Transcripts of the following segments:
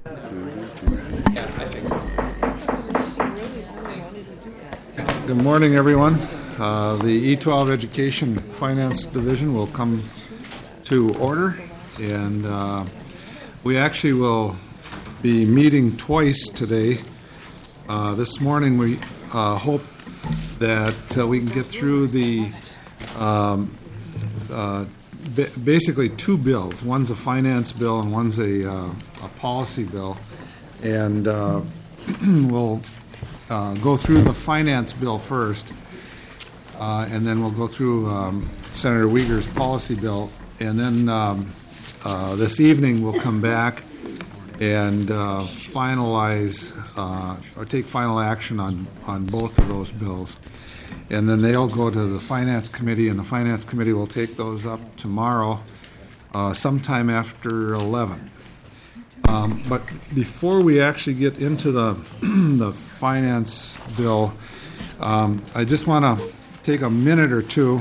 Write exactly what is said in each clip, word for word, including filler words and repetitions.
Good morning, everyone. Uh, the E twelve Education Finance Division will come to order, and uh, we actually will be meeting twice today. Uh, this morning we uh, hope that uh, we can get through the um, uh, b- basically two bills. One's a finance bill and one's a, uh, a policy bill, and uh, we'll Uh, go through the finance bill first, uh, and then we'll go through um, Senator Uyghur's policy bill, and then um, uh, this evening we'll come back and uh, finalize uh, or take final action on, on both of those bills. And then they'll go to the Finance Committee, and the Finance Committee will take those up tomorrow uh, sometime after eleven. Um, but before we actually get into the the finance bill, um, I just want to take a minute or two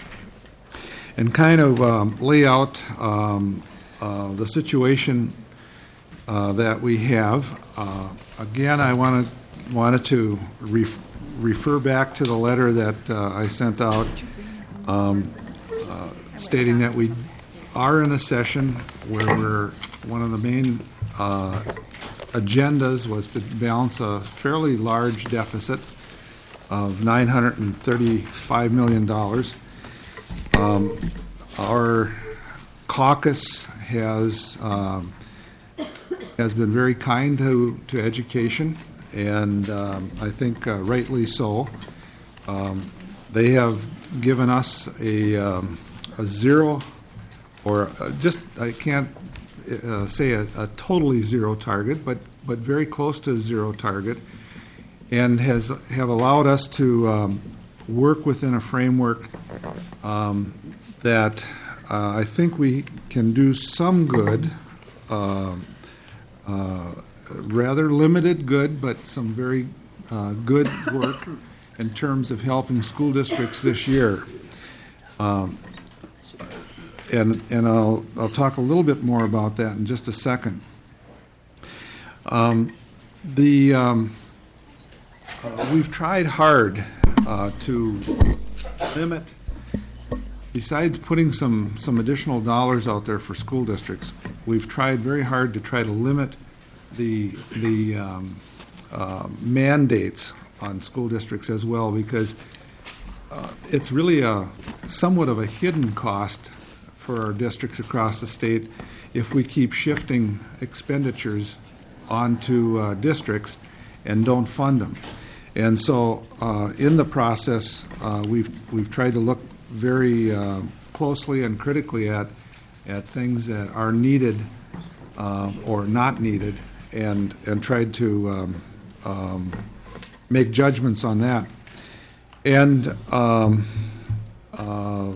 and kind of um, lay out um, uh, the situation uh, that we have. Uh, again, I want to wanted to ref- refer back to the letter that uh, I sent out, um, uh, stating that we are in a session where we're one of the main uh, agendas was to balance a fairly large deficit of nine hundred thirty-five million dollars. Um, our caucus has um, has been very kind to, to education, and um, I think uh, rightly so. Um, they have given us a, um, a zero, or just, I can't Uh, say a, a totally zero target, but but very close to a zero target, and has have allowed us to um, work within a framework um, that uh, I think we can do some good, uh, uh, rather limited good, but some very uh, good work in terms of helping school districts this year. Um, And, and I'll, I'll talk a little bit more about that in just a second. Um, the um, uh, we've tried hard uh, to limit, besides putting some, some additional dollars out there for school districts, we've tried very hard to try to limit the, the um, uh, mandates on school districts as well, because uh, it's really a somewhat of a hidden cost for our districts across the state if we keep shifting expenditures onto uh, districts and don't fund them. And so uh, in the process, uh, we've we've tried to look very uh, closely and critically at at things that are needed uh, or not needed, and and tried to um, um, make judgments on that. And um, uh,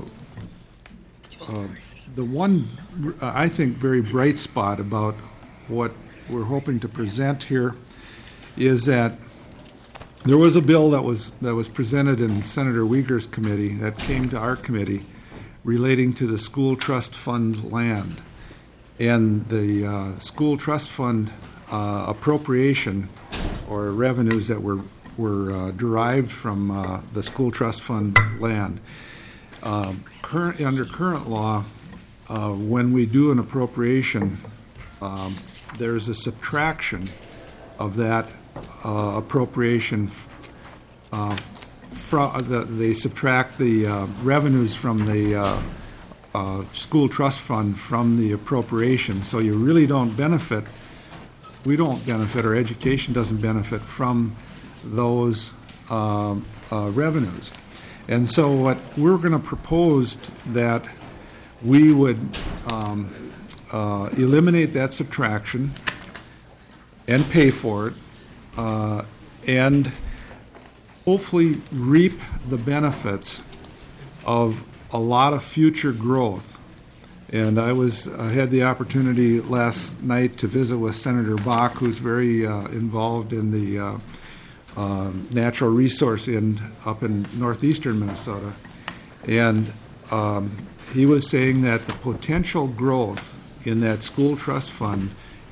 Uh, the one, uh, I think, very bright spot about what we're hoping to present here is that there was a bill that was that was presented in Senator Uyghur's committee that came to our committee relating to the school trust fund land, and the uh, school trust fund uh, appropriation or revenues that were were uh, derived from uh, the school trust fund land. Um, current, under current law, uh, when we do an appropriation, um, there's a subtraction of that uh, appropriation. Uh, from the, they subtract the uh, revenues from the uh, uh, school trust fund from the appropriation, so you really don't benefit. We don't benefit, or education doesn't benefit from those uh, uh, revenues. And so what we're going to propose that we would um, uh, eliminate that subtraction and pay for it, uh, and hopefully reap the benefits of a lot of future growth. And I was I had the opportunity last night to visit with Senator Bach, who's very uh, involved in the uh, uh, natural resource end up in northeastern Minnesota. And um, he was saying that the potential growth in that school trust fund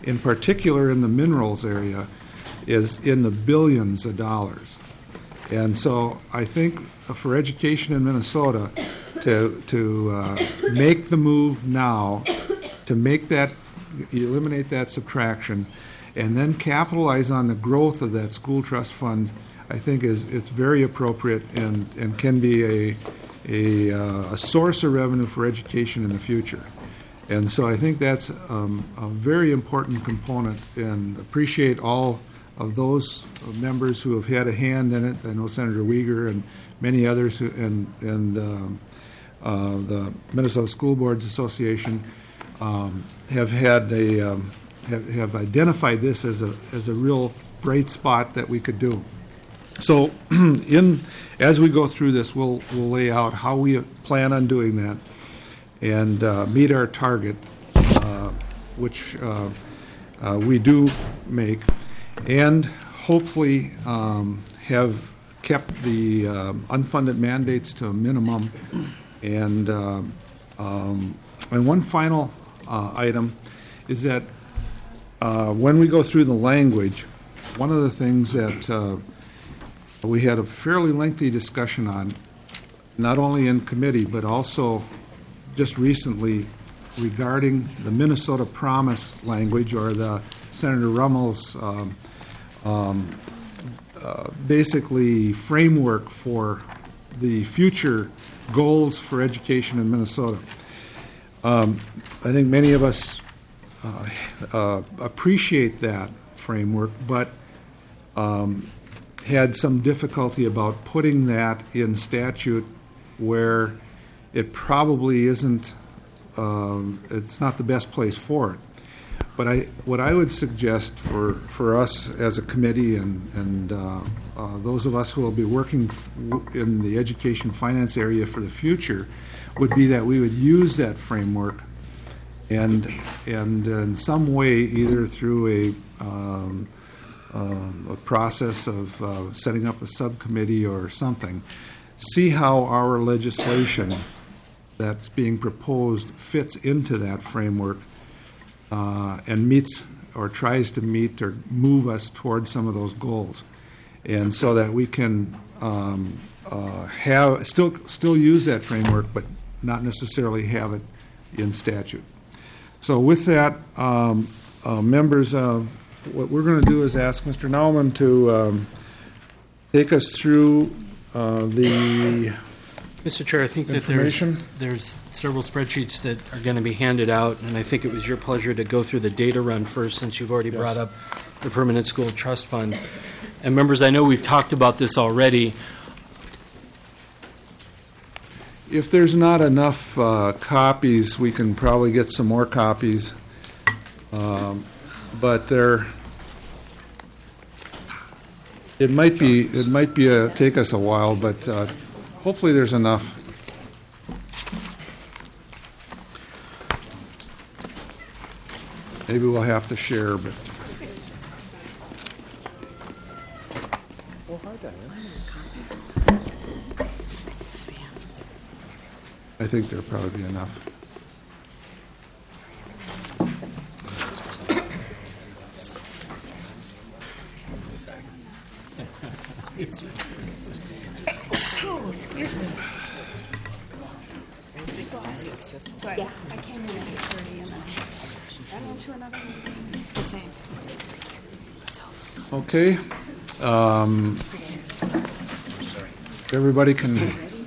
in particular in the minerals area, is in the billions of dollars. And so I think for education in Minnesota to to uh, make the move now, to make that, eliminate that subtraction, and then capitalize on the growth of that school trust fund, I think is it's very appropriate and, and can be a a, uh, a source of revenue for education in the future. And so I think that's um, a very important component, and appreciate all of those members who have had a hand in it. I know Senator Uyghur and many others, who, and, and um, uh, the Minnesota School Boards Association um, have had a um, have, have identified this as a as a real bright spot that we could do. So, in as we go through this, we'll we'll lay out how we plan on doing that and uh, meet our target, uh, which uh, uh, we do make, and hopefully um, have kept the uh, unfunded mandates to a minimum. And uh, um, and one final uh, item is that uh, when we go through the language, one of the things that uh, we had a fairly lengthy discussion on, not only in committee, but also just recently regarding the Minnesota Promise language, or the Senator Rummel's um, um, uh, basically framework for the future goals for education in Minnesota. Um, I think many of us uh, uh, appreciate that framework, but um, had some difficulty about putting that in statute where it probably isn't, um, it's not the best place for it. But I, what I would suggest for, for us as a committee and, and uh, uh, those of us who will be working f- in the education finance area for the future would be that we would use that framework and, and in some way, either through a um, Uh, a process of uh, setting up a subcommittee or something, see how our legislation that's being proposed fits into that framework uh, and meets or tries to meet or move us towards some of those goals, and so that we can um, uh, have still still use that framework, but not necessarily have it in statute. So with that, um, uh, members, uh, what we're going to do is ask Mister Nauman to um, take us through uh, the Mister Chair, I think that there's, there's several spreadsheets that are going to be handed out, and I think it was your pleasure to go through the data run first, since you've already yes. brought up the Permanent School Trust Fund. And members, I know we've talked about this already. If there's not enough uh, copies, we can probably get some more copies. Um, but there, it might be it might be a, take us a while, but uh, hopefully there's enough. Maybe we'll have to share, but I think there'll probably be enough. Oh, excuse me. But yeah, I came in at eight thirty and then I went to another meeting. The same. Okay. Um, everybody can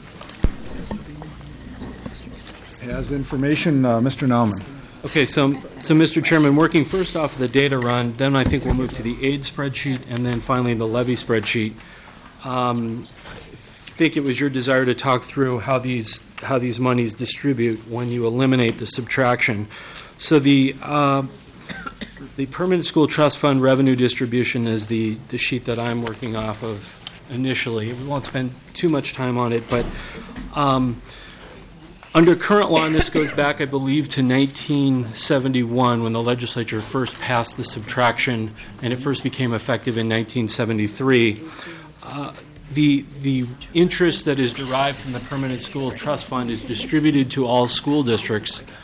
has information. Uh, Mister Nauman. Okay, so, so Mister Chairman, working first off the data run, then I think we'll move to the aid spreadsheet, and then finally the levy spreadsheet. Um, I think it was your desire to talk through how these how these monies distribute when you eliminate the subtraction. So the uh, the Permanent School Trust Fund revenue distribution is the, the sheet that I'm working off of initially. We won't spend too much time on it, but um, under current law, and this goes back, I believe, to nineteen seventy-one when the legislature first passed the subtraction, and it first became effective in nineteen seventy-three. Uh, the the interest that is derived from the Permanent School Trust Fund is distributed to all school districts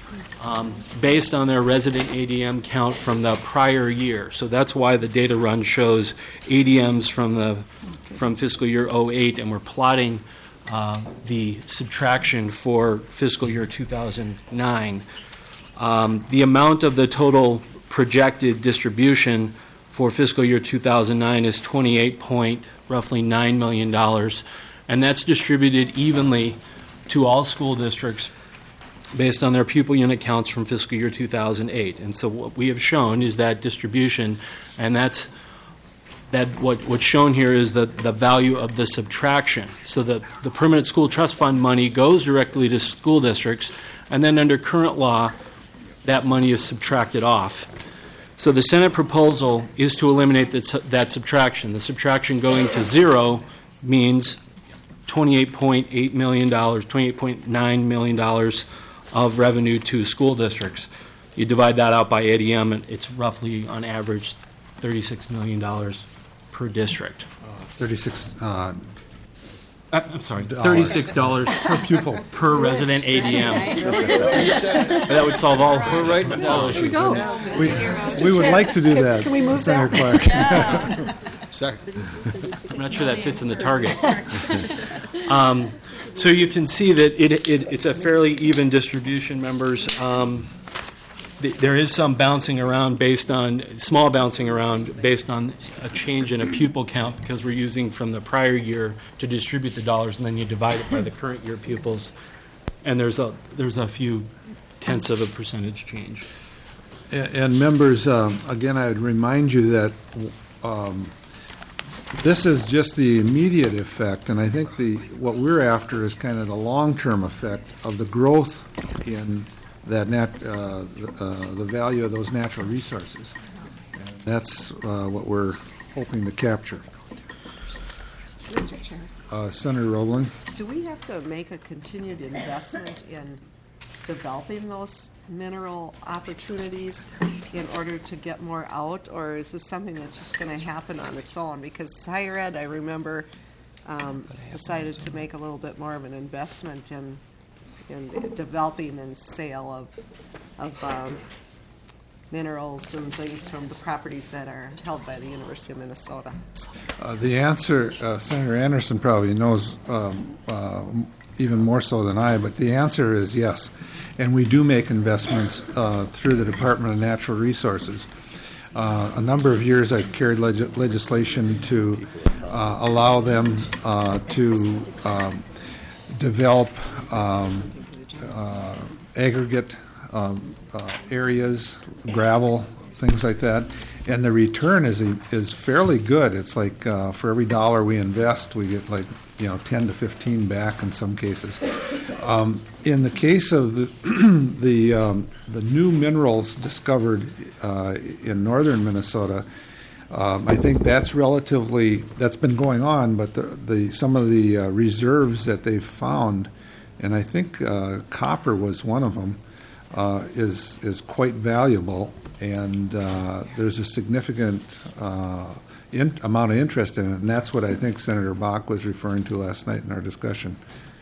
um, based on their resident A D M count from the prior year. So that's why the data run shows A D Ms from the from fiscal year oh eight, and we're plotting uh, the subtraction for fiscal year two thousand nine. Um, the amount of the total projected distribution for fiscal year two thousand nine is twenty-eight point roughly nine million dollars, and that's distributed evenly to all school districts based on their pupil unit counts from fiscal year two thousand eight. And so what we have shown is that distribution, and that's that what, what's shown here is the, the value of the subtraction. So the, the permanent school trust fund money goes directly to school districts, and then under current law, that money is subtracted off. So the Senate proposal is to eliminate that, that subtraction. The subtraction going to zero means twenty-eight point eight million dollars, twenty-eight point nine million dollars of revenue to school districts. You divide that out by A D M, and it's roughly, on average, thirty-six million dollars per district. thirty-six, uh, Uh, I'm sorry, thirty-six dollars per pupil per resident A D M. That would solve all right all issues. we, we would like to do that. Can we move Senator that? Clark. Second. I'm not sure that fits in the target. Um, so you can see that it, it, it's a fairly even distribution, members. Um, th- there is some bouncing around based on, small bouncing around based on a change in a pupil count, because we're using from the prior year to distribute the dollars, and then you divide it by the current year pupils. And there's a, there's a few tenths of a percentage change. And, and members, um, again, I would remind you that um, this is just the immediate effect, and I think the what we're after is kind of the long-term effect of the growth in that nat, uh, the, uh, the value of those natural resources. And that's uh, what we're hoping to capture. Mister Chair, Uh, Senator Roebling? do we have to make a continued investment in developing those mineral opportunities in order to get more out, or is this something that's just going to happen on its own? Because higher ed, I remember, um, decided to make a little bit more of an investment in in developing and sale of of um, minerals and things from the properties that are held by the University of Minnesota. Uh, the answer, uh, Senator Anderson probably knows um, uh, even more so than I, but the answer is yes. And we do make investments uh, through the Department of Natural Resources. Uh, a number of years I've carried leg- legislation to uh, allow them uh, to um, develop um, uh, aggregate um, uh, areas, gravel, things like that. And the return is a, is fairly good. It's like uh, for every dollar we invest, we get like you know ten to fifteen back in some cases. Um, in the case of the the, um, the new minerals discovered uh, in northern Minnesota, um, I think that's relatively that's been going on. But the, the some of the uh, reserves that they've found, and I think uh, copper was one of them, uh, is is quite valuable, and uh, there's a significant uh, in, amount of interest in it, and that's what I think Senator Bach was referring to last night in our discussion.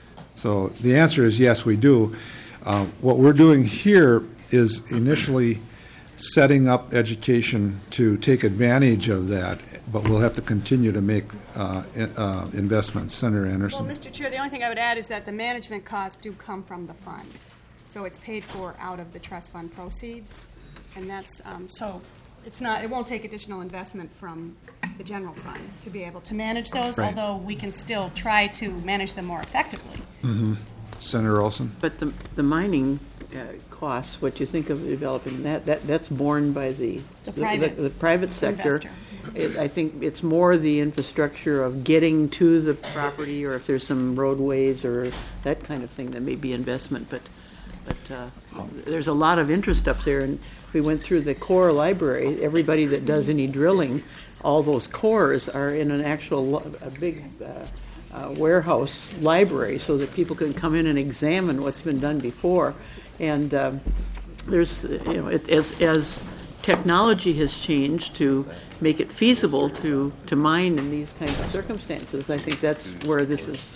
So the answer is yes, we do. Uh, what we're doing here is initially setting up education to take advantage of that, but we'll have to continue to make uh, in, uh, investments. Senator Anderson. Well, Mister Chair, the only thing I would add is that the management costs do come from the fund. So it's paid for out of the trust fund proceeds. And that's, um, so it's not, it won't take additional investment from the general fund to be able to manage those, Right. although we can still try to manage them more effectively. Mm-hmm. Senator Olson. But the the mining uh, costs, what you think of developing that, that that's borne by the The private the, the private sector. investor. It, I think it's more the infrastructure of getting to the property, or if there's some roadways or that kind of thing that may be investment. But but uh, there's a lot of interest up there, and we went through the core library. Everybody that does any drilling, all those cores are in an actual lo- a big uh, uh, warehouse library, so that people can come in and examine what's been done before. And um, there's you know it, as as technology has changed to make it feasible to to mine in these kinds of circumstances, I think that's where this is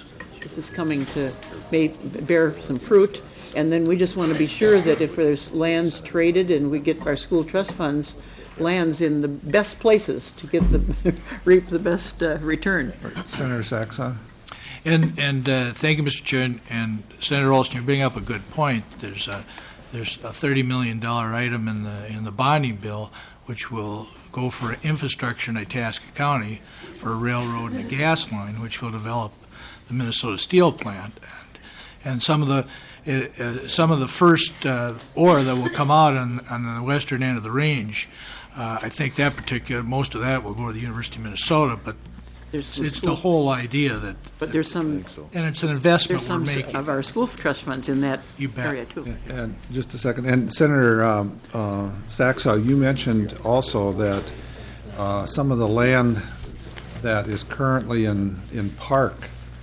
this is coming to may bear some fruit. And then we just want to be sure that if there's lands traded and we get our school trust funds lands in the best places to get the reap the best uh, return. Senator Saxon? And and uh, thank you, Mister Chair, and, and Senator Olson. You bring up a good point. There's a there's a thirty million dollar item in the in the bonding bill, which will go for infrastructure in Itasca County for a railroad and a gas line, which will develop the Minnesota Steel plant, and, and some of the it, uh, some of the first uh, ore that will come out on on the western end of the range. Uh, I think that particular most of that will go to the University of Minnesota, but There's it's school, the whole idea that, but there's some and it's an investment there's we're some making. of our school trust funds in that You bet. area too. And just a second, and Senator um, uh, Saxon, you mentioned also that uh, some of the land that is currently in, in park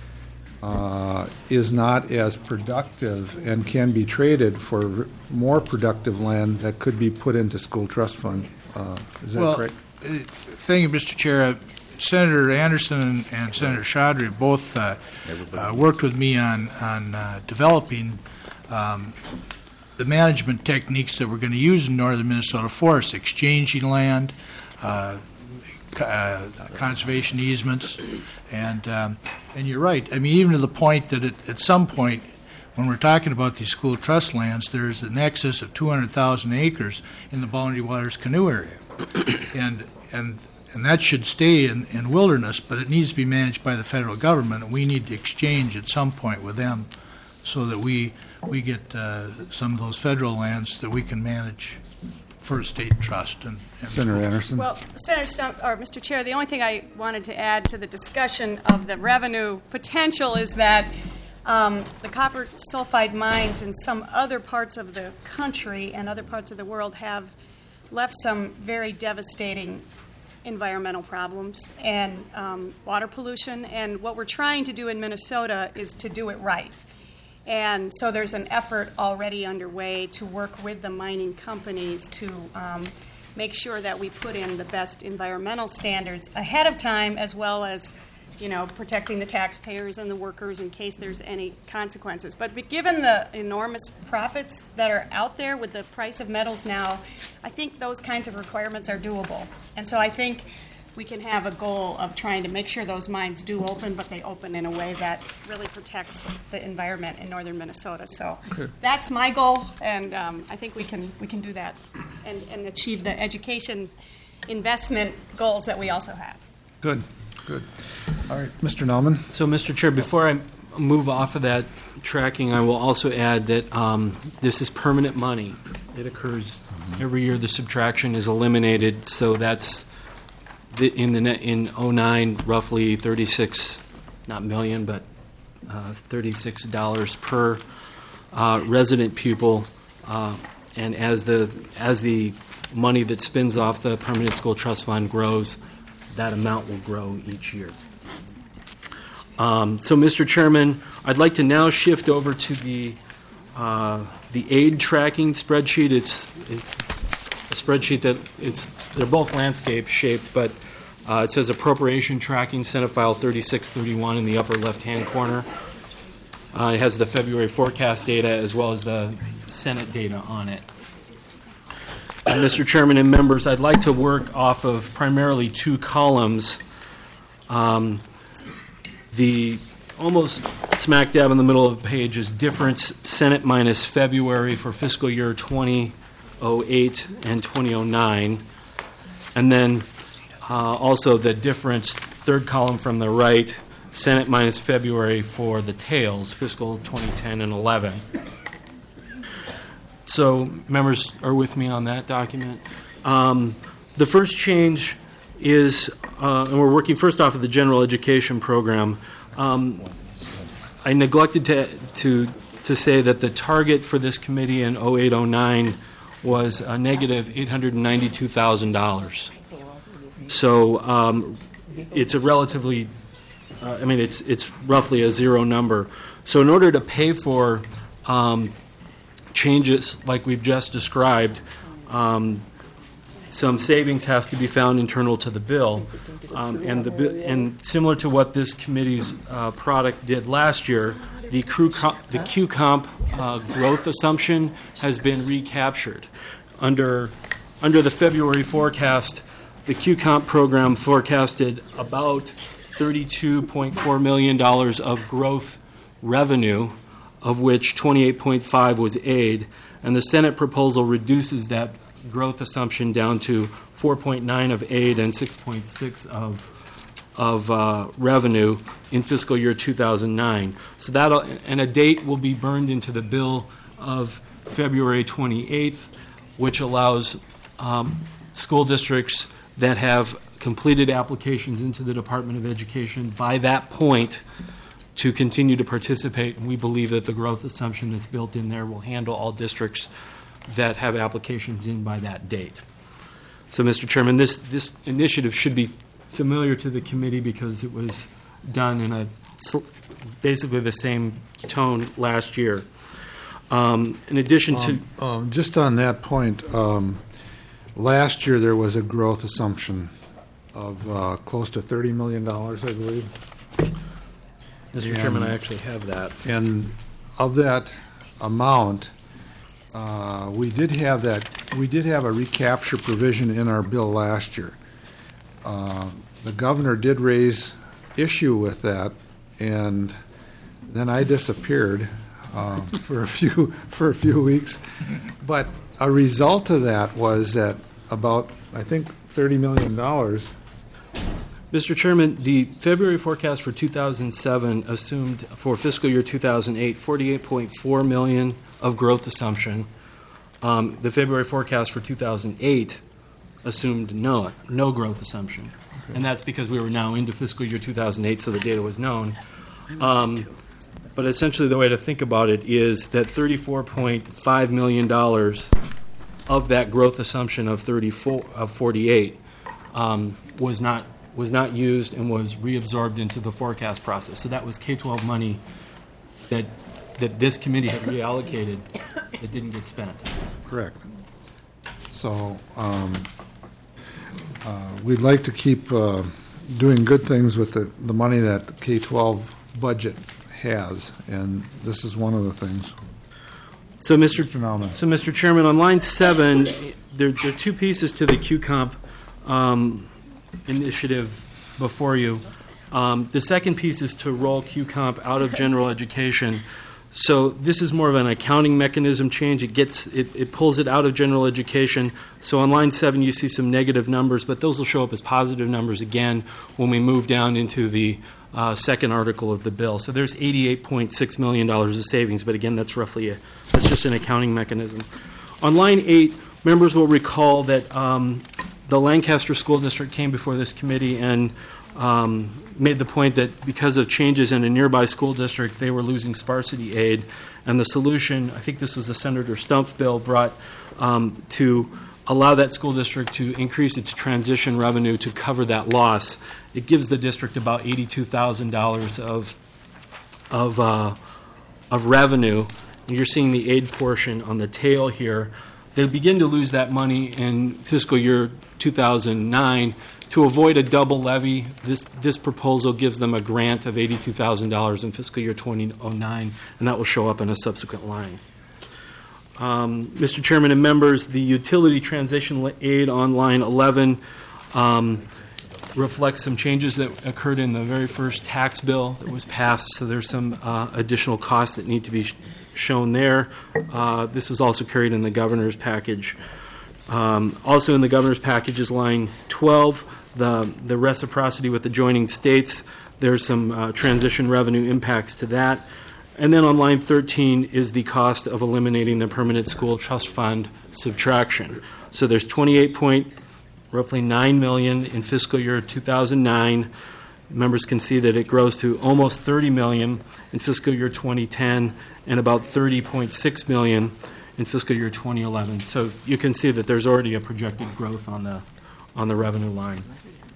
uh, is not as productive and can be traded for more productive land that could be put into school trust fund. Uh, is that well, correct? uh, thank you, Mister Chair. Uh, Senator Anderson and, and Senator Chaudhry both uh, uh, worked with me on on uh, developing um, the management techniques that we're going to use in northern Minnesota forests, exchanging land, uh, co- uh, conservation easements, and um, and you're right. I mean, even to the point that at, at some point, when we're talking about these school trust lands, there's an excess of two hundred thousand acres in the Boundary Waters Canoe area, and and. And that should stay in, in wilderness, but it needs to be managed by the federal government, and we need to exchange at some point with them so that we we get uh, some of those federal lands that we can manage for a state trust. And, and Senator schools. Anderson? Well, Senator Stump, or Mister Chair, the only thing I wanted to add to the discussion of the revenue potential is that um, the copper sulfide mines in some other parts of the country and other parts of the world have left some very devastating environmental problems and um, water pollution. And what we're trying to do in Minnesota is to do it right. And so there's an effort already underway to work with the mining companies to um, make sure that we put in the best environmental standards ahead of time, as well as, you know, protecting the taxpayers and the workers in case there's any consequences. But given the enormous profits that are out there with the price of metals now, I think those kinds of requirements are doable. And so I think we can have a goal of trying to make sure those mines do open, but they open in a way that really protects the environment in northern Minnesota. So that's my goal, and um, I think we can we can do that and, and achieve the education investment goals that we also have. Good, good. All right, Mister Nauman? So, Mister Chair, before I move off of that tracking, I will also add that um, this is permanent money. It occurs every year. The subtraction is eliminated, so that's the, in the net, in oh nine roughly thirty-six, not million, but uh, thirty-six dollars per uh, resident pupil. Uh, and as the as the money that spins off the permanent school trust fund grows, that amount will grow each year. Um, so, Mister Chairman, I'd like to now shift over to the uh, the aid tracking spreadsheet. It's it's a spreadsheet that it's they're both landscape shaped, but uh, it says appropriation tracking Senate File thirty-six thirty-one in the upper left-hand corner. Uh, it has the February forecast data as well as the Senate data on it. And Mister Chairman and members, I'd like to work off of primarily two columns. Um, The almost smack dab in the middle of the page is difference Senate minus February for fiscal year twenty oh eight and twenty oh nine. And then uh, also the difference, third column from the right, Senate minus February for the tails, fiscal twenty ten and eleven. So members are with me on that document. Um, the first change is, uh, and we're working first off of the general education program. Um, I neglected to, to to say that the target for this committee in oh eight oh nine was a negative eight hundred ninety-two thousand dollars. So um, it's a relatively, uh, I mean, it's it's roughly a zero number. So in order to pay for um, changes like we've just described, um, some savings has to be found internal to the bill. Um, and, the, bi- and similar to what this committee's uh, product did last year, the, crew com- the Q comp uh, growth assumption has been recaptured. Under, under the February forecast, the Q comp program forecasted about thirty-two point four million dollars of growth revenue, of which twenty-eight point five was aid, and the Senate proposal reduces that growth assumption down to four point nine of aid and six point six of of uh, revenue in fiscal year two thousand nine. So that and a date will be burned into the bill of February twenty-eighth, which allows um, school districts that have completed applications into the Department of Education by that point to continue to participate. And we believe that the growth assumption that's built in there will handle all districts that have applications in by that date. So, Mister Chairman, this, this initiative should be familiar to the committee because it was done in a basically the same tone last year. Um, in addition to... Um, um, just on that point, um, last year there was a growth assumption of uh, close to thirty million dollars, I believe. Mister And, Chairman, I actually have that. And of that amount, uh, we did have that. We did have a recapture provision in our bill last year. Uh, the governor did raise issue with that, and then I disappeared uh, for a few for a few weeks. But a result of that was that about, I think, thirty million dollars. Mister Chairman, the February forecast for two thousand seven assumed for fiscal year two thousand eight forty-eight point four million dollars of growth assumption. Um, the February forecast for two thousand eight assumed no no growth assumption, okay. And that's because we were now into fiscal year two thousand eight, so the data was known. Um, but essentially, the way to think about it is that thirty-four point five million dollars of that growth assumption of thirty-four of forty-eight um, was not. was not used and was reabsorbed into the forecast process. So that was K twelve money that that this committee had reallocated that didn't get spent. Correct. So um, uh, we'd like to keep uh, doing good things with the, the money that the K twelve budget has, and this is one of the things. So, Mister Phenomenal. So, Mister Chairman, on line seven, there, there are two pieces to the Q comp um, initiative before you. Um, the second piece is to roll Q comp out of general education. So this is more of an accounting mechanism change. It gets it, it pulls it out of general education. So on line seven, you see some negative numbers, but those will show up as positive numbers again when we move down into the uh, second article of the bill. So there's eighty-eight point six million dollars of savings, but again, that's roughly a that's just an accounting mechanism. On line eight, members will recall that um, the Lancaster School District came before this committee and um, made the point that because of changes in a nearby school district, they were losing sparsity aid. And the solution, I think this was a Senator Stumpf bill, brought um, to allow that school district to increase its transition revenue to cover that loss. It gives the district about eighty-two thousand dollars of of uh, of revenue. And you're seeing the aid portion on the tail here. They begin to lose that money in fiscal year two thousand nine. To avoid a double levy, this this proposal gives them a grant of eighty-two thousand dollars in fiscal year two thousand nine, and that will show up in a subsequent line. Um, Mister Chairman and members, the utility transition aid on line eleven um, reflects some changes that occurred in the very first tax bill that was passed, so there's some uh, additional costs that need to be sh- shown there. Uh, this was also carried in the governor's package. Um, also in the governor's package is line twelve, the, the reciprocity with adjoining states. There's some uh, transition revenue impacts to that. And then on line thirteen is the cost of eliminating the permanent school trust fund subtraction. So there's twenty-eight point roughly nine million in fiscal year two thousand nine. Members can see that it grows to almost thirty million in fiscal year twenty ten and about thirty point six million in fiscal year twenty eleven. So you can see that there's already a projected growth on the on the revenue line.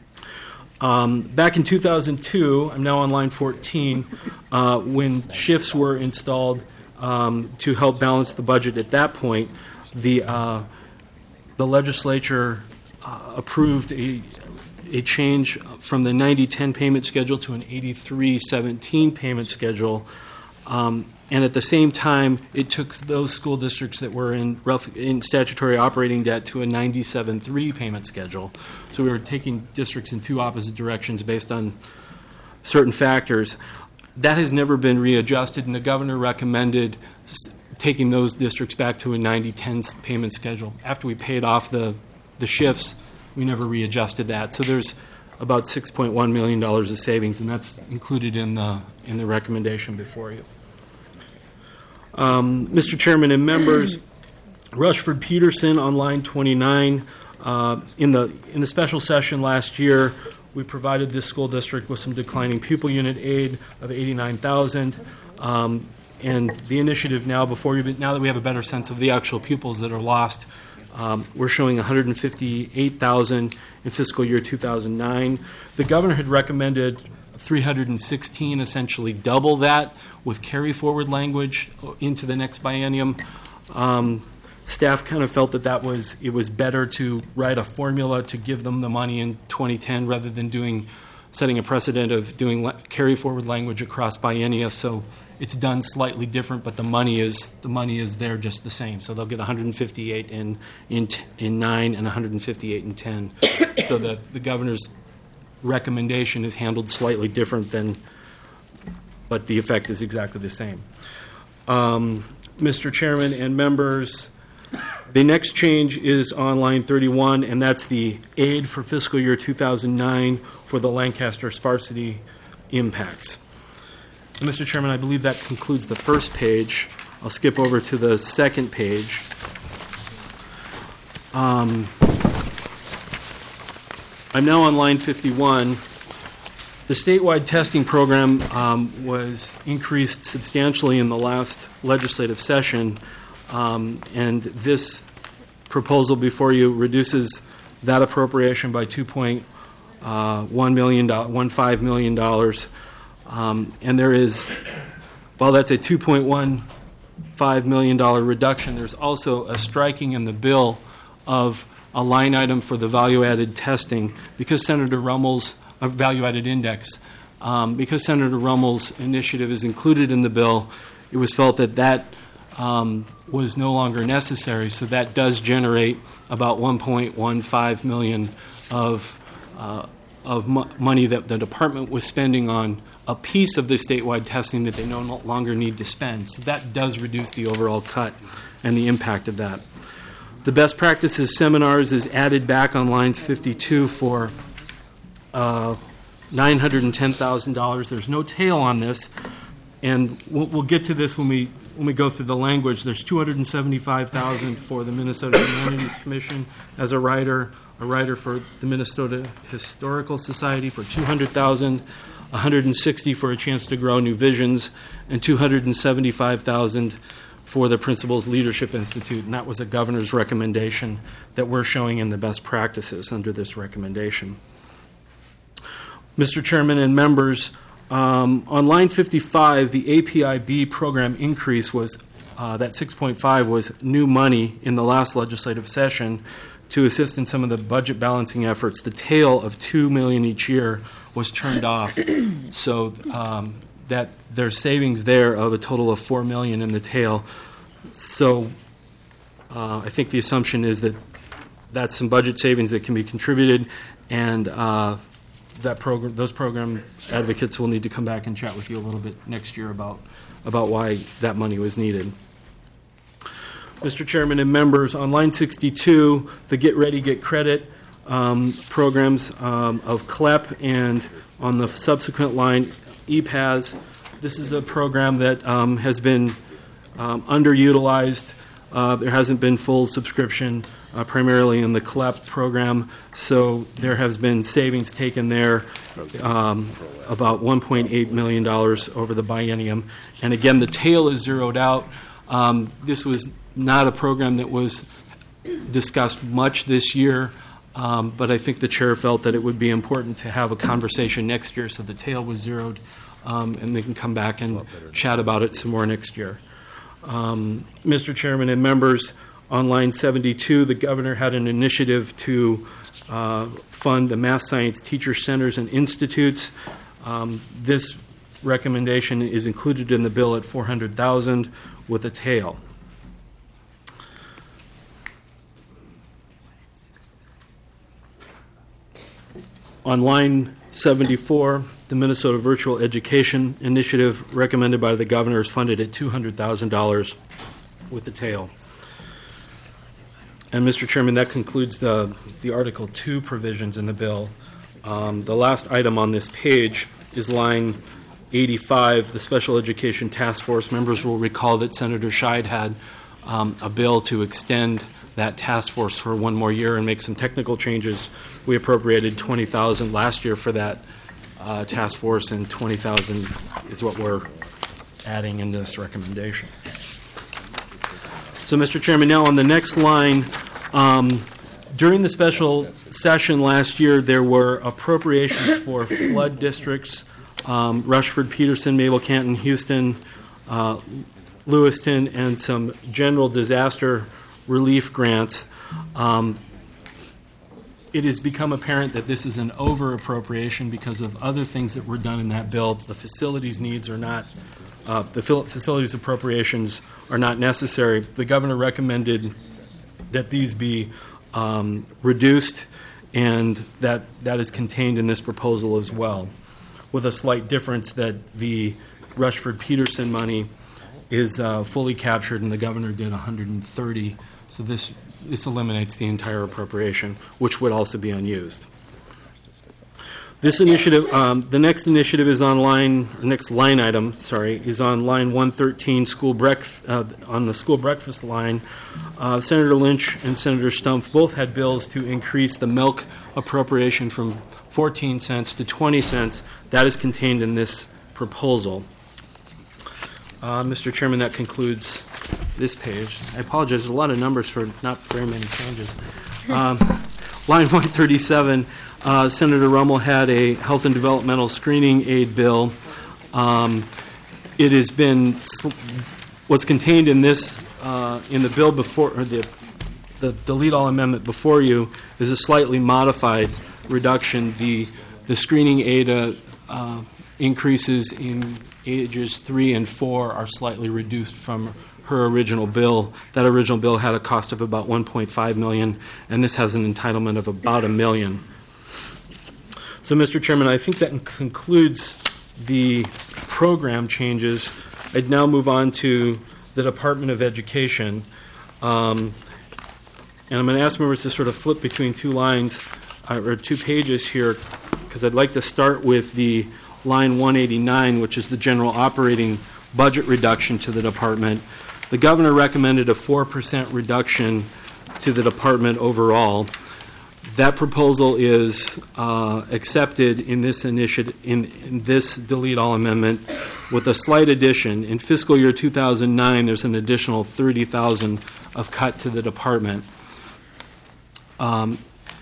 Um, back in two thousand two, I'm now on line fourteen, uh, when shifts were installed um, to help balance the budget at that point, the uh, the legislature uh, approved a a change from the ninety ten payment schedule to an eighty-three seventeen payment schedule. Um, and at the same time, it took those school districts that were in, rough, in statutory operating debt to a ninety-seven three payment schedule. So we were taking districts in two opposite directions based on certain factors. That has never been readjusted, and the governor recommended s- taking those districts back to a ninety ten payment schedule. After we paid off the, the shifts, we never readjusted that. So there's about six point one million dollars of savings, and that's included in the in the recommendation before you. Um, Mister Chairman and members, Rushford Peterson on line twenty-nine. Uh, in the in the special session last year, we provided this school district with some declining pupil unit aid of eighty-nine thousand. Um, and the initiative now, before you, now that we have a better sense of the actual pupils that are lost, um, we're showing one hundred fifty-eight thousand in fiscal year two thousand nine. The governor had recommended three hundred sixteen, essentially double that, with carry forward language into the next biennium. Um, staff kind of felt that that was it was better to write a formula to give them the money in twenty ten rather than doing setting a precedent of doing la- carry forward language across biennia. So it's done slightly different, but the money is the money is there just the same. So they'll get one hundred fifty-eight in in t- in nine and one hundred fifty-eight in ten. So the the governor's recommendation is handled slightly different than, but the effect is exactly the same. Um, Mister Chairman and members, the next change is on line thirty-one, and that's the aid for fiscal year two thousand nine for the Lancaster sparsity impacts. Mister Chairman, I believe that concludes the first page. I'll skip over to the second page. Um, I'm now on line fifty-one. The statewide testing program um, was increased substantially in the last legislative session, um, and this proposal before you reduces that appropriation by two point one million dollars, one five million dollars. Um, and there is, while that's a two point one five million dollars reduction, there's also a striking in the bill of a line item for the value-added testing because Senator Rummel's uh, value-added index. Um, because Senator Rummel's initiative is included in the bill, it was felt that that um, was no longer necessary. So that does generate about one point one five million dollars of uh, of mo- money that the department was spending on a piece of the statewide testing that they no longer need to spend. So that does reduce the overall cut and the impact of that. The best practices seminars is added back on lines fifty-two for uh, nine hundred ten thousand dollars. There's no tail on this, and we'll, we'll get to this when we when we go through the language. There's two hundred seventy-five thousand dollars for the Minnesota Humanities Commission as a writer, a writer for the Minnesota Historical Society for two hundred thousand dollars, one hundred sixty thousand dollars for a chance to grow new visions, and two hundred seventy-five thousand dollars for the Principals Leadership Institute, and that was a governor's recommendation that we're showing in the best practices under this recommendation. Mister Chairman and members, um, on line fifty-five, the A P I B program increase was, uh, that six point five was new money in the last legislative session to assist in some of the budget balancing efforts. The tail of two million dollars each year was turned off, so um, that there's savings there of a total of four million dollars in the tail. So uh, I think the assumption is that that's some budget savings that can be contributed, and uh, that program, those program advocates will need to come back and chat with you a little bit next year about about why that money was needed. Mister Chairman and members, on line sixty-two, the Get Ready, Get Credit um, programs um, of C L E P, and on the subsequent line, E P A S. This is a program that um, has been um, underutilized. Uh, there hasn't been full subscription, uh, primarily in the C L E P program, so there has been savings taken there, um, about one point eight million dollars over the biennium. And again, the tail is zeroed out. Um, this was not a program that was discussed much this year, um, but I think the chair felt that it would be important to have a conversation next year, so the tail was zeroed, um, and they can come back and chat about it some more next year. Um, Mister Chairman and members, on line seventy-two, the governor had an initiative to uh, fund the Math Science Teacher Centers and Institutes. Um, This recommendation is included in the bill at four hundred thousand dollars with a tail. On line seventy-four, the Minnesota Virtual Education Initiative recommended by the governor is funded at two hundred thousand dollars with the tail. And Mister Chairman, that concludes the, the Article two provisions in the bill. Um, the last item on this page is line eighty-five, the Special Education Task Force. Members will recall that Senator Scheid had um, a bill to extend that task force for one more year and make some technical changes. We appropriated twenty thousand dollars last year for that uh, task force, and twenty thousand dollars is what we're adding in this recommendation. So, Mister Chairman, now on the next line, um, during the special session last year, there were appropriations for flood districts, um, Rushford, Peterson, Mabel, Canton, Houston, uh, Lewiston, and some general disaster relief grants. Um, it has become apparent that this is an over-appropriation because of other things that were done in that bill. The facilities needs are not, uh, the facilities appropriations are not necessary. The governor recommended that these be um, reduced, and that that is contained in this proposal as well, with a slight difference that the Rushford-Peterson money is uh, fully captured, and the governor did one hundred thirty. So this this eliminates the entire appropriation, which would also be unused. This initiative, um, the next initiative is on line, next line item, sorry, is on line one thirteen, school breakfast, uh, on the school breakfast line. Uh, Senator Lynch and Senator Stumpf both had bills to increase the milk appropriation from fourteen cents to twenty cents. That is contained in this proposal. Uh, Mister Chairman, that concludes this page. I apologize. There's a lot of numbers for not very many changes. Um, line one thirty-seven, uh, Senator Rummel had a health and developmental screening aid bill. Um, it has been, what's contained in this, uh, in the bill before, or the, the delete all amendment before you, is a slightly modified reduction. The, the screening aid uh, uh, increases in ages three and four are slightly reduced from her original bill. That original bill had a cost of about one point five million dollars, and this has an entitlement of about a million. So, Mister Chairman, I think that concludes the program changes. I'd now move on to the Department of Education. Um, and I'm going to ask members to sort of flip between two lines, uh, or two pages here, because I'd like to start with the line one eighty-nine, which is the general operating budget reduction to the department. The governor recommended a four percent reduction to the department overall. That proposal is uh, accepted in this initiative, in, in this delete all amendment, with a slight addition. In fiscal year two thousand nine, there's an additional thirty thousand dollars of cut to the department. Um,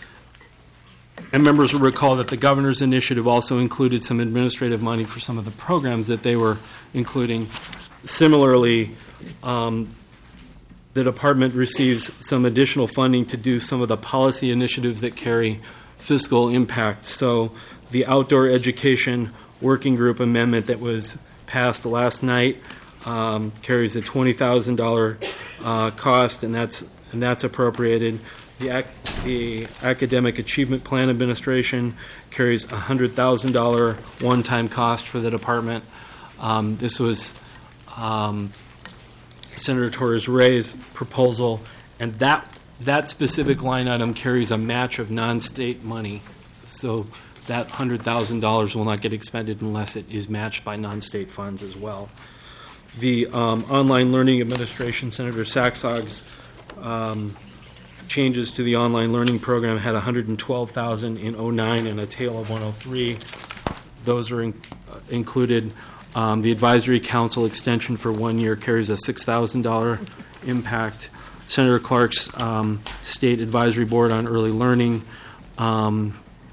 And members will recall that the governor's initiative also included some administrative money for some of the programs that they were including. Similarly, um, the department receives some additional funding to do some of the policy initiatives that carry fiscal impact. So the outdoor education working group amendment that was passed last night um, carries a twenty thousand dollars uh, cost, and that's and that's appropriated. The, ac- the Academic Achievement Plan Administration carries a one hundred thousand dollars one-time cost for the department. Um, this was um, Senator Torres-Ray's proposal, and that that specific line item carries a match of non-state money. So that one hundred thousand dollars will not get expended unless it is matched by non-state funds as well. The um, Online Learning Administration, Senator Saxog's um, changes to the online learning program had one hundred twelve thousand dollars in oh nine and a tail of one oh three. Those are in, uh, included. Um, the Advisory Council extension for one year carries a six thousand dollars impact. Senator Clark's um, State Advisory Board on Early Learning. Um,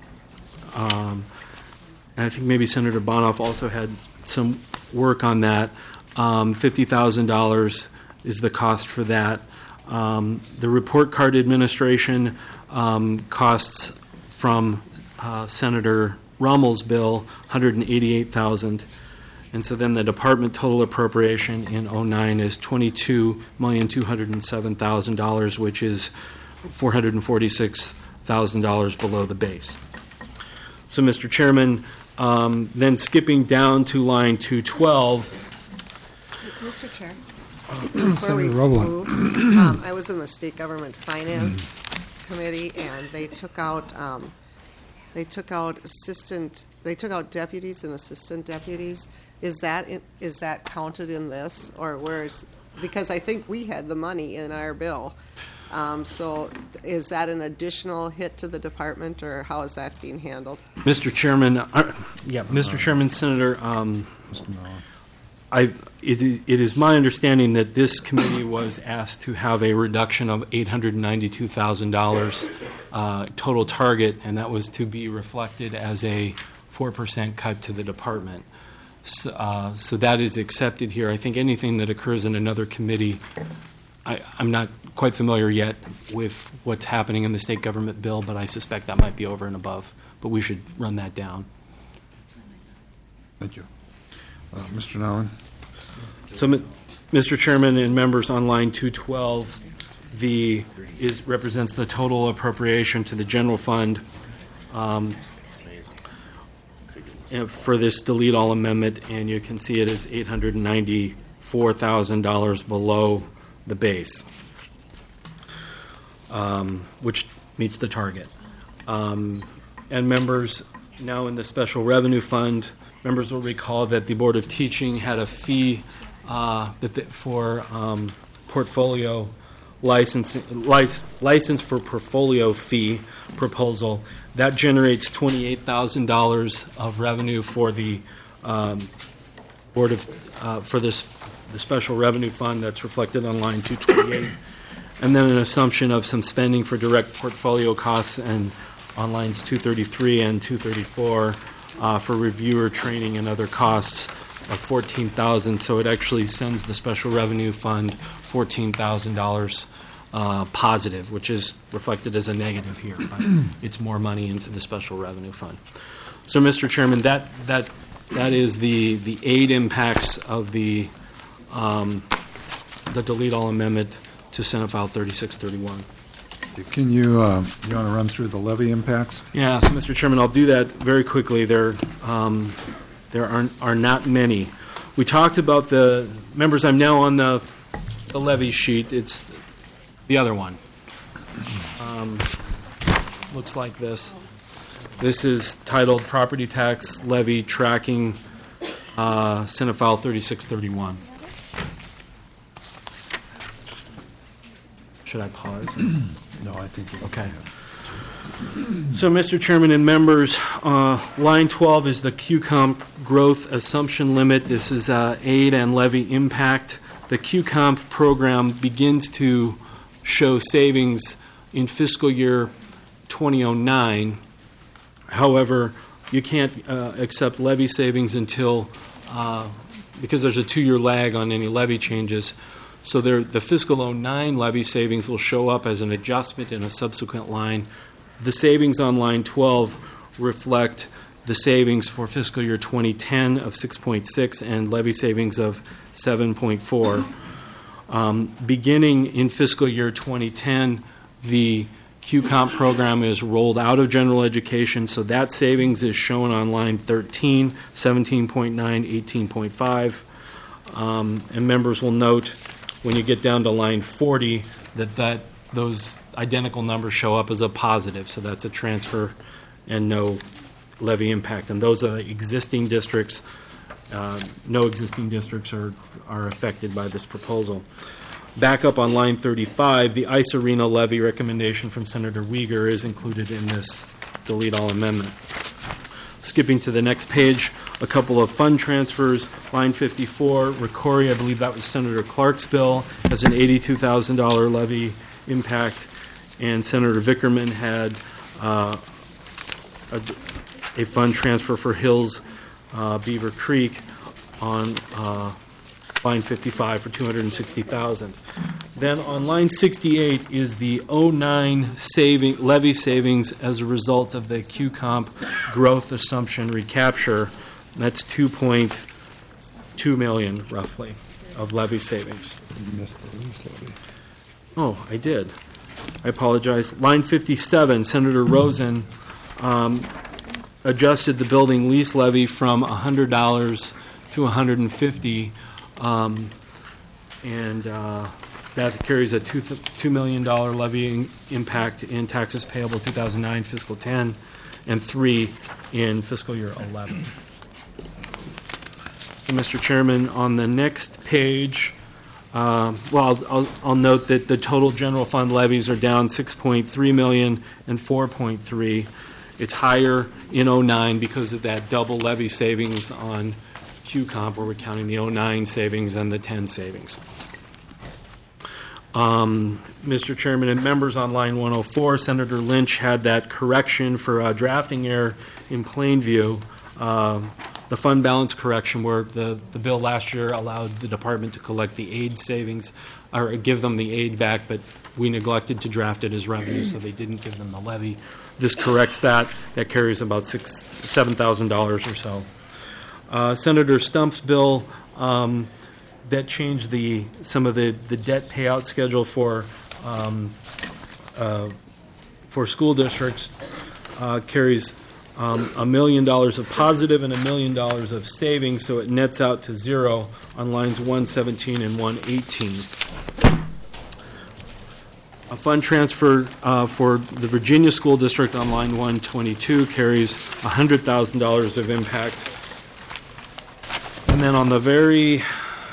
um, and I think maybe Senator Bonoff also had some work on that. Um, fifty thousand dollars is the cost for that. Um, the report card administration um, costs from uh, Senator Rommel's bill, one hundred eighty-eight thousand dollars. And so then the department total appropriation in oh nine is twenty-two million two hundred seven thousand dollars, which is four hundred forty-six thousand dollars below the base. So, Mister Chairman, um, then skipping down to line two twelve. Mister Chair, before we Senator Roblin. move, um, I was in the State Government Finance Committee, and they took out, um, they took out assistant, they took out deputies and assistant deputies. Is that, in- is that counted in this, or where's, because I think we had the money in our bill. Um, So is that an additional hit to the department, or how is that being handled? Mister Chairman, uh, yeah, Mister Chairman, Senator, um, I, it is, it is my understanding that this committee was asked to have a reduction of eight hundred ninety-two thousand dollars uh, total target, and that was to be reflected as a four percent cut to the department. So, uh, so that is accepted here. I think anything that occurs in another committee, I, I'm not quite familiar yet with what's happening in the state government bill, but I suspect that might be over and above. But we should run that down. Thank you. Uh, Mister Nolan? So, Mis- Mister Chairman and members, on line two twelve, the is represents the total appropriation to the general fund um, and for this delete all amendment, and you can see it is eight hundred ninety-four thousand dollars below the base, um, which meets the target. Um, and members, now in the special revenue fund, members will recall that the Board of Teaching had a fee uh, that the, for um, portfolio license, lic, license for portfolio fee proposal. That generates twenty-eight thousand dollars of revenue for the um, Board of, uh, for this, the special revenue fund that's reflected on line two twenty-eight. And then an assumption of some spending for direct portfolio costs and on lines two thirty-three and two thirty-four uh, for reviewer training and other costs of fourteen thousand dollars. So it actually sends the special revenue fund fourteen thousand dollars uh, positive, which is reflected as a negative here, but it's more money into the special revenue fund. So, Mister Chairman, that that that is the the aid impacts of the um, the delete all amendment to Senate File thirty-six thirty-one. Can you, uh, you want to run through the levy impacts? Yeah, so Mister Chairman, I'll do that very quickly. There, um, there are are not many. We talked about the members. I'm now on the the levy sheet. It's the other one. Um, looks like this. This is titled Property Tax Levy Tracking uh, Senate File thirty-six thirty-one. Should I pause? No, I think you Okay. So, Mister Chairman and members, uh, line twelve is the Q COMP growth assumption limit. This is uh, aid and levy impact. The Q COMP program begins to show savings in fiscal year twenty oh nine. However, you can't uh, accept levy savings until, uh, because there's a two-year lag on any levy changes. So there, the fiscal oh nine levy savings will show up as an adjustment in a subsequent line. The savings on line twelve reflect the savings for fiscal year twenty ten of six point six and levy savings of seven point four. Um, beginning in fiscal year twenty ten, the Q COMP program is rolled out of general education, so that savings is shown on line thirteen, seventeen point nine, eighteen point five. Um, and members will note when you get down to line forty that, that those identical numbers show up as a positive, so that's a transfer and no levy impact. And those are existing districts. Uh, no existing districts are, are affected by this proposal. Back up on line thirty-five, the ICE Arena levy recommendation from Senator Uyghur is included in this delete all amendment. Skipping to the next page, a couple of fund transfers. Line fifty-four, Ricori, I believe that was Senator Clark's bill, has an eighty-two thousand dollars levy impact, and Senator Vickerman had uh, a, a fund transfer for Hills uh, Beaver Creek on uh, line fifty-five for two hundred sixty thousand dollars. Then on line sixty-eight is the oh nine saving, levy savings as a result of the Q comp growth assumption recapture. That's two point two million roughly of levy savings. You missed the lease levy. Oh, I did. I apologize. Line fifty-seven, Senator Rosen um, adjusted the building lease levy from one hundred dollars to one hundred fifty dollars, um, and uh, that carries a two, $2 million levy impact in taxes payable two thousand nine fiscal ten and three in fiscal year eleven. So, Mister Chairman, on the next page, uh, well, I'll, I'll, I'll note that the total general fund levies are down six point three million dollars and four point three. It's higher in oh nine because of that double levy savings on Q comp, where we're counting the oh nine savings and the ten savings. Um, Mister Chairman and members, on line one oh four, Senator Lynch had that correction for uh, drafting error in Plainview, uh, the fund balance correction where the, the bill last year allowed the department to collect the aid savings or give them the aid back, but we neglected to draft it as revenue, so they didn't give them the levy. This corrects that. That carries about six, seven thousand dollars or so. Uh, Senator Stump's bill um, that changed the some of the, the debt payout schedule for um, uh, for school districts uh, carries um, a million dollars of positive and a million dollars of savings, so it nets out to zero on lines one seventeen and one eighteen. A fund transfer uh, for the Virginia School District on line one twenty-two carries one hundred thousand dollars of impact. And then on the very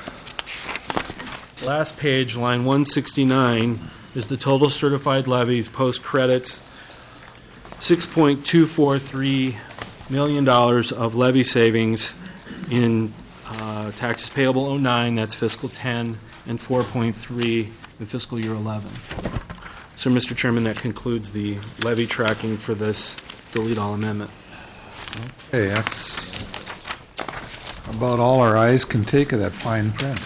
last page, line one sixty-nine, is the total certified levies post credits, six point two four three million dollars of levy savings in uh, taxes payable oh nine, that's fiscal ten, and four point three in fiscal year eleven. So, Mister Chairman, that concludes the levy tracking for this delete all amendment. Okay, that's about all our eyes can take of that fine print.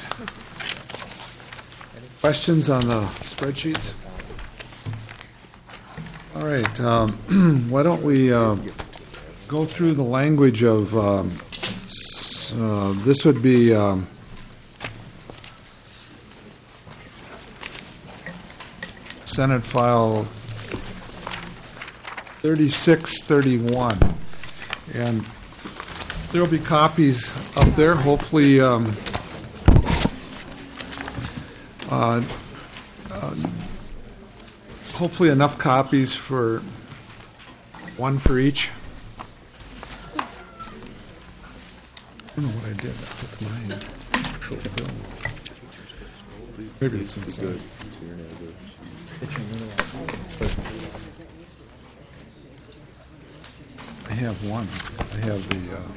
Any questions on the spreadsheets? All right, um, why don't we uh, go through the language of, um, s- uh, this would be um, Senate File thirty-six thirty-one. And there'll be copies up there, hopefully um, uh, uh, hopefully enough copies for one for each. I don't know what I did with my actual bill. Maybe it's inside. I have one. I have the, uh,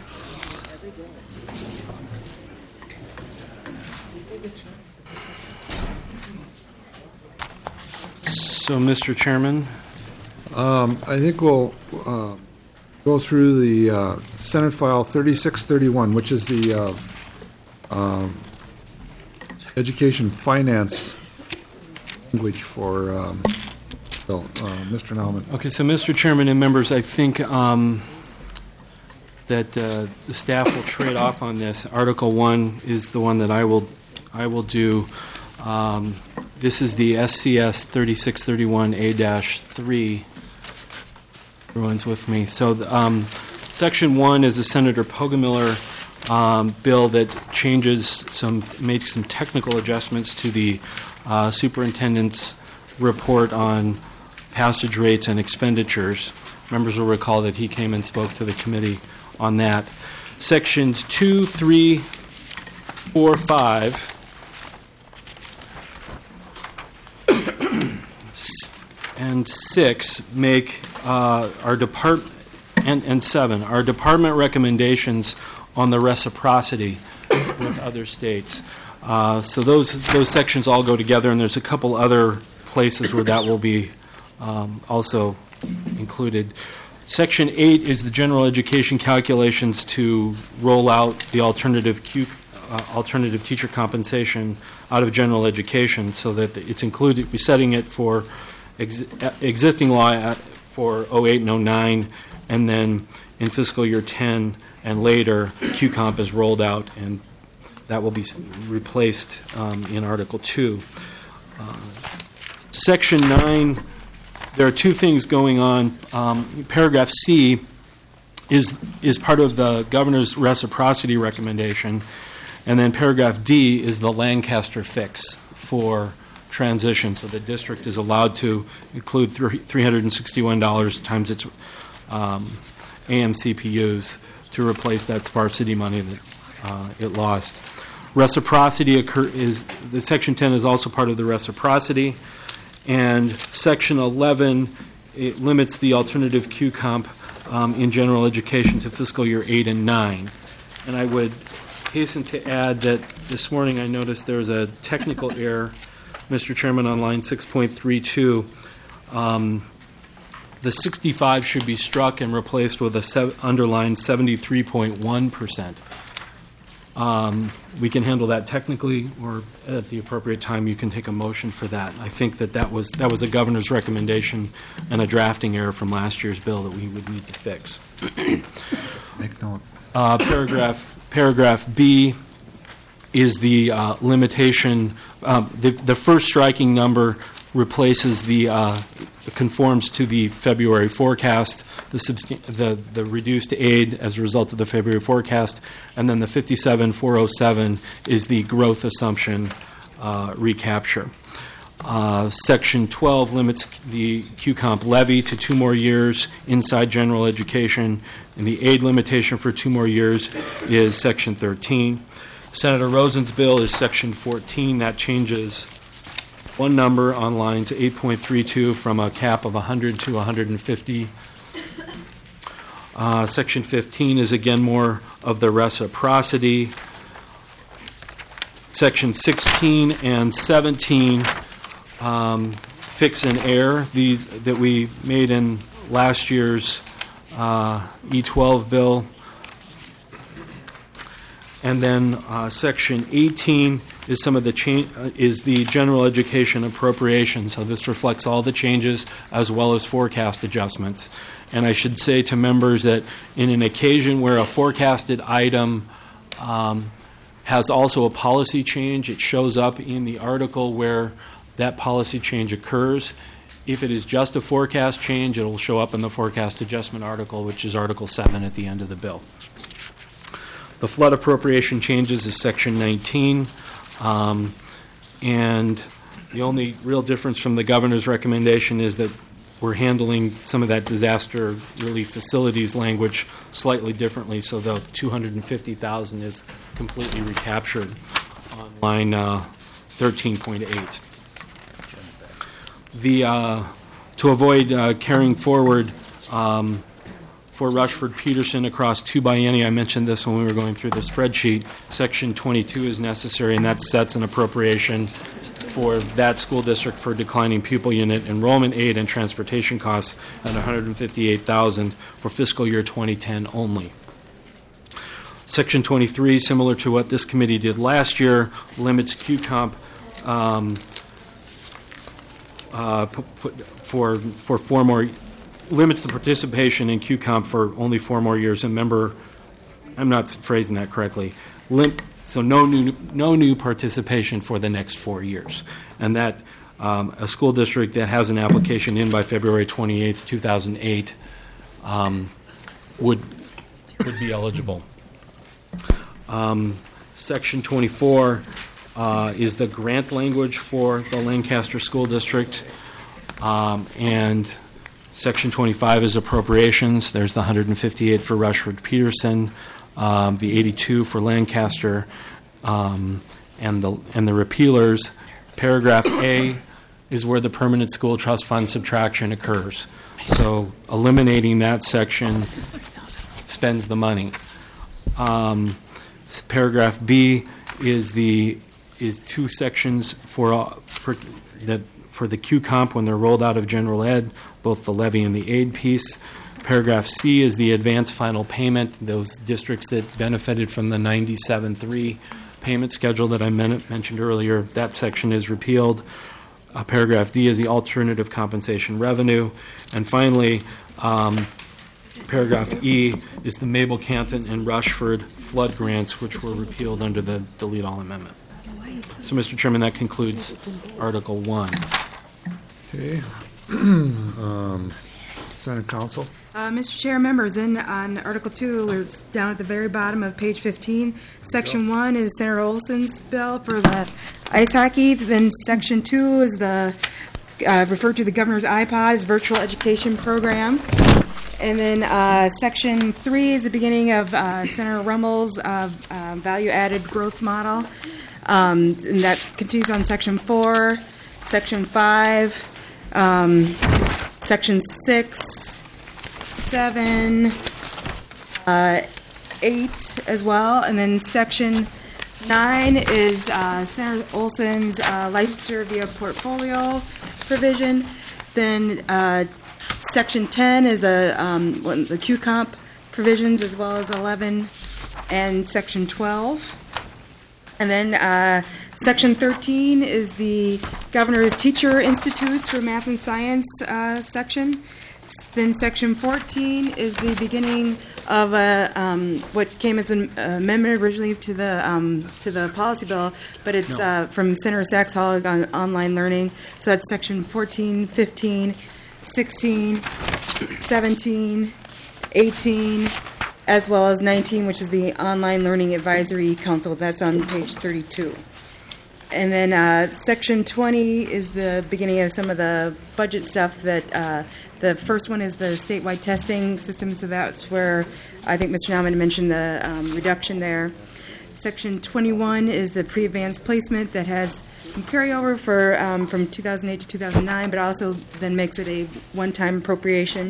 So, Mister Chairman, um, I think we'll uh, go through the uh, Senate File thirty-six thirty-one, which is the uh, uh, education finance language for um, Bill, uh, Mister Nauman. okay, so Mister Chairman and members, I think um, that uh, the staff will trade off on this. Article one is the one that I will I will do. Um, this is the S C S thirty-six thirty-one A three. Everyone's with me. So, the, um, Section one is a Senator Poggemiller um, bill that changes some, makes some technical adjustments to the uh, superintendent's report on passage rates and expenditures. Members will recall that he came and spoke to the committee on that. Sections two, three, four, five and six make uh, our department, and, and seven, our department recommendations on the reciprocity with other states. Uh, so those those sections all go together, and there's a couple other places where that will be um, also included. Section eight is the general education calculations to roll out the alternative Q uh, alternative teacher compensation out of general education so that it's included, we're setting it for ex- existing law at, for oh eight and oh nine, and then in fiscal year ten and later, Q COMP is rolled out, and that will be replaced um, in Article two. Uh, Section nine, there are two things going on. Um, paragraph C is is part of the governor's reciprocity recommendation, and then paragraph D is the Lancaster fix for transition. So the district is allowed to include three hundred sixty-one dollars times its um, A M C P Us to replace that sparsity money that uh, it lost. Reciprocity occur is the Section ten is also part of the reciprocity, and Section eleven it limits the alternative Q COMP um, in general education to fiscal year eight and nine. And I would hasten to add that this morning I noticed there was a technical error, Mister Chairman, on line six point three two. Um, the sixty-five should be struck and replaced with a se- underlined seventy-three point one percent. Um, we can handle that technically, or at the appropriate time you can take a motion for that. I think that that was, that was a governor's recommendation and a drafting error from last year's bill that we would need to fix. Make note. Uh, paragraph, paragraph B is the uh, limitation. Um, the, the first striking number replaces the, uh, conforms to the February forecast, the, substan- the the reduced aid as a result of the February forecast, and then the fifty-seven four oh seven is the growth assumption uh, recapture. Uh, Section twelve limits the Q COMP levy to two more years inside general education, and the aid limitation for two more years is Section thirteen. Senator Rosen's bill is Section fourteen. That changes one number on lines eight point three two from a cap of one hundred to one hundred fifty. Uh, Section fifteen is again more of the reciprocity. Section sixteen and seventeen um, fix an error these that we made in last year's uh, E twelve bill. And then uh, Section eighteen is some of the cha- uh, is the general education appropriation. So this reflects all the changes as well as forecast adjustments. And I should say to members that in an occasion where a forecasted item um, has also a policy change, it shows up in the article where that policy change occurs. If it is just a forecast change, it will show up in the forecast adjustment article, which is Article seven at the end of the bill. The flood appropriation changes is Section nineteen, um, and the only real difference from the governor's recommendation is that we're handling some of that disaster relief facilities language slightly differently, so the two hundred fifty thousand dollars is completely recaptured on line uh, thirteen point eight. The uh, to avoid uh, carrying forward um, for Rushford Peterson across two biennia, I mentioned this when we were going through the spreadsheet, Section twenty-two is necessary, and that sets an appropriation for that school district for declining pupil unit enrollment aid and transportation costs at one hundred fifty-eight thousand dollars for fiscal year twenty ten only. Section twenty-three, similar to what this committee did last year, limits Q COMP um, uh, p- p- for for four more. Limits the participation in Q COMP for only four more years. And remember, I'm not phrasing that correctly. Lim- so no new no new participation for the next four years, and that um, a school district that has an application in by February twenty-eighth, two thousand eight, um, would would be eligible. Um, Section twenty-four uh, is the grant language for the Lancaster School District, um, and Section twenty-five is appropriations. There's the one hundred fifty-eight for Rushford Peterson, um, the eighty-two for Lancaster, um, and the and the repealers. Paragraph A is where the permanent school trust fund subtraction occurs. So eliminating that section spends the money. Um, paragraph B is the is two sections for uh, for that. for the Q COMP when they're rolled out of general ed, both the levy and the aid piece. Paragraph C is the advance final payment, those districts that benefited from the ninety-seven three payment schedule that I men- mentioned earlier. That section is repealed. Uh, paragraph D is the alternative compensation revenue. And finally, um, paragraph E is the Mabel, Canton, and Rushford flood grants, which were repealed under the delete all amendment. So, Mister Chairman, that concludes Article one. Okay. um, Senate Counsel. Uh, Mister Chair, members, in on Article two, it's down at the very bottom of page fifteen. Section one is Senator Olson's bill for the ice hockey. Then Section two is the uh, referred to the governor's iPod as virtual education program. And then uh, Section three is the beginning of uh, Senator Rummel's uh, uh, value-added growth model. Um, and that continues on Section four, Section five, um, Section six, seven, uh, eight as well. And then Section nine is uh, Senator Olson's uh, licensure via portfolio provision. Then uh, Section ten is a, um, the Q comp provisions, as well as eleven and Section twelve. And then uh, Section thirteen is the Governor's Teacher Institutes for Math and Science uh, section. Then Section fourteen is the beginning of a, um, what came as an amendment originally to the um, to the policy bill, but it's uh, from Senator Sachs-Hall on online learning. So that's Section fourteen, fifteen, sixteen, seventeen, eighteen, as well as nineteen, which is the Online Learning Advisory Council. That's on page thirty-two. And then uh, Section twenty is the beginning of some of the budget stuff that uh, the first one is the statewide testing system, so that's where I think Mister Nauman mentioned the um, reduction there. Section twenty-one is the pre-advanced placement that has some carryover for um, from two thousand eight to two thousand nine, but also then makes it a one-time appropriation.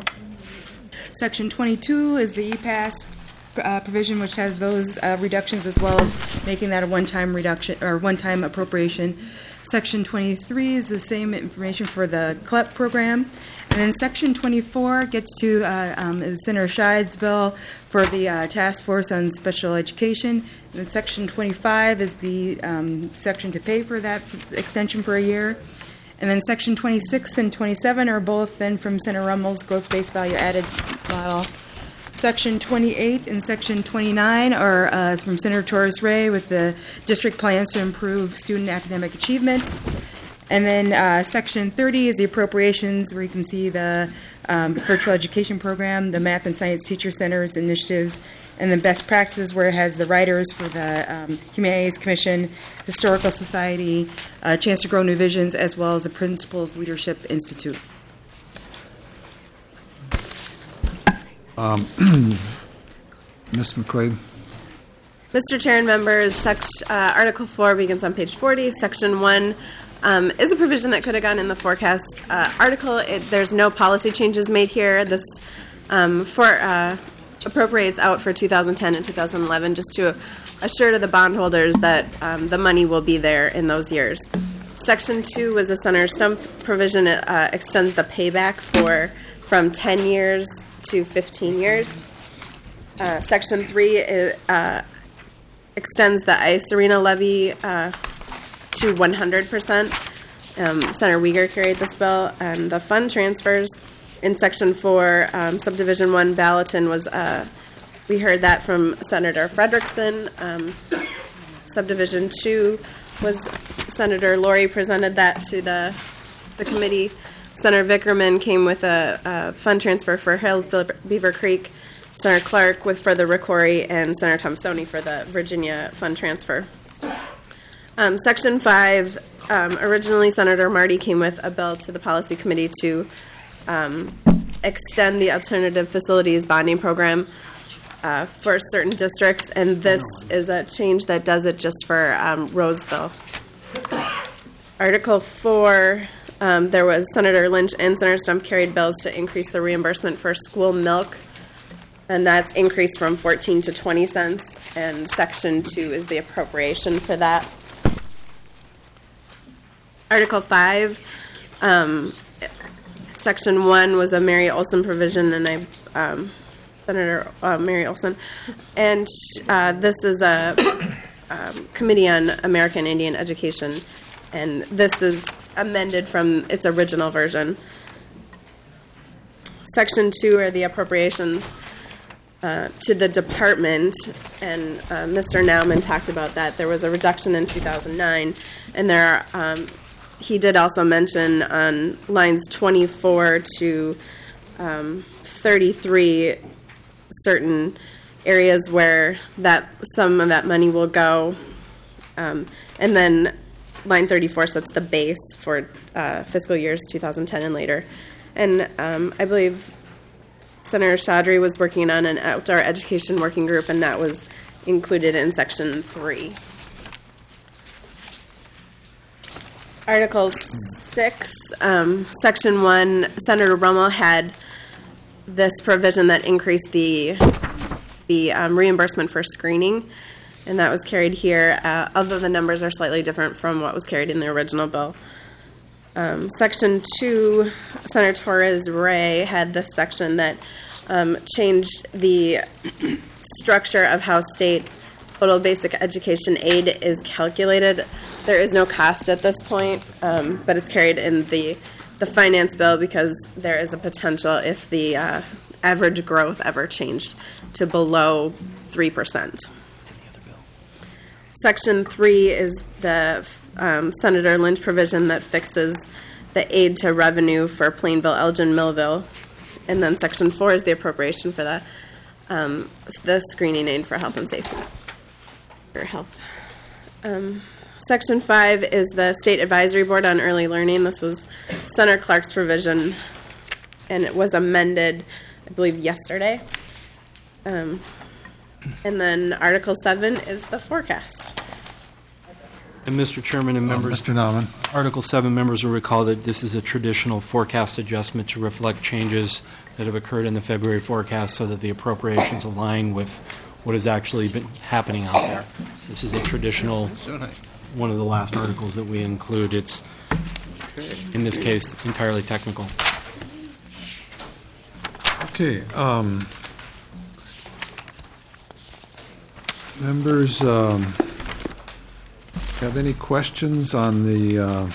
Section twenty-two is the E PASS uh, provision, which has those uh, reductions as well as making that a one-time reduction or one-time appropriation. Section twenty-three is the same information for the C L E P program. And then Section twenty-four gets to uh, um, is Senator Scheid's bill for the uh, Task Force on Special Education. And then Section twenty-five is the um, section to pay for that extension for a year. And then Section twenty-six and twenty-seven are both then from Senator Rummel's growth-based value-added model. Section twenty-eight and Section twenty-nine are uh, from Senator Torres Ray with the district plans to improve student academic achievement. And then uh, Section thirty is the appropriations, where you can see the um, virtual education program, the math and science teacher centers initiatives, and the best practices, where it has the writers for the um, Humanities Commission, Historical Society, uh, Chance to Grow New Visions, as well as the Principals Leadership Institute. Um, Miz McQuaid. Mister Chair and members, sect, uh, Article four begins on page forty. Section one um, is a provision that could have gone in the forecast uh, article. It, there's no policy changes made here. This um, for uh, appropriates out for two thousand ten and two thousand eleven, just to assure to the bondholders that um, the money will be there in those years. Section two was a Senator Stump provision. It uh, extends the payback for from ten years to fifteen years. Uh, Section three is, uh, extends the ice arena levy uh, to one hundred percent. Um, Senator Uyghur carried this bill. And the fund transfers in Section four, um, Subdivision one, Ballatin was, uh, we heard that from Senator Frederickson. Um, Subdivision two was Senator Lori presented that to the, the committee. Senator Vickerman came with a, a fund transfer for Hills Beaver Creek, Senator Clark with for the Ricori, and Senator Thompsoni for the Virginia fund transfer. Um, Section five, um, originally Senator Marty came with a bill to the Policy Committee to um, extend the Alternative Facilities Bonding Program uh, for certain districts, and this is a change that does it just for um, Roseville. Article four, um, there was Senator Lynch and Senator Stump carried bills to increase the reimbursement for school milk, and that's increased from fourteen to twenty cents, and Section two is the appropriation for that. Article five, um, Section one was a Mary Olson provision, and I, um, Senator uh, Mary Olson, and uh, this is a um, Committee on American Indian Education, and this is amended from its original version. Section two are the appropriations uh, to the department, and uh, Mister Nauman talked about that. There was a reduction in two thousand nine, and there are, um, he did also mention on lines twenty-four to um, thirty-three certain areas where that some of that money will go, um, and then line thirty-four sets the base for uh, fiscal years two thousand ten and later. And um, I believe Senator Chaudhry was working on an outdoor education working group, and that was included in section three. Article six, um, section one, Senator Rummel had this provision that increased the the um, reimbursement for screening, and that was carried here, uh, although the numbers are slightly different from what was carried in the original bill. Um, section two, Senator Torres Ray had this section that um, changed the structure of how state total basic education aid is calculated. There is no cost at this point, um, but it's carried in the the finance bill because there is a potential if the uh, average growth ever changed to below three percent. Section three is the um, Senator Lynch provision that fixes the aid to revenue for Plainville, Elgin, Millville. And then section four is the appropriation for the, um, the screening aid for health and safety, or health. Um, section five is the State Advisory Board on Early Learning. This was Senator Clark's provision, and it was amended, I believe, yesterday. Um, and then Article seven is the forecast. And Mister Chairman and members, Mister Nauman. Article seven members will recall that this is a traditional forecast adjustment to reflect changes that have occurred in the February forecast so that the appropriations align with what has actually been happening out there. This is a traditional, one of the last articles that we include. It's, in this case, entirely technical. Okay. Um, members, um, have any questions on the uh,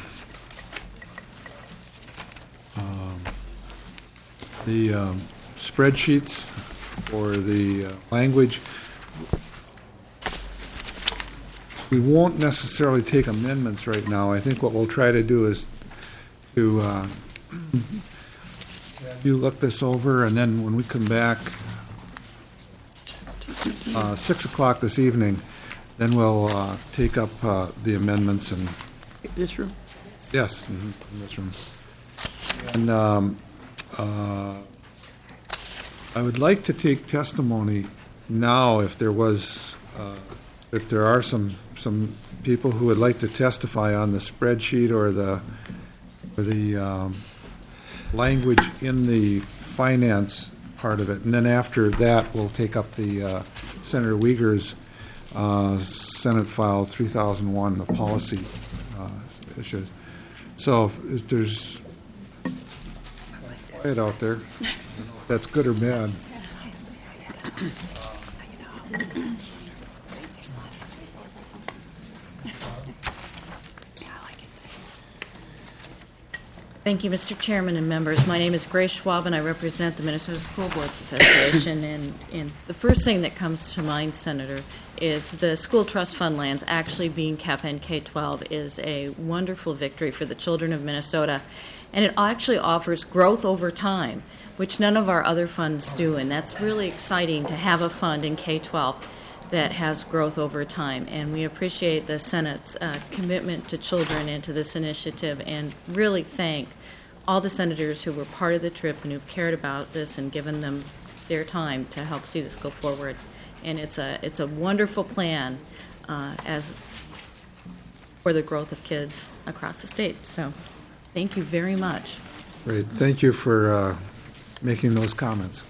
um, the um, spreadsheets or the uh, language? We won't necessarily take amendments right now. I think what we'll try to do is to uh, you look this over, and then when we come back uh, six o'clock this evening, then we'll uh, take up uh, the amendments and. This room? Yes, mhm, in this room. And um, uh, I would like to take testimony now if there was, uh, if there are some some people who would like to testify on the spreadsheet or the or the um, language in the finance part of it, and then after that we'll take up the uh, Senator Uyghur's uh, Senate File three thousand one, the policy uh, issues. So if, if there's quiet out there, that's good or bad. Thank you, Mister Chairman and members. My name is Grace Schwab, and I represent the Minnesota School Boards Association. and, and the first thing that comes to mind, Senator, is the school trust fund lands actually being kept in K twelve is a wonderful victory for the children of Minnesota, and it actually offers growth over time, which none of our other funds do, and that's really exciting to have a fund in K twelve that has growth over time. And we appreciate the Senate's uh, commitment to children and to this initiative, and really thank all the senators who were part of the trip and who've cared about this and given them their time to help see this go forward. And it's a it's a wonderful plan uh, as for the growth of kids across the state. So thank you very much. Great. Thank you for uh, making those comments.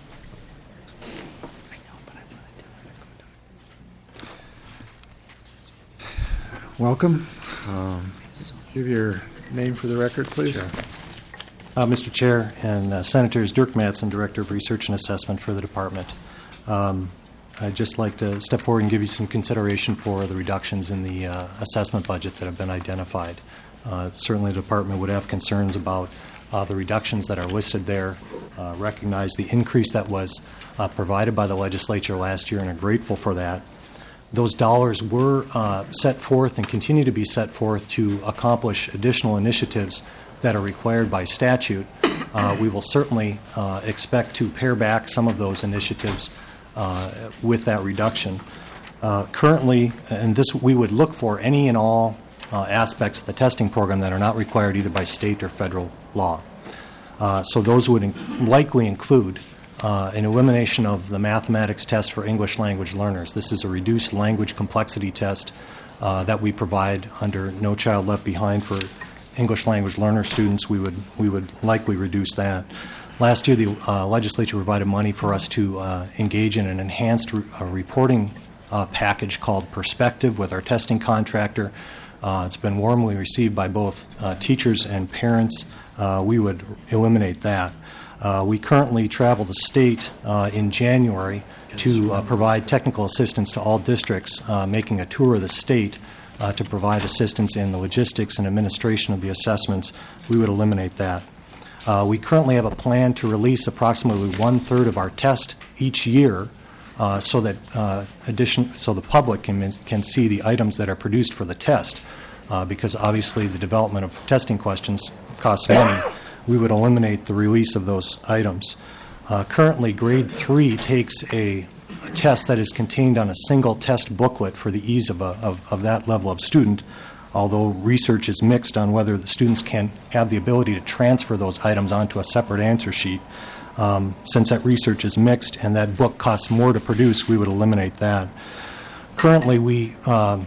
Welcome. Um, give your name for the record, please. Sure. Uh, Mister Chair and uh, Senators, Dirk Mattson, Director of Research and Assessment for the Department. Um, I'd just like to step forward and give you some consideration for the reductions in the uh, assessment budget that have been identified. Uh, certainly the department would have concerns about uh, the reductions that are listed there, uh, recognize the increase that was uh, provided by the legislature last year and are grateful for that. Those dollars were uh, set forth and continue to be set forth to accomplish additional initiatives that are required by statute. Uh, we will certainly uh, expect to pare back some of those initiatives uh, with that reduction. Uh, currently, and this we would look for any and all uh, aspects of the testing program that are not required either by state or federal law. Uh, so those would in- likely include uh, an elimination of the mathematics test for English language learners. This is a reduced language complexity test uh, that we provide under No Child Left Behind for English language learner students. We would we would likely reduce that. Last year, the uh, legislature provided money for us to uh, engage in an enhanced re- uh, reporting uh, package called Perspective with our testing contractor. Uh, it's been warmly received by both uh, teachers and parents. Uh, we would eliminate that. Uh, we currently travel the state uh, in January to uh, provide technical assistance to all districts, uh, making a tour of the state uh, to provide assistance in the logistics and administration of the assessments. We would eliminate that. Uh, we currently have a plan to release approximately one-third of our test each year uh, so that uh, addition, so the public can, can see the items that are produced for the test, uh, because obviously the development of testing questions costs money. We would eliminate the release of those items. Uh, currently, grade three takes a, a test that is contained on a single test booklet for the ease of, a, of, of that level of student, although research is mixed on whether the students can have the ability to transfer those items onto a separate answer sheet. Um, since that research is mixed and that book costs more to produce, we would eliminate that. Currently, we um,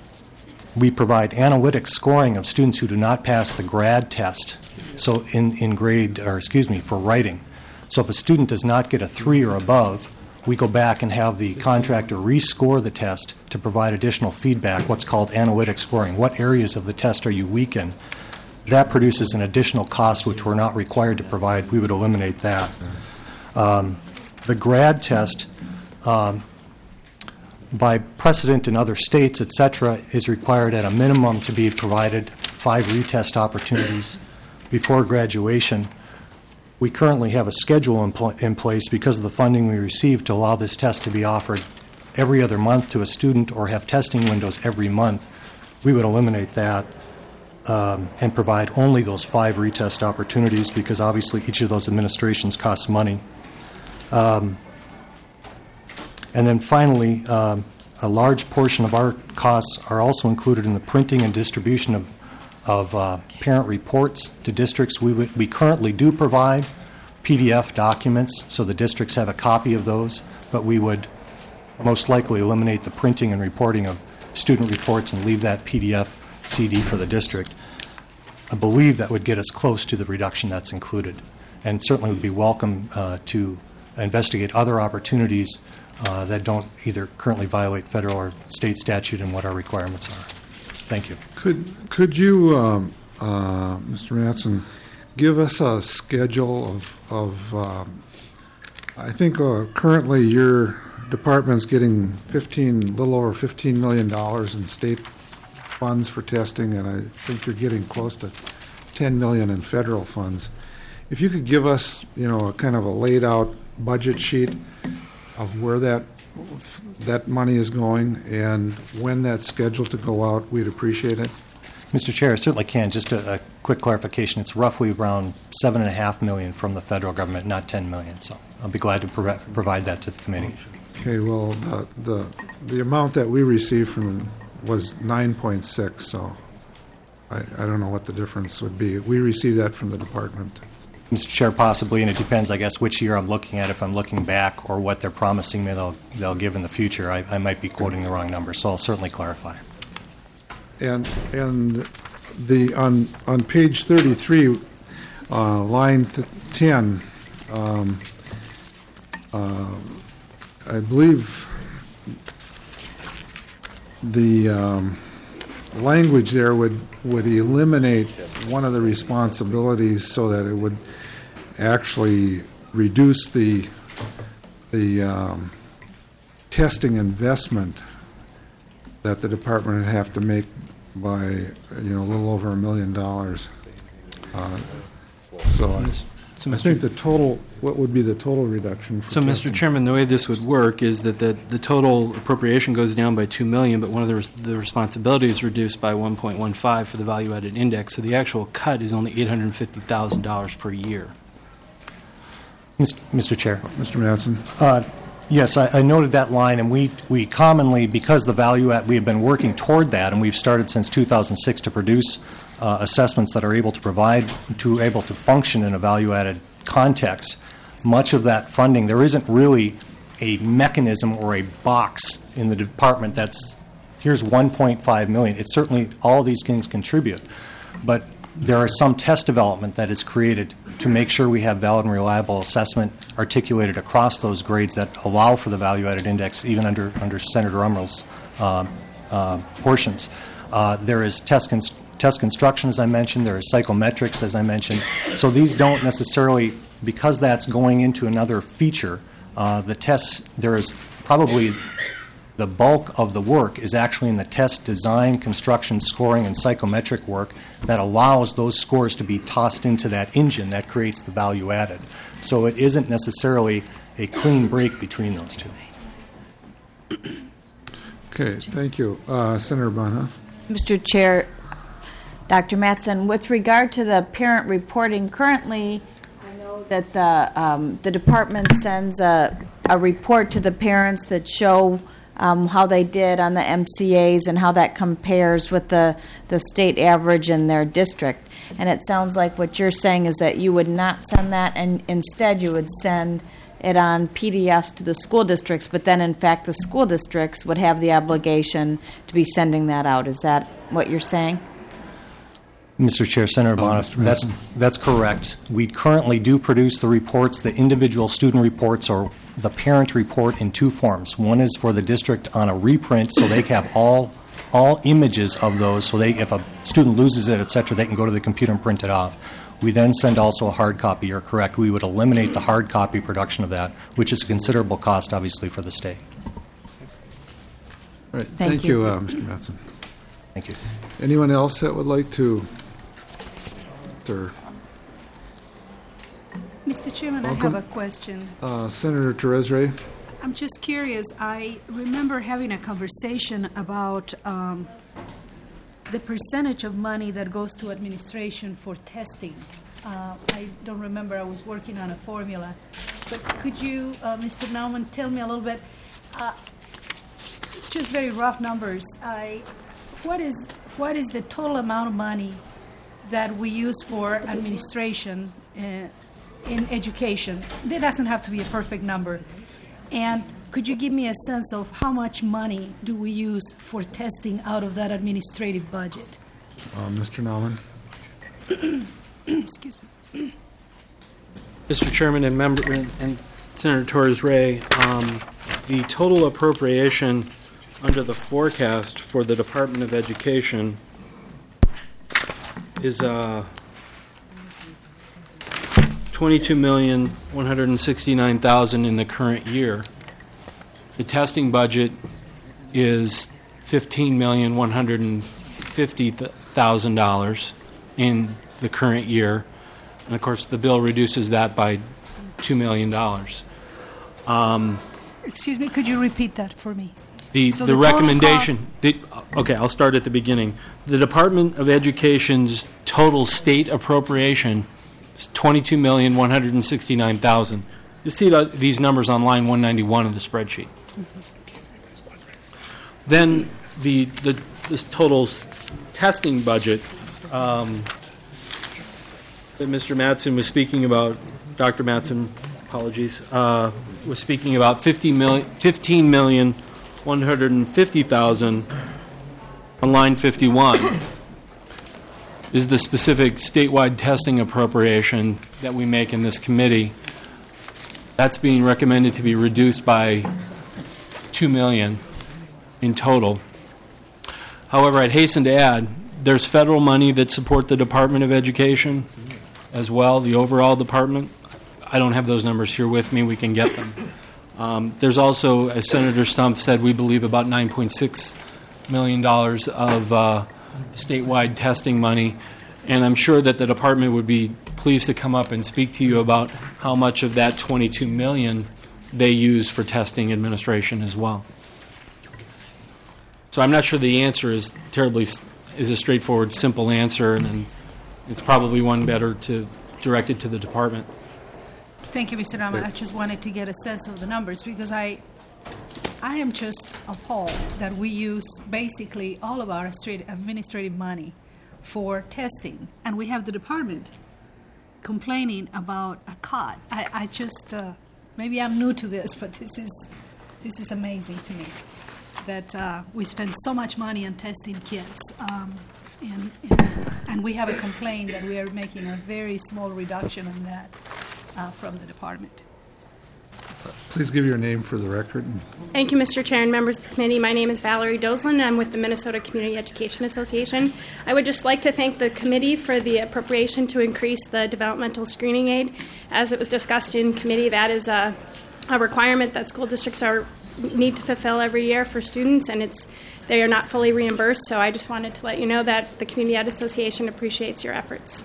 we provide analytic scoring of students who do not pass the grad test. So in, in grade, or excuse me, for writing. So if a student does not get a three or above, we go back and have the contractor rescore the test to provide additional feedback, what's called analytic scoring. What areas of the test are you weak in? That produces an additional cost which we're not required to provide. We would eliminate that. Um, the grad test, um, by precedent in other states, et cetera, is required at a minimum to be provided five retest opportunities before graduation. We currently have a schedule in, pl- in place because of the funding we receive to allow this test to be offered every other month to a student or have testing windows every month. We would eliminate that um, and provide only those five retest opportunities because obviously each of those administrations costs money. Um, and then finally, um, a large portion of our costs are also included in the printing and distribution of of uh, parent reports to districts. We, would, we currently do provide P D F documents, so the districts have a copy of those, but we would most likely eliminate the printing and reporting of student reports and leave that P D F C D for the district. I believe that would get us close to the reduction that's included, and certainly would be welcome uh, to investigate other opportunities uh, that don't either currently violate federal or state statute and what our requirements are. Thank you. Could could you, um, uh, Mister Mattson, give us a schedule of, of um, I think uh, currently your department's getting fifteen, a little over fifteen million dollars in state funds for testing, and I think you're getting close to ten million dollars in federal funds. If you could give us, you know, a kind of a laid out budget sheet of where that that money is going and when that's scheduled to go out, we'd appreciate it. Mister Chair, I certainly can. Just a, a quick clarification. It's roughly around seven and a half million from the federal government, not ten million. So I'll be glad to pro- provide that to the committee. Okay. Well, the the, the amount that we received from them was nine point six. So I, I don't know what the difference would be. We received that from the department. Mister Chair, possibly, and it depends, I guess, which year I'm looking at. If I'm looking back or what they're promising me they'll they'll give in the future, I, I might be quoting the wrong number. So I'll certainly clarify. And and the on on page thirty-three, uh, line th- ten, um, uh, I believe the um, language there would would eliminate one of the responsibilities so that it would actually reduce the the um, testing investment that the department would have to make by, you know, a little over a million dollars. Uh, So I So, I think the total, what would be the total reduction for So, Mister testing? Chairman, the way this would work is that the, the total appropriation goes down by two million dollars, but one of the, res- the responsibilities is reduced by one point one five for the value-added index, so the actual cut is only eight hundred fifty thousand dollars per year. Mister Chair. Mister Mattson? Uh, Yes, I, I noted that line, and we, we commonly, because the value add, we have been working toward that, and we've started since two thousand six to produce uh, assessments that are able to provide, to able to function in a value-added context. Much of that funding, there isn't really a mechanism or a box in the department that's, here's one point five million dollars. It's certainly, all these things contribute, but there is some test development that is created to make sure we have valid and reliable assessment articulated across those grades that allow for the value-added index, even under under Senator Ummel's uh, uh, portions. Uh, there is test cons- test construction, as I mentioned. There is psychometrics, as I mentioned. So these don't necessarily, because that's going into another feature, uh, the tests, there is probably the bulk of the work is actually in the test design, construction, scoring, and psychometric work that allows those scores to be tossed into that engine that creates the value added. So it isn't necessarily a clean break between those two. Okay, thank you. Uh, Senator Bonhoeff? Mister Chair, Doctor Mattson, with regard to the parent reporting, currently I know that the, um, the department sends a, a report to the parents that show Um, how they did on the M C As and how that compares with the, the state average in their district. And it sounds like what you're saying is that you would not send that, and instead you would send it on P D Fs to the school districts, but then in fact the school districts would have the obligation to be sending that out. Is that what you're saying? Mister Chair, Senator Bonhoeff, Mister that's, that's correct. We currently do produce the reports, the individual student reports or the parent report in two forms. One is for the district on a reprint, so they have all all images of those, so they, if a student loses it, et cetera, they can go to the computer and print it off. We then send also a hard copy. You're correct. We would eliminate the hard copy production of that, which is a considerable cost, obviously, for the state. All right, Thank thank you. you, uh, Mister Mattson. Thank you. Anyone else that would like to? Sir. Mister Chairman, Welcome. I have a question. Uh, Senator Therese Ray? I'm just curious. I remember having a conversation about um, the percentage of money that goes to administration for testing. Uh, I don't remember. I was working on a formula. But could you, uh, Mister Nauman, tell me a little bit, uh, just very rough numbers, I, what is what is the total amount of money that we use for administration uh, in education? It doesn't have to be a perfect number. And could you give me a sense of how much money do we use for testing out of that administrative budget? Uh, Mister Nauman? Excuse me. Mister Chairman and member and, and Senator Torres Ray, um, the total appropriation under the forecast for the Department of Education is uh, twenty-two million one hundred sixty-nine thousand in the current year. The testing budget is fifteen million one hundred fifty thousand dollars in the current year, and of course the bill reduces that by two million dollars. Um, Excuse me, could you repeat that for me? The, So the, the total recommendation, cost- the, okay, I'll start at the beginning. The Department of Education's total state appropriation is twenty-two million one hundred sixty-nine thousand dollars. You see the, these numbers on line one ninety-one of the spreadsheet. Then the, the this total s- testing budget um, that Mister Mattson was speaking about, Doctor Mattson, apologies, uh, was speaking about fifteen million, fifteen million one hundred fifty thousand on line fifty-one is the specific statewide testing appropriation that we make in this committee. That's being recommended to be reduced by two million dollars in total. However, I'd hasten to add, there's federal money that support the Department of Education as well, the overall department. I don't have those numbers here with me. We can get them. Um, There's also, as Senator Stump said, we believe about nine point six million dollars of uh, statewide testing money, and I'm sure that the department would be pleased to come up and speak to you about how much of that twenty-two million dollars they use for testing administration as well. So I'm not sure the answer is terribly is a straightforward, simple answer, and, and it's probably one better to direct it to the department. Thank you, Mister Rahman. I just wanted to get a sense of the numbers because I, I am just appalled that we use basically all of our straight administrative money for testing, and we have the department complaining about a cut. I, I just uh, maybe I'm new to this, but this is this is amazing to me that uh, we spend so much money on testing kids, um, and, and and we have a complaint that we are making a very small reduction on that uh, from the department. Please give your name for the record. Thank you, Mister Chair and members of the committee. My name is Valerie Doslin. I'm with the Minnesota Community Education Association. I would just like to thank the committee for the appropriation to increase the developmental screening aid. As it was discussed in committee, that is a, a requirement that school districts are need to fulfill every year for students, and it's they are not fully reimbursed. So I just wanted to let you know that the Community Ed Association appreciates your efforts.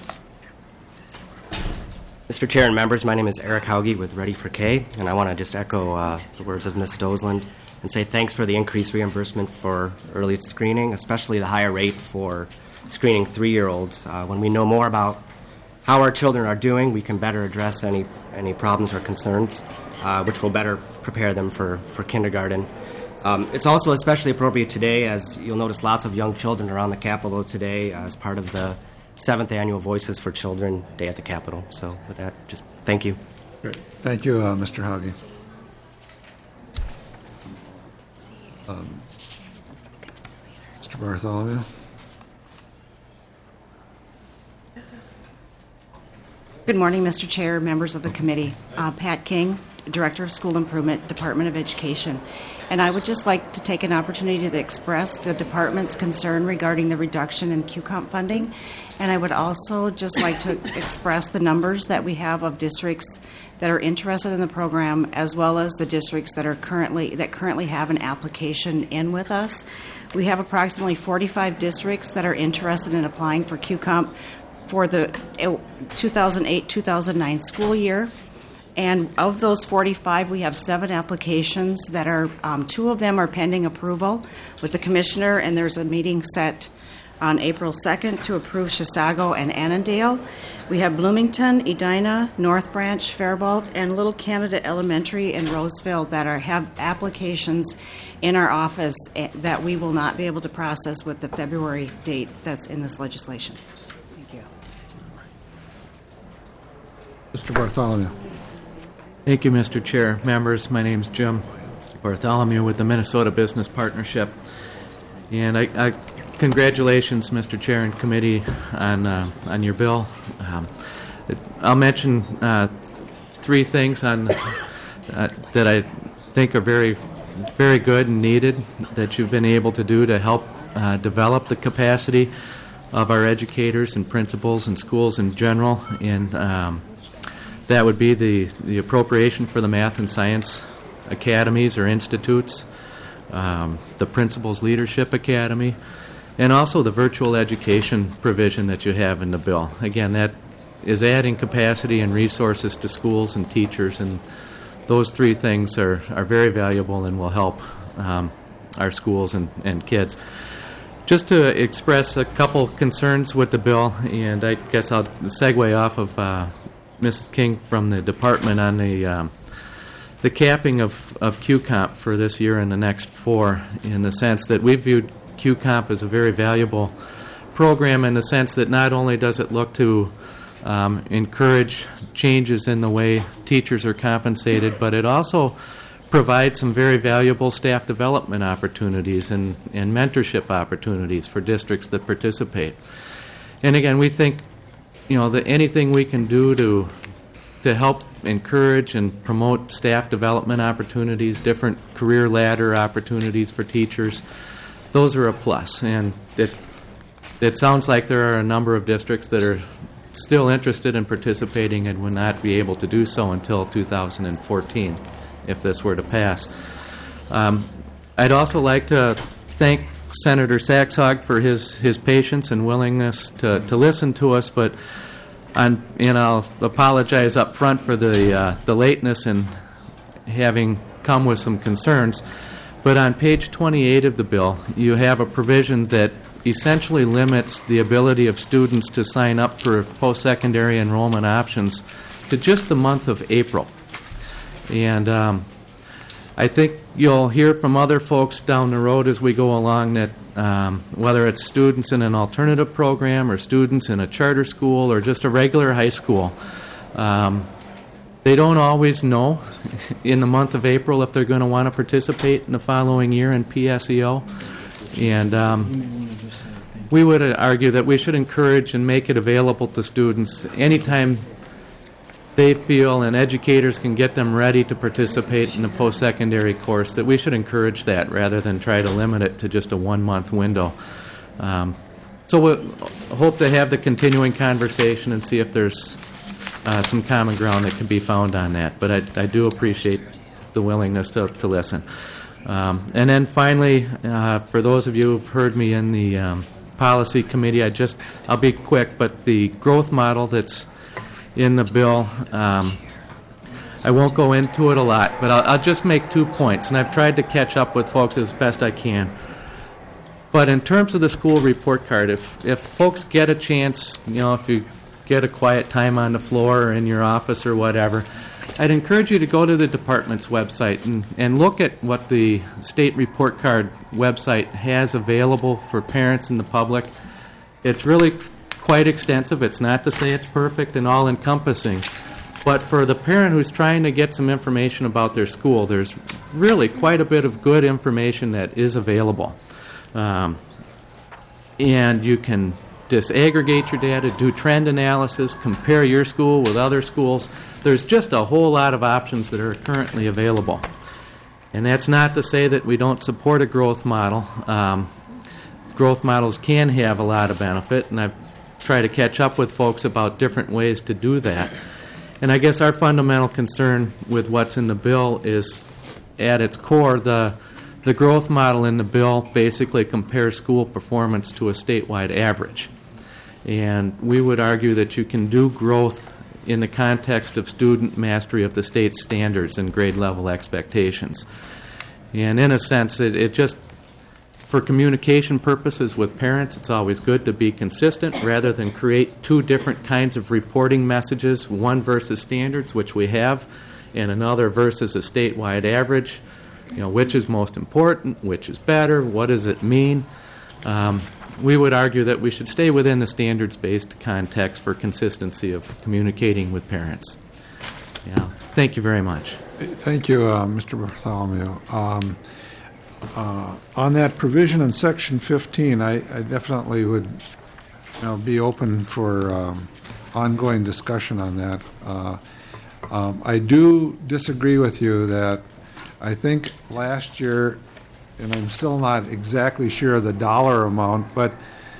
Mister Chair and members, my name is Eric Hauge with Ready for K, and I want to just echo uh, the words of Miz Dosland and say thanks for the increased reimbursement for early screening, especially the higher rate for screening three-year-olds. Uh, when we know more about how our children are doing, we can better address any, any problems or concerns, uh, which will better prepare them for, for kindergarten. Um, it's also especially appropriate today, as you'll notice lots of young children around the Capitol today uh, as part of the seventh Annual Voices for Children Day at the Capitol. So with that, just thank you. Great. Thank you, uh, Mister Hauge. Um, Mister Bartholomew. Good morning, Mister Chair, members of the committee. Uh, Pat King, Director of School Improvement, Department of Education. And I would just like to take an opportunity to express the department's concern regarding the reduction in Q COMP funding. And I would also just like to express the numbers that we have of districts that are interested in the program, as well as the districts that are currently that currently have an application in with us. We have approximately forty-five districts that are interested in applying for Q COMP for the two thousand eight two thousand nine school year. And of those forty-five, we have seven applications that are, um, two of them are pending approval with the commissioner, and there's a meeting set on April second to approve Chisago and Annandale. We have Bloomington, Edina, North Branch, Faribault, and Little Canada Elementary in Roseville that are have applications in our office that we will not be able to process with the February date that's in this legislation. Thank you. Mister Bartholomew. Thank you, Mister Chair. Members, my name is Jim Bartholomew with the Minnesota Business Partnership. And I, I congratulations, Mister Chair and committee, on uh, on your bill. Um, it, I'll mention uh, three things on uh, that I think are very, very good and needed that you've been able to do to help uh, develop the capacity of our educators and principals and schools in general. And um, that would be the, the appropriation for the math and science academies or institutes, um, the Principals Leadership Academy, and also the virtual education provision that you have in the bill. Again, that is adding capacity and resources to schools and teachers, and those three things are, are very valuable and will help um, our schools and, and kids. Just to express a couple concerns with the bill, and I guess I'll segue off of uh, Missus King from the department on the um, the capping of, of Q COMP for this year and the next four, in the sense that we viewed Q COMP as a very valuable program in the sense that not only does it look to um, encourage changes in the way teachers are compensated, but it also provides some very valuable staff development opportunities and, and mentorship opportunities for districts that participate. And again, we think you know, that anything we can do to to help encourage and promote staff development opportunities, different career ladder opportunities for teachers, those are a plus. And it it sounds like there are a number of districts that are still interested in participating and will not be able to do so until two thousand fourteen. if this were to pass. Um, I'd also like to thank Senator Saxhog for his, his patience and willingness to, to listen to us, but on, and I'll apologize up front for the uh, the lateness and having come with some concerns. But on page twenty-eight of the bill, you have a provision that essentially limits the ability of students to sign up for post-secondary enrollment options to just the month of April. And um, I think you'll hear from other folks down the road as we go along that um, whether it's students in an alternative program or students in a charter school or just a regular high school, um, they don't always know in the month of April if they're going to want to participate in the following year in P S E O. And um, we would argue that we should encourage and make it available to students anytime they feel and educators can get them ready to participate in the post-secondary course, that we should encourage that rather than try to limit it to just a one-month window. Um, so we'll hope to have the continuing conversation and see if there's uh, some common ground that can be found on that. But I, I do appreciate the willingness to, to listen. Um, and then finally, uh, for those of you who've heard me in the um, policy committee, I just, I'll be quick, but the growth model that's in the bill, um, I won't go into it a lot, but I'll, I'll just make two points, and I've tried to catch up with folks as best I can. But in terms of the school report card, if, if folks get a chance, you know, if you get a quiet time on the floor or in your office or whatever, I'd encourage you to go to the department's website and, and look at what the state report card website has available for parents and the public. It's really quite extensive. It's not to say it's perfect and all-encompassing, but for the parent who's trying to get some information about their school, there's really quite a bit of good information that is available. Um, and you can disaggregate your data, do trend analysis, compare your school with other schools. There's just a whole lot of options that are currently available. And that's not to say that we don't support a growth model. Um, growth models can have a lot of benefit, and I've try to catch up with folks about different ways to do that. And I guess our fundamental concern with what's in the bill is, at its core, the the growth model in the bill basically compares school performance to a statewide average. And we would argue that you can do growth in the context of student mastery of the state standards and grade level expectations. And in a sense, it, it just for communication purposes with parents, it's always good to be consistent rather than create two different kinds of reporting messages, one versus standards, which we have, and another versus a statewide average. You know, which is most important, which is better, what does it mean? Um, we would argue that we should stay within the standards-based context for consistency of communicating with parents. Yeah. Thank you very much. Thank you, uh, Mister Bartholomew. Um, Uh, on that provision in Section fifteen, I, I definitely would, you know, be open for um, ongoing discussion on that. Uh, um, I do disagree with you that I think last year, and I'm still not exactly sure of the dollar amount, but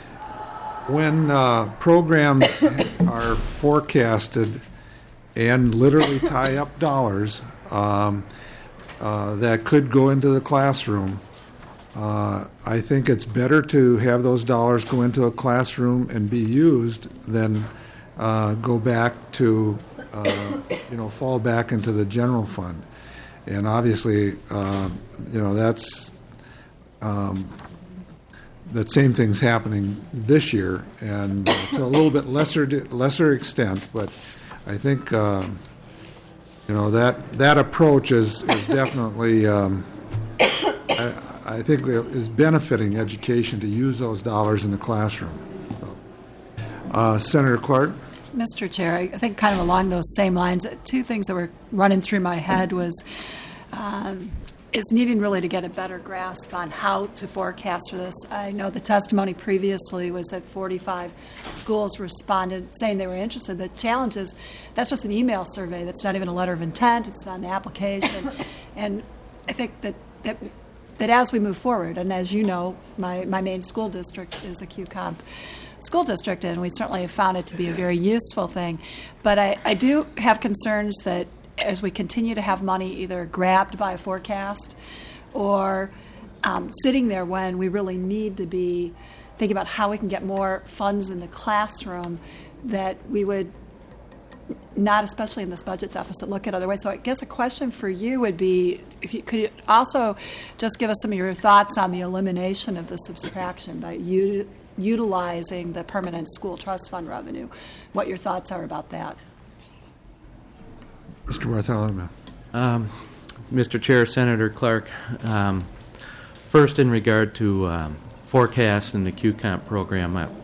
when uh, programs are forecasted and literally tie up dollars, um, Uh, that could go into the classroom. Uh, I think it's better to have those dollars go into a classroom and be used than uh, go back to, uh, you know, fall back into the general fund. And obviously, uh, you know, that's um, that same thing's happening this year, and to a little bit lesser lesser extent, but I think. Uh, You know, that that approach is, is definitely, um, I, I think, is benefiting education to use those dollars in the classroom. So, uh, Senator Clark? Mister Chair, I think kind of along those same lines, two things that were running through my head was um, is needing really to get a better grasp on how to forecast for this. I know the testimony previously was that forty-five schools responded saying they were interested. The challenge is that's just an email survey. That's not even a letter of intent. It's not an application. And I think that, that that as we move forward, and as you know, my, my main school district is a Q COMP school district, and we certainly have found it to be a very useful thing. But I, I do have concerns that as we continue to have money either grabbed by a forecast or um, sitting there when we really need to be thinking about how we can get more funds in the classroom, that we would not, especially in this budget deficit, look at other ways. So I guess a question for you would be, if you could also just give us some of your thoughts on the elimination of the subtraction by u- utilizing the permanent school trust fund revenue, what your thoughts are about that. Mister Bartholomew. Um, Mister Chair, Senator Clark, um, first in regard to um, forecasts in the Q COMP program, uh,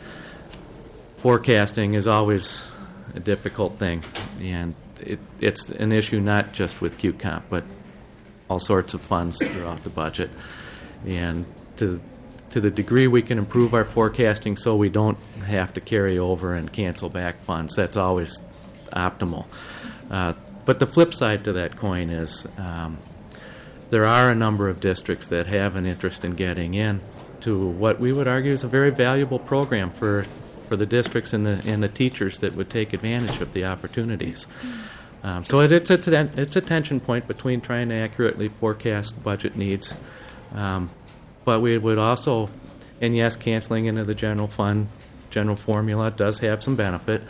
forecasting is always a difficult thing, and it, it's an issue not just with Q COMP, but all sorts of funds throughout the budget. And to to the degree we can improve our forecasting so we don't have to carry over and cancel back funds, that's always optimal. Uh, but the flip side to that coin is um, there are a number of districts that have an interest in getting in to what we would argue is a very valuable program for for the districts and the and the teachers that would take advantage of the opportunities. Um, so it, it's a ten, it's a tension point between trying to accurately forecast budget needs, um, but we would also, and yes, canceling into the general fund, general formula does have some benefit.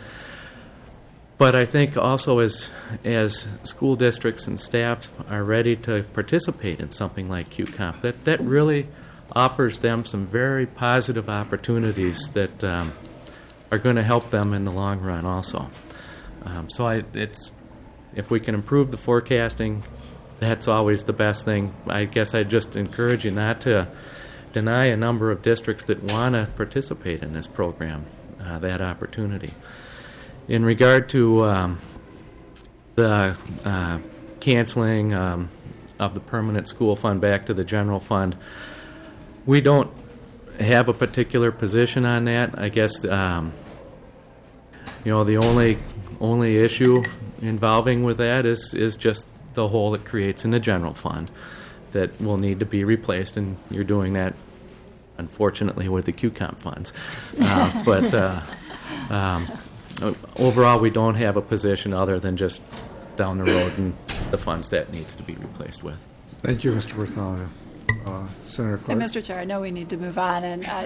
But I think also as as school districts and staff are ready to participate in something like Q COMP, that that really offers them some very positive opportunities that um, are going to help them in the long run also. Um, so I, it's if we can improve the forecasting, that's always the best thing. I guess I'd just encourage you not to deny a number of districts that want to participate in this program uh, that opportunity. In regard to um, the uh, canceling um, of the permanent school fund back to the general fund, we don't have a particular position on that. I guess um, you know the only only issue involving with that is is just the hole it creates in the general fund that will need to be replaced, and you're doing that, unfortunately, with the Q COMP funds. Uh, but uh, um, overall, we don't have a position other than just down the road and the funds that needs to be replaced with. Thank you, Mister Bartholomew. Uh, Senator Clark. And Mister Chair, I know we need to move on, and uh,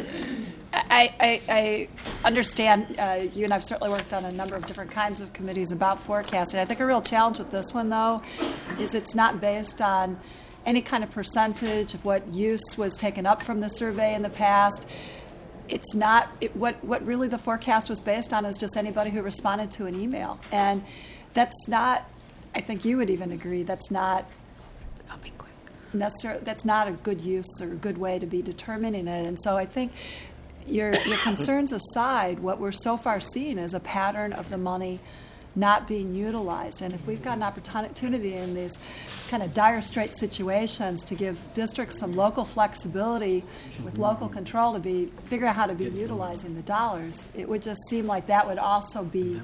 I, I, I understand uh, you and I've certainly worked on a number of different kinds of committees about forecasting. I think a real challenge with this one, though, is it's not based on any kind of percentage of what use was taken up from the survey in the past. It's not it, what what really the forecast was based on is just anybody who responded to an email, and that's not. I think you would even agree that's not. I'll be quick. Necessarily, that's not a good use or a good way to be determining it, and so I think. Your, your concerns aside, what we're so far seeing is a pattern of the money not being utilized. And if we've got an opportunity in these kind of dire straight situations to give districts some local flexibility with local control to be figure out how to be utilizing the dollars, it would just seem like that would also be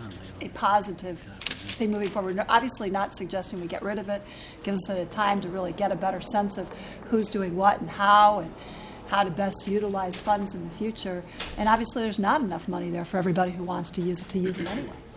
a positive thing moving forward. No, obviously not suggesting we get rid of it. Gives us a time to really get a better sense of who's doing what and how and how to best utilize funds in the future. And obviously there's not enough money there for everybody who wants to use it to use it anyways.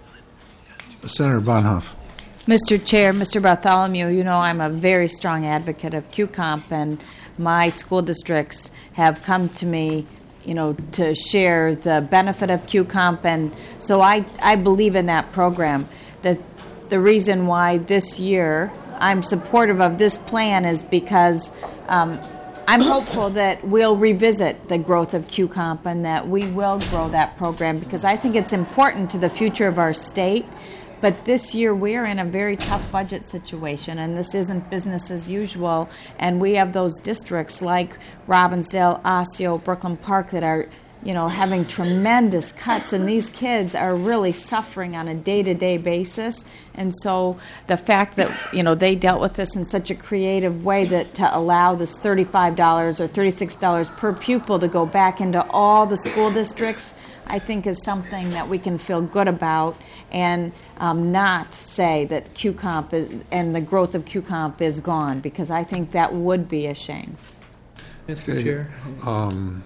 Senator Bonhoeff. Mister Chair, Mister Bartholomew, you know I'm a very strong advocate of Q COMP, and my school districts have come to me, you know, to share the benefit of Q COMP, and so I, I believe in that program. That the reason why this year I'm supportive of this plan is because um, I'm hopeful that we'll revisit the growth of Q COMP and that we will grow that program because I think it's important to the future of our state. But this year we're in a very tough budget situation, and this isn't business as usual. And we have those districts like Robbinsdale, Osseo, Brooklyn Park that are, you know, having tremendous cuts, and these kids are really suffering on a day-to-day basis. And so the fact that, you know, they dealt with this in such a creative way that to allow this thirty-five dollars or thirty-six dollars per pupil to go back into all the school districts, I think is something that we can feel good about and um, not say that Q COMP is, and the growth of Q COMP is gone, because I think that would be a shame. Mister Okay. Chair. Um,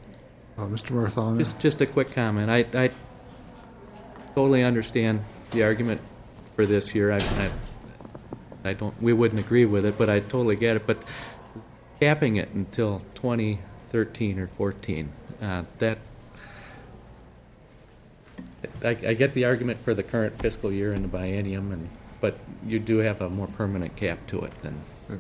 uh, Mister Bartholomew. Just, just a quick comment. I, I totally understand the argument for this year. I, I, I don't. We wouldn't agree with it, but I totally get it. But capping it until twenty thirteen or fourteen, uh, that I, I get the argument for the current fiscal year and the biennium, and but you do have a more permanent cap to it than.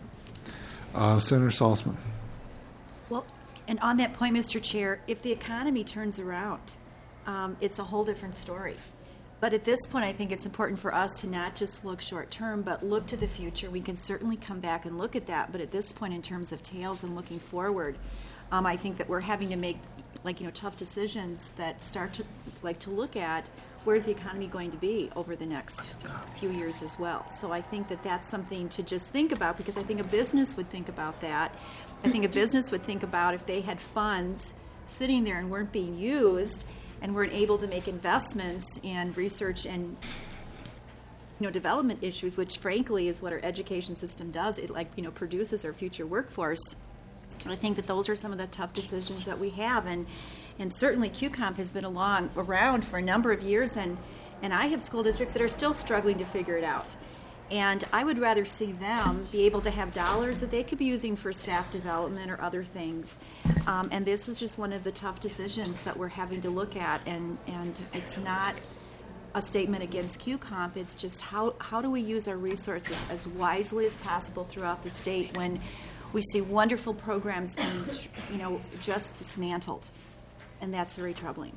Uh, Senator Salzman. Well, and on that point, Mister Chair, if the economy turns around, um, it's a whole different story. But at this point, I think it's important for us to not just look short term, but look to the future. We can certainly come back and look at that. But at this point, in terms of tails and looking forward, um, I think that we're having to make, like, you know, tough decisions that start to, like, to look at where's the economy going to be over the next few years as well. So I think that that's something to just think about, because I think a business would think about that. I think a business would think about if they had funds sitting there and weren't being used and weren't able to make investments in research and, you know, development issues, which frankly is what our education system does. It, like, you know, produces our future workforce. And I think that those are some of the tough decisions that we have. And and certainly Q COMP has been along around for a number of years, and, and I have school districts that are still struggling to figure it out. And I would rather see them be able to have dollars that they could be using for staff development or other things. Um, and this is just one of the tough decisions that we're having to look at. And, and it's not a statement against Q COMP. It's just how, how do we use our resources as wisely as possible throughout the state when we see wonderful programs being, you know, just dismantled. And that's very troubling.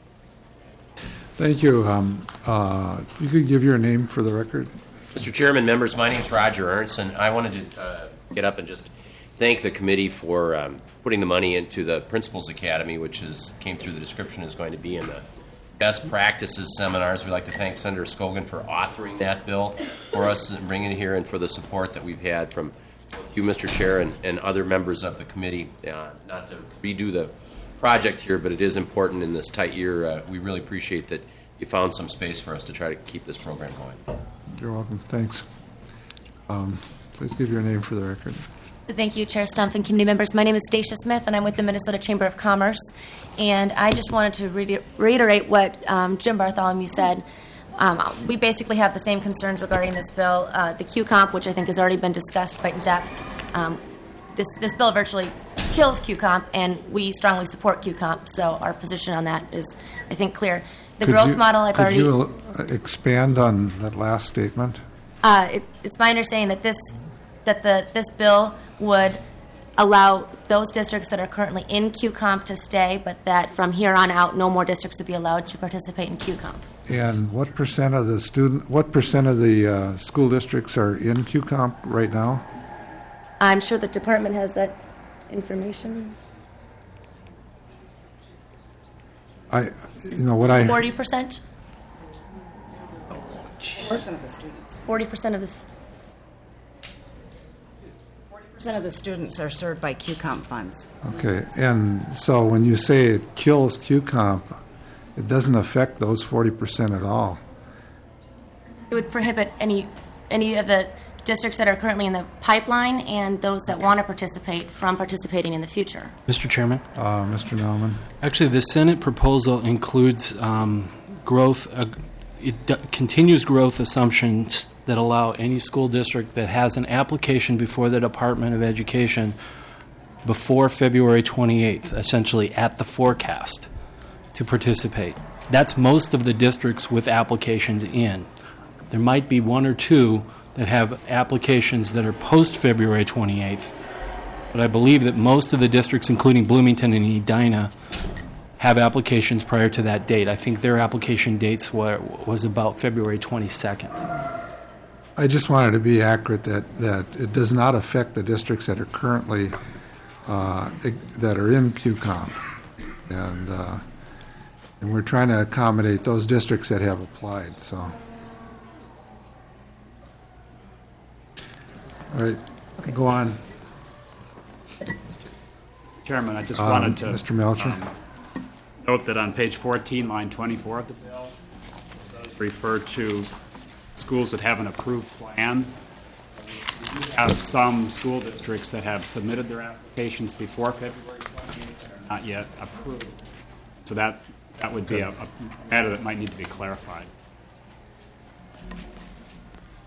Thank you. Um, uh, if you could give your name for the record. Mister Chairman, members, my name is Roger Ernst, and I wanted to uh, get up and just thank the committee for um, putting the money into the Principals Academy, which is came through the description is going to be in the best practices seminars. We'd like to thank Senator Scogan for authoring that bill for us and bringing it here, and for the support that we've had from you, Mister Chair, and, and other members of the committee. Uh, not to redo the project here, but it is important in this tight year. Uh, we really appreciate that you found some space for us to try to keep this program going. You're welcome. Thanks. Um, please give your name for the record. Thank you, Chair Stumpf and committee members. My name is Stacia Smith, and I'm with the Minnesota Chamber of Commerce. And I just wanted to re- reiterate what um, Jim Bartholomew said. Um, we basically have the same concerns regarding this bill. Uh, the Q COMP, which I think has already been discussed quite in depth, um, this, this bill virtually kills Q COMP, and we strongly support Q COMP. So our position on that is, I think, clear. The could growth you, model I've could already... you expand on that last statement? Uh, it, it's my understanding that this that the this bill would allow those districts that are currently in Q COMP to stay, but that from here on out, no more districts would be allowed to participate in Q COMP. And what percent of the student, what percent of the uh, school districts are in Q COMP right now? I'm sure the department has that information. I, you know, what I Forty percent. Percent of the students. Forty percent of this. Forty percent of the students are served by Q COMP funds. Okay, and so when you say it kills Q COMP, it doesn't affect those forty percent at all. It would prohibit any any of the districts that are currently in the pipeline and those that want to participate from participating in the future. Mister Chairman? Uh, Mister Nauman? Actually, the Senate proposal includes um, growth, uh, it d- continues growth assumptions that allow any school district that has an application before the Department of Education before February twenty-eighth, essentially at the forecast, to participate. That's most of the districts with applications in. There might be one or two that have applications that are post-February twenty-eighth, but I believe that most of the districts, including Bloomington and Edina, have applications prior to that date. I think their application dates were, was about February twenty-second. I just wanted to be accurate that, that it does not affect the districts that are currently, uh, that are in Q COMP. And, uh, and we're trying to accommodate those districts that have applied, so. All right, go on. Chairman, I just Um, wanted to Mister Melcher. um, note that on page fourteen, line twenty-four of the bill, it does refer to schools that have an approved plan. We do have some school districts that have submitted their applications before February twenty-eighth that are not yet approved. So that, that would be a, a matter that might need to be clarified.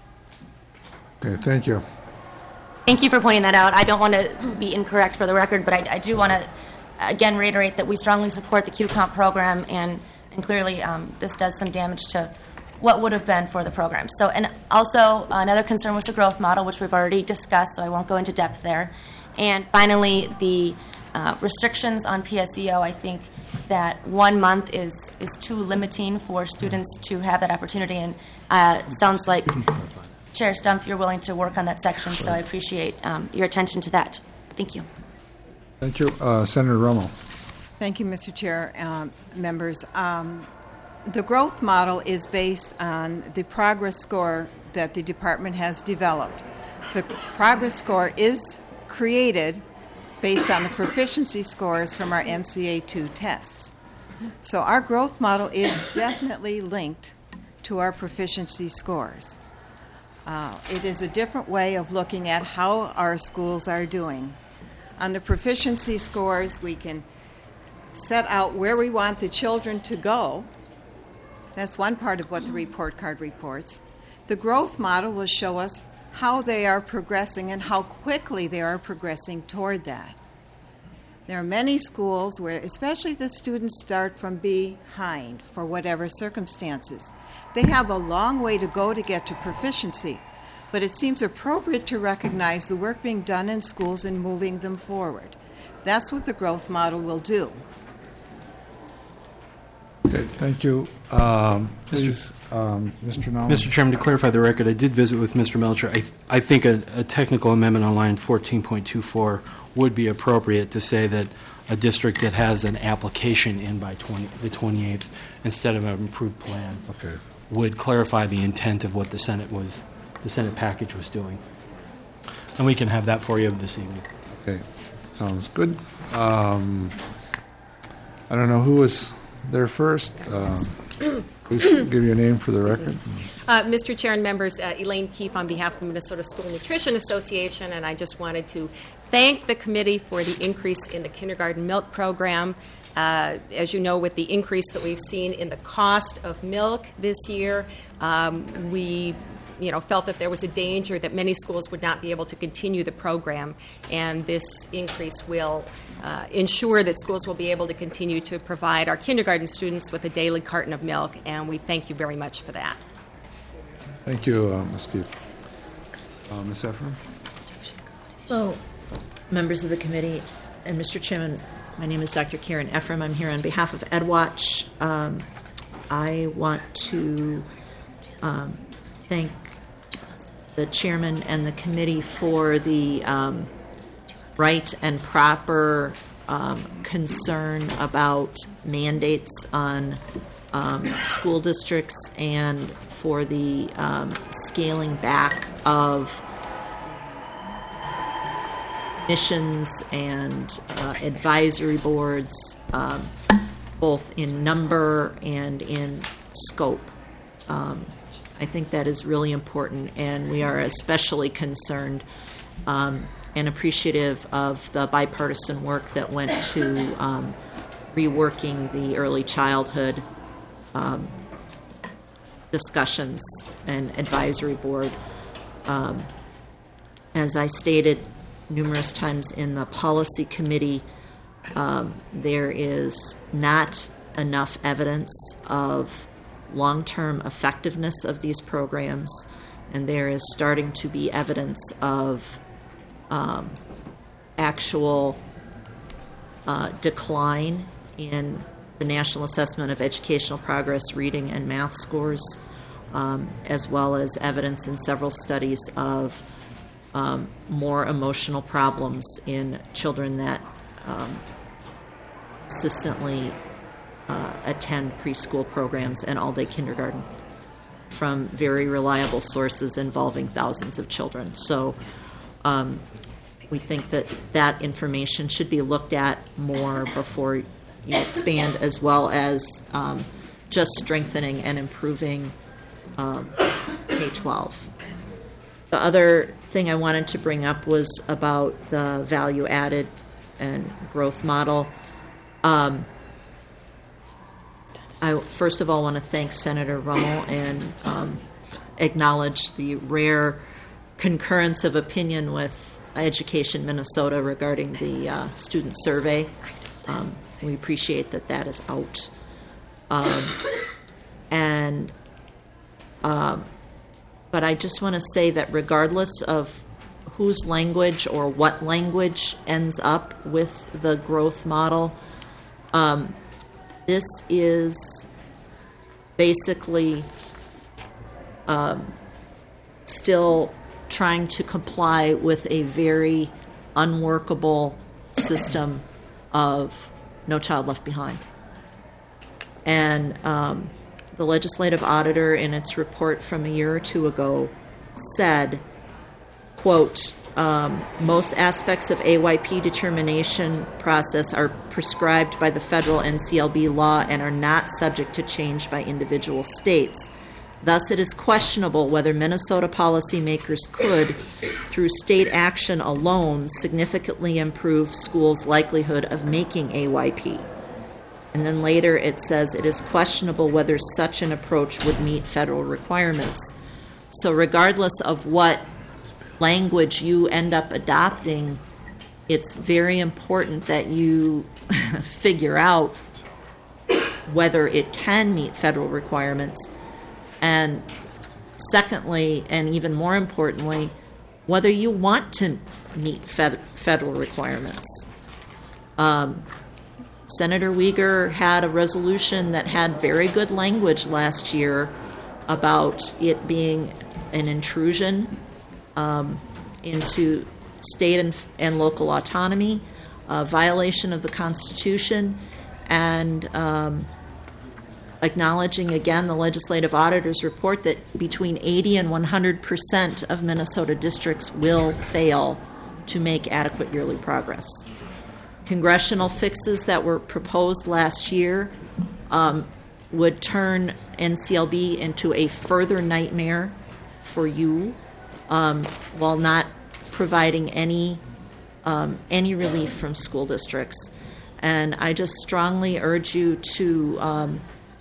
Okay, thank you. Thank you for pointing that out. I don't want to be incorrect for the record, but I, I do want to, again, reiterate that we strongly support the Q COMP program, and, and clearly um, this does some damage to what would have been for the program. So, and also another concern was the growth model, which we've already discussed, so I won't go into depth there. And finally, the uh, restrictions on P S E O. I think that one month is, is too limiting for students to have that opportunity, and uh, it sounds like Chair Stumpf, you're willing to work on that section, so I appreciate um, your attention to that. Thank you. Thank you. Uh, Senator Romo. Thank you, Mister Chair, um, members. Um, the growth model is based on the progress score that the department has developed. The progress score is created based on the proficiency scores from our M C A two tests. So our growth model is definitely linked to our proficiency scores. Uh, it is a different way of looking at how our schools are doing. On the proficiency scores, we can set out where we want the children to go. That's one part of what the report card reports. The growth model will show us how they are progressing and how quickly they are progressing toward that. There are many schools where, especially if the students start from behind for whatever circumstances, they have a long way to go to get to proficiency, but it seems appropriate to recognize the work being done in schools and moving them forward. That's what the growth model will do. Okay, thank you. Um, please, um, Mister Nallman. Mister Chairman, to clarify the record, I did visit with Mister Melcher. I, th- I think a, a technical amendment on line fourteen point two four would be appropriate to say that a district that has an application in by twenty, the twenty-eighth instead of an approved plan okay. would clarify the intent of what the Senate was, the Senate package was doing. And we can have that for you this evening. Okay, sounds good. Um, I don't know who was there first. Uh, please give your name for the record. Uh, Mister Chair and members, uh, Elaine Keefe on behalf of the Minnesota School Nutrition Association, and I just wanted to thank the committee for the increase in the kindergarten milk program. Uh, as you know, with the increase that we've seen in the cost of milk this year, um, we you know, felt that there was a danger that many schools would not be able to continue the program, and this increase will uh, ensure that schools will be able to continue to provide our kindergarten students with a daily carton of milk, and we thank you very much for that. Thank you, uh, Miz Keefe. Uh, Miz Ephraim? Hello, members of the committee, and Mister Chairman. My name is Doctor Karen Ephraim. I'm here on behalf of EdWatch. Um, I want to um, thank the chairman and the committee for the um, right and proper um, concern about mandates on um, school districts, and for the um, scaling back of missions and uh, advisory boards, um, both in number and in scope. Um, I think that is really important, and we are especially concerned um, and appreciative of the bipartisan work that went to um, reworking the early childhood um, discussions and advisory board. Um, as I stated numerous times in the policy committee, um, there is not enough evidence of long-term effectiveness of these programs, and there is starting to be evidence of um, actual uh, decline in the National Assessment of Educational Progress reading and math scores, um, as well as evidence in several studies of um, more emotional problems in children that um, consistently Uh, attend preschool programs and all-day kindergarten from very reliable sources involving thousands of children. So um, we think that that information should be looked at more before you expand, as well as um, just strengthening and improving um, K twelve. The other thing I wanted to bring up was about the value added and growth model. Um, I first of all want to thank Senator Rummel and um, acknowledge the rare concurrence of opinion with Education Minnesota regarding the uh, student survey. Um, we appreciate that that is out. Um, and um, but I just want to say that regardless of whose language or what language ends up with the growth model, um, this is basically um, still trying to comply with a very unworkable system of No Child Left Behind. And um, the legislative auditor, in its report from a year or two ago, said, quote, um, most aspects of A Y P determination process are prescribed by the federal N C L B law and are not subject to change by individual states. Thus, it is questionable whether Minnesota policymakers could, through state action alone, significantly improve schools' likelihood of making A Y P. And then later it says it is questionable whether such an approach would meet federal requirements. So regardless of what language you end up adopting, it's very important that you figure out whether it can meet federal requirements. And secondly, and even more importantly, whether you want to meet fed- federal requirements. Um, Senator Uyghur had a resolution that had very good language last year about it being an intrusion um, into state and, and local autonomy, a violation of the Constitution, and um, acknowledging again the legislative auditor's report that between eighty and one hundred percent of Minnesota districts will fail to make adequate yearly progress. Congressional fixes that were proposed last year um, would turn N C L B into a further nightmare for you, um, while not providing any um, any relief from school districts. And I just strongly urge you to um,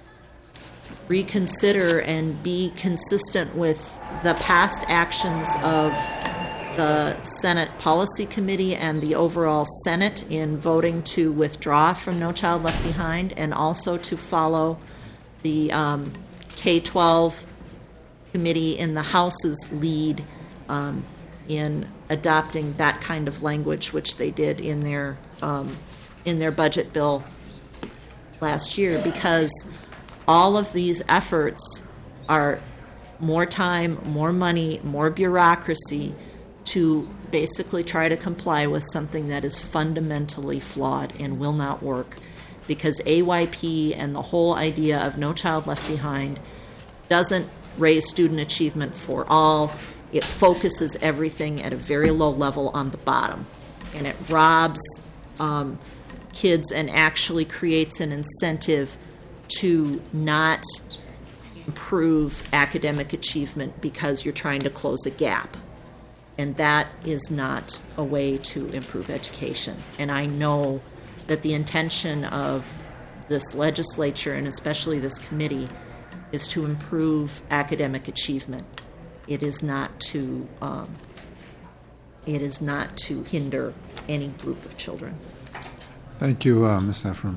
reconsider and be consistent with the past actions of the Senate Policy Committee and the overall Senate in voting to withdraw from No Child Left Behind, and also to follow the um, K twelve committee in the House's lead um, in adopting that kind of language, which they did in their um, in their budget bill last year, because all of these efforts are more time, more money, more bureaucracy to basically try to comply with something that is fundamentally flawed and will not work, because A Y P and the whole idea of No Child Left Behind doesn't raise student achievement for all. It focuses everything at a very low level on the bottom, and it robs um, kids and actually creates an incentive to not improve academic achievement because you're trying to close a gap. And that is not a way to improve education. And I know that the intention of this legislature, and especially this committee, is to improve academic achievement. It is not to um, it is not to hinder any group of children. Thank you, uh, Miz Ephraim.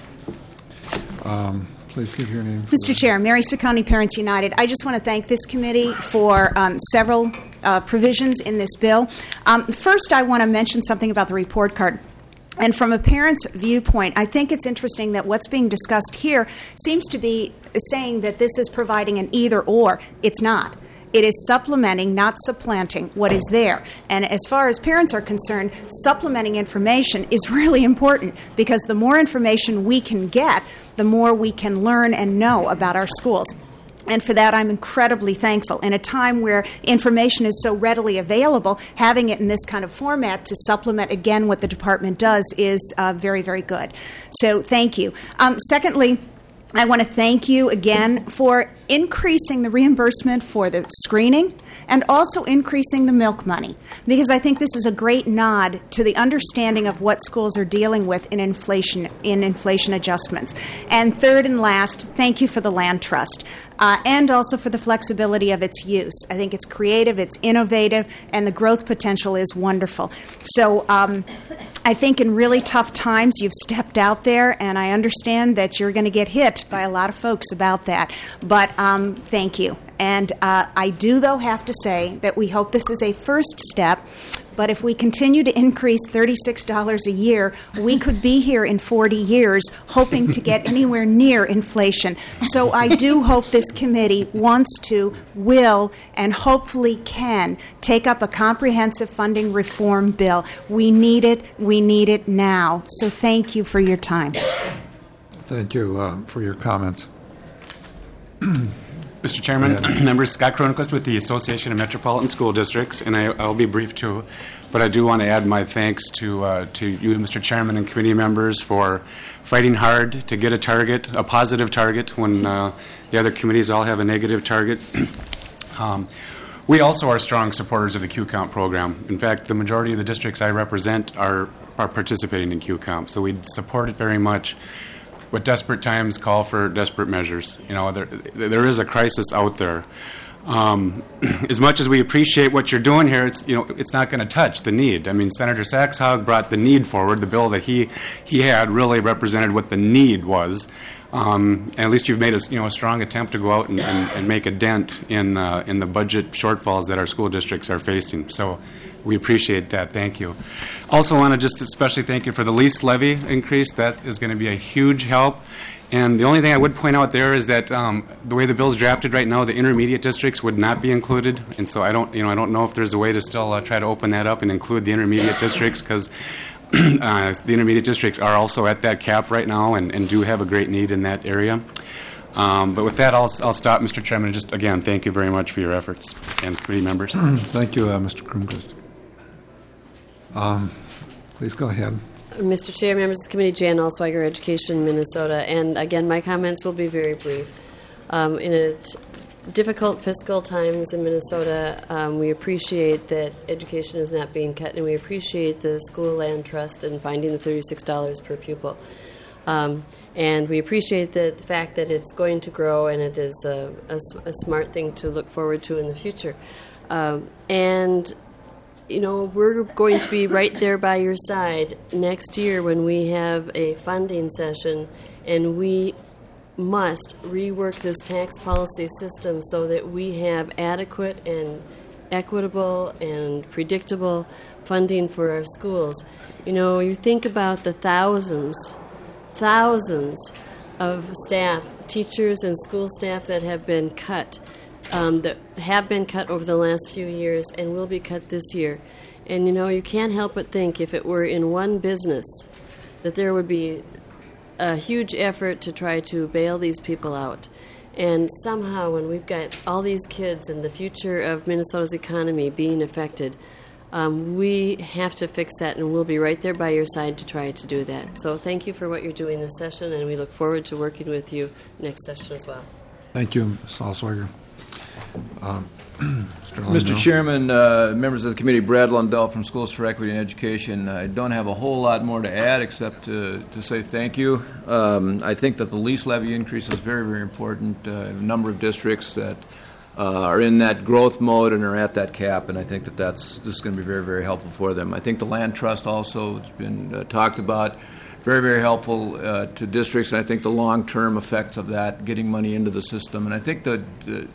Um, please give your name. Mister Chair, Mary Saccone, Parents United. I just want to thank this committee for um, several uh, provisions in this bill. Um, first, I want to mention something about the report card. And from a parent's viewpoint, I think it's interesting that what's being discussed here seems to be saying that this is providing an either-or. It's not. It is supplementing, not supplanting, what is there. And as far as parents are concerned, supplementing information is really important, because the more information we can get, the more we can learn and know about our schools. And for that, I'm incredibly thankful. In a time where information is so readily available, having it in this kind of format to supplement, again, what the department does is uh, very, very good. So thank you. Um, secondly, I want to thank you again for increasing the reimbursement for the screening and also increasing the milk money, because I think this is a great nod to the understanding of what schools are dealing with in inflation in inflation adjustments. And third and last, thank you for the land trust. Uh, and also for the flexibility of its use. I think it's creative, it's innovative, and the growth potential is wonderful. So um, I think in really tough times you've stepped out there, and I understand that you're going to get hit by a lot of folks about that. But um, thank you. And uh, I do, though, have to say that we hope this is a first step. But if we continue to increase thirty-six dollars a year, we could be here in forty years hoping to get anywhere near inflation. So I do hope this committee wants to, will, and hopefully can take up a comprehensive funding reform bill. We need it. We need it now. So thank you for your time. Thank you uh, for your comments. Mister Chairman, members, Scott Cronquist with the Association of Metropolitan School Districts, and I, I'll be brief too, but I do want to add my thanks to uh, to you, Mister Chairman, and committee members for fighting hard to get a target, a positive target, when uh, the other committees all have a negative target. um, we also are strong supporters of the Q COMP program. In fact, the majority of the districts I represent are, are participating in Q COMP, so we support it very much. But desperate times call for desperate measures. You know, there there is a crisis out there. Um, as much as we appreciate what you're doing here, it's you know it's not going to touch the need. I mean, Senator Saxhog brought the need forward. The bill that he he had really represented what the need was. Um, and at least you've made a you know a strong attempt to go out and, and, and make a dent in uh, in the budget shortfalls that our school districts are facing. So we appreciate that. Thank you. Also want to just especially thank you for the lease levy increase. That is going to be a huge help. And the only thing I would point out there is that um, the way the bill is drafted right now, the intermediate districts would not be included. And so I don't, you know, I don't know if there's a way to still uh, try to open that up and include the intermediate districts, because uh, the intermediate districts are also at that cap right now and, and do have a great need in that area. Um, but with that, I'll, I'll stop, Mister Chairman. Just again, thank you very much for your efforts, and committee members. Thank you, uh, Mister Cronquist. Um, please go ahead. Mister Chair, members of the committee, Jan Allsweiger, Education, Minnesota. And again, my comments will be very brief. Um, in a t- difficult fiscal times in Minnesota, um, we appreciate that education is not being cut, and we appreciate the school land trust and finding the thirty-six dollars per pupil. Um, and we appreciate the, the fact that it's going to grow, and it is a, a, a smart thing to look forward to in the future. Um, and You know, we're going to be right there by your side next year when we have a funding session, and we must rework this tax policy system so that we have adequate and equitable and predictable funding for our schools. You know, you think about the thousands, thousands of staff, teachers and school staff that have been cut. Um, that have been cut over the last few years and will be cut this year. And, you know, you can't help but think if it were in one business that there would be a huge effort to try to bail these people out. And somehow when we've got all these kids and the future of Minnesota's economy being affected, um, we have to fix that, and we'll be right there by your side to try to do that. So thank you for what you're doing this session, and we look forward to working with you next session as well. Thank you, Miz Allsweiger. Um, Mister Mister Chairman, uh, members of the committee, Brad Lundell from Schools for Equity and Education. I don't have a whole lot more to add except to, to say thank you. Um, I think that the lease levy increase is very, very important. Uh, a number of districts that uh, are in that growth mode and are at that cap, and I think that that's this is going to be very, very helpful for them. I think the land trust also has been uh, talked about. Very, very helpful uh, to districts, and I think the long-term effects of that, getting money into the system. And I think the, the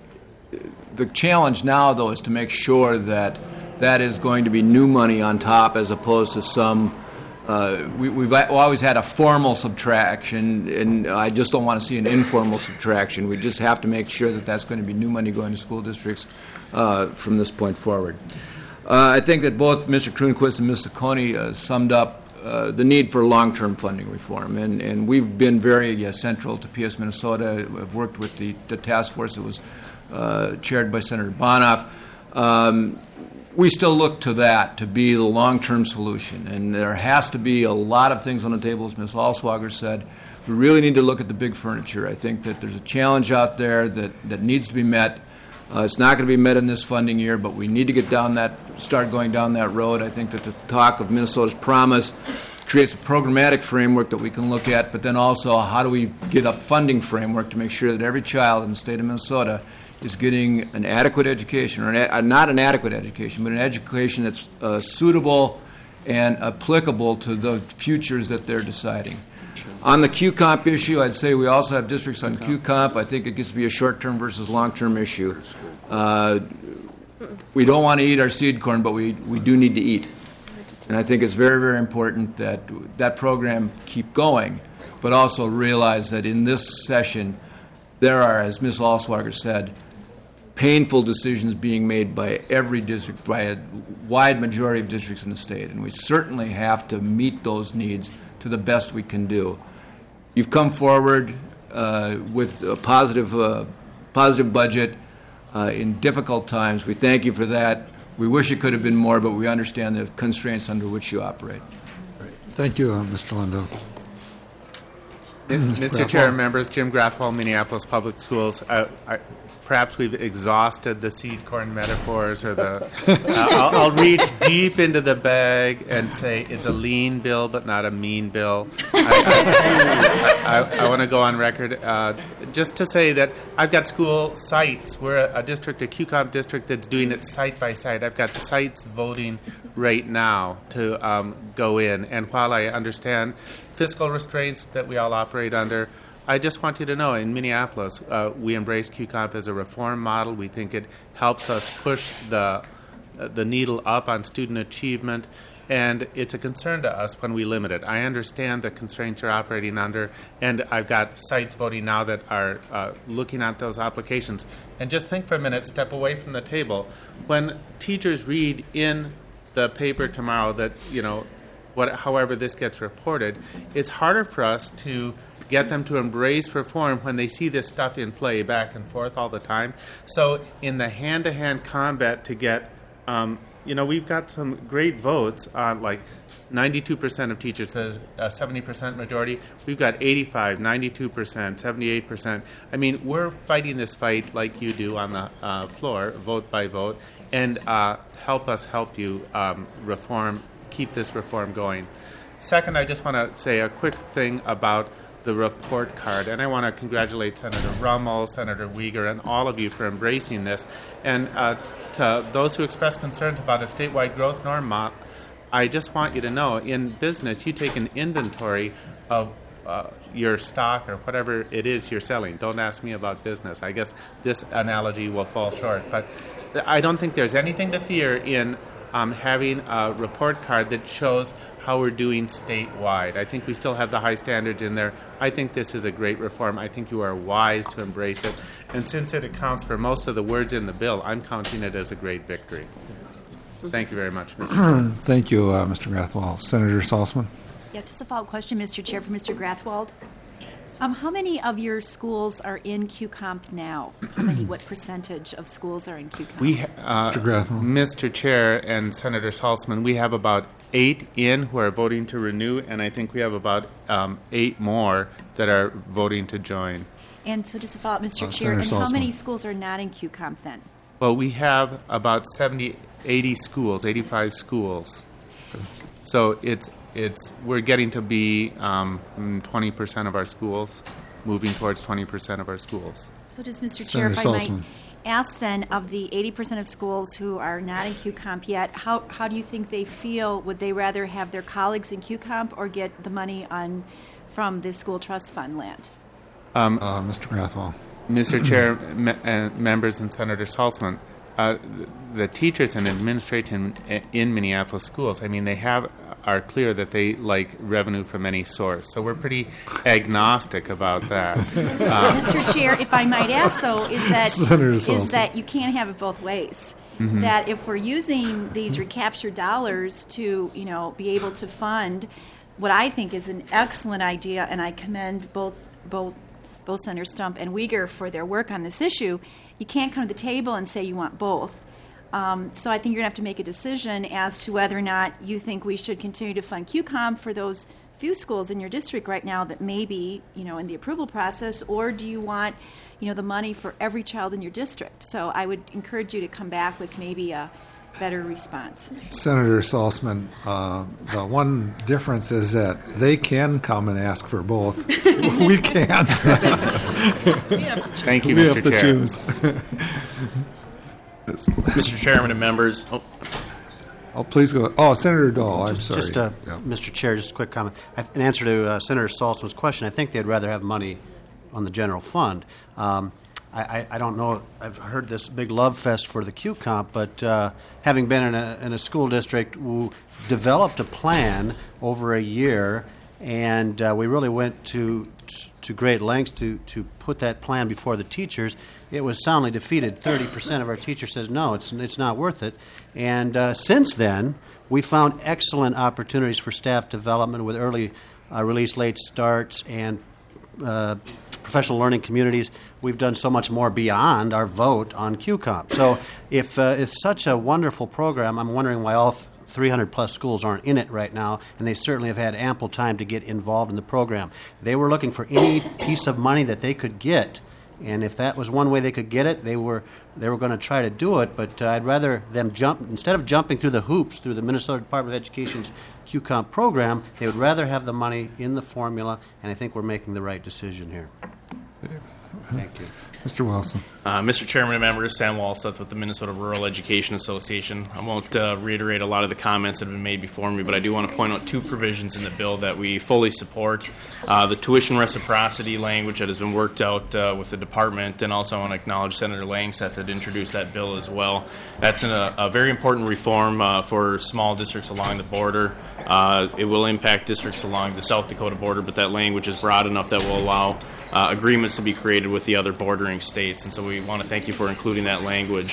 The challenge now, though, is to make sure that that is going to be new money on top as opposed to some uh, we, we've always had a formal subtraction, and I just don't want to see an informal subtraction. We just have to make sure that that's going to be new money going to school districts uh, from this point forward. Uh, I think that both Mister Cronquist and Miz Ciccone uh, summed up uh, the need for long-term funding reform, and, and we've been very uh, central to P S Minnesota. I've worked with the, the task force that was uh, chaired by Senator Bonoff. Um, we still look to that to be the long-term solution. And there has to be a lot of things on the table, as Miz Allswager said. We really need to look at the big furniture. I think that there's a challenge out there that, that needs to be met. Uh, it's not going to be met in this funding year, but we need to get down that, start going down that road. I think that the talk of Minnesota's Promise creates a programmatic framework that we can look at, but then also how do we get a funding framework to make sure that every child in the state of Minnesota is getting an adequate education, or an, uh, not an adequate education, but an education that's uh, suitable and applicable to the futures that they're deciding. On the Q COMP issue, I'd say we also have districts on Q COMP. I think it gets to be a short-term versus long-term issue. Uh, we don't want to eat our seed corn, but we, we do need to eat. And I think it's very, very important that that program keep going, but also realize that in this session, there are, as Miz Allswager said, painful decisions being made by every district, by a wide majority of districts in the state. And we certainly have to meet those needs to the best we can do. You've come forward uh, with a positive, uh, positive budget uh, in difficult times. We thank you for that. We wish it could have been more, but we understand the constraints under which you operate. Thank you, uh, Mister Lindo. Mister Chair, members, Jim Grathwell, Minneapolis Public Schools. Uh, I, perhaps we've exhausted the seed corn metaphors, or the. Uh, I'll, I'll reach deep into the bag and say it's a lean bill, but not a mean bill. I, I, I, I want to go on record uh, just to say that I've got school sites. We're a, a district, a Q COMP district that's doing it site by site. I've got sites voting right now to um, go in, and while I understand fiscal restraints that we all operate under, I just want you to know, in Minneapolis, uh, we embrace Q COMP as a reform model. We think it helps us push the uh, the needle up on student achievement, and it's a concern to us when we limit it. I understand the constraints you're operating under, and I've got sites voting now that are uh, looking at those applications. And just think for a minute, step away from the table. When teachers read in the paper tomorrow that, you know, what, however this gets reported, it's harder for us to get them to embrace reform when they see this stuff in play back and forth all the time. So in the hand-to-hand combat to get, um, you know, we've got some great votes on like ninety-two percent of teachers says a seventy percent majority. We've got eighty-five, ninety-two percent, seventy-eight percent. I mean, we're fighting this fight like you do on the uh, floor, vote by vote, and uh, help us help you um, reform, keep this reform going. Second, I just want to say a quick thing about the report card, and I want to congratulate Senator Rummel, Senator Uyghur, and all of you for embracing this. And uh, to those who express concerns about a statewide growth norm model, I just want you to know, in business, you take an inventory of uh, your stock or whatever it is you're selling. Don't ask me about business. I guess this analogy will fall short. But I don't think there's anything to fear in um, having a report card that shows how we're doing statewide. I think we still have the high standards in there. I think this is a great reform. I think you are wise to embrace it. And since it accounts for most of the words in the bill, I'm counting it as a great victory. Thank you very much, Mister Chairman. Thank you, uh, Mister Grathwald. Senator Salzman. Yes, just a follow-up question, Mister Chair, for Mister Grathwald. Um, how many of your schools are in Q COMP now? How many, what percentage of schools are in Q COMP? We, uh, Mister Grathwald. Mister Chair and Senator Salzman, we have about eight in who are voting to renew, and I think we have about um, eight more that are voting to join. And so just a follow-up, Mister Uh, Chair, and Senator how Salzman. many schools are not in Q COMP then? Well, we have about seventy, eighty schools, eighty-five schools. So it's it's we're getting to be um, twenty percent of our schools, moving towards twenty percent of our schools. So does Mister Chair, Senator if I Salzman. might ask then, of the eighty percent of schools who are not in Q COMP yet, how, how do you think they feel? Would they rather have their colleagues in Q COMP or get the money on from the school trust fund land? Um, uh, Mister Grathwald. Mister Chair, me- uh, members, and Senator Salzman, uh, the teachers and administration in Minneapolis schools, I mean, they have are clear that they like revenue from any source. So we're pretty agnostic about that. Um, Mister Chair, if I might ask, though, is that Senator is Salzman. that you can't have it both ways. Mhm. That if we're using these recaptured dollars to, you know, be able to fund what I think is an excellent idea, and I commend both both both Senator Stump and Uyghur for their work on this issue, you can't come to the table and say you want both. Um, so I think you're going to have to make a decision as to whether or not you think we should continue to fund Q COM for those few schools in your district right now that may be, you know, in the approval process, or do you want, you know, the money for every child in your district? So I would encourage you to come back with maybe a better response. Senator Salzman, uh, the one difference is that they can come and ask for both. We can't. Thank you, we Mister have to Chair. choose. Mister Chairman and members. Oh. Oh, please go. Oh, Senator Dahl, I'm Just, sorry. just uh, Yeah. Mister Chair, just a quick comment. I- In answer to uh, Senator Saltzman's question, I think they'd rather have money on the general fund. Um, I, I, I don't know. I've heard this big love fest for the Q COMP, but uh, having been in a, in a school district who developed a plan over a year, and uh, we really went to to great lengths to, to put that plan before the teachers, it was soundly defeated. thirty percent of our teachers says, no, it's it's not worth it. And uh, since then, we found excellent opportunities for staff development with early uh, release, late starts, and uh, professional learning communities. We've done so much more beyond our vote on Q COMP. So if uh, it's such a wonderful program, I'm wondering why all th- three hundred plus schools aren't in it right now, and they certainly have had ample time to get involved in the program. They were looking for any piece of money that they could get, and if that was one way they could get it, they were they were going to try to do it. But uh, I'd rather them jump, instead of jumping through the hoops through the Minnesota Department of Education's Q COMP program, they would rather have the money in the formula, and I think we're making the right decision here. Thank you. Mister Wilson. Uh, Mister Chairman and members, Sam Walseth with the Minnesota Rural Education Association. I won't uh, reiterate a lot of the comments that have been made before me, but I do want to point out two provisions in the bill that we fully support. Uh, the tuition reciprocity language that has been worked out uh, with the department, and also I want to acknowledge Senator Langseth that introduced that bill as well. That's an, a, a very important reform uh, for small districts along the border. Uh, it will impact districts along the South Dakota border, but that language is broad enough that will allow Uh, agreements to be created with the other bordering states, and so we want to thank you for including that language.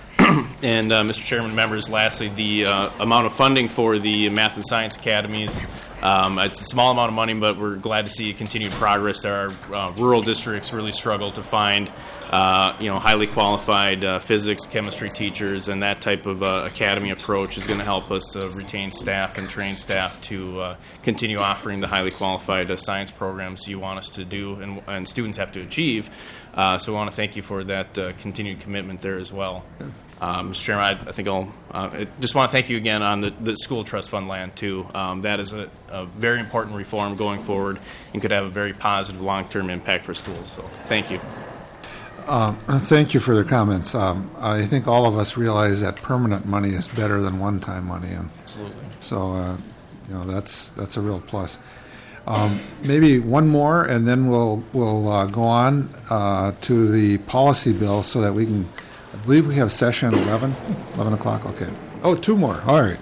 And uh, Mister Chairman, members, lastly, the uh, amount of funding for the Math and Science Academies, um, it's a small amount of money, but we're glad to see continued progress. Our uh, rural districts really struggle to find, uh, you know, highly qualified uh, physics, chemistry teachers, and that type of uh, academy approach is going to help us uh, retain staff and train staff to uh, continue offering the highly qualified uh, science programs you want us to do and, and students have to achieve. Uh, so I want to thank you for that uh, continued commitment there as well. Uh, Mister Chairman, I, I think I'll uh, I just want to thank you again on the, the school trust fund land, too. Um, that is a, a very important reform going forward and could have a very positive long-term impact for schools. So thank you. Um, thank you for the comments. Um, I think all of us realize that permanent money is better than one-time money. And Absolutely. So, uh, you know, that's that's a real plus. Um, maybe one more, and then we'll we'll uh, go on uh, to the policy bill so that we can. I believe we have session at eleven, eleven o'clock. Okay. Oh, two more. All right.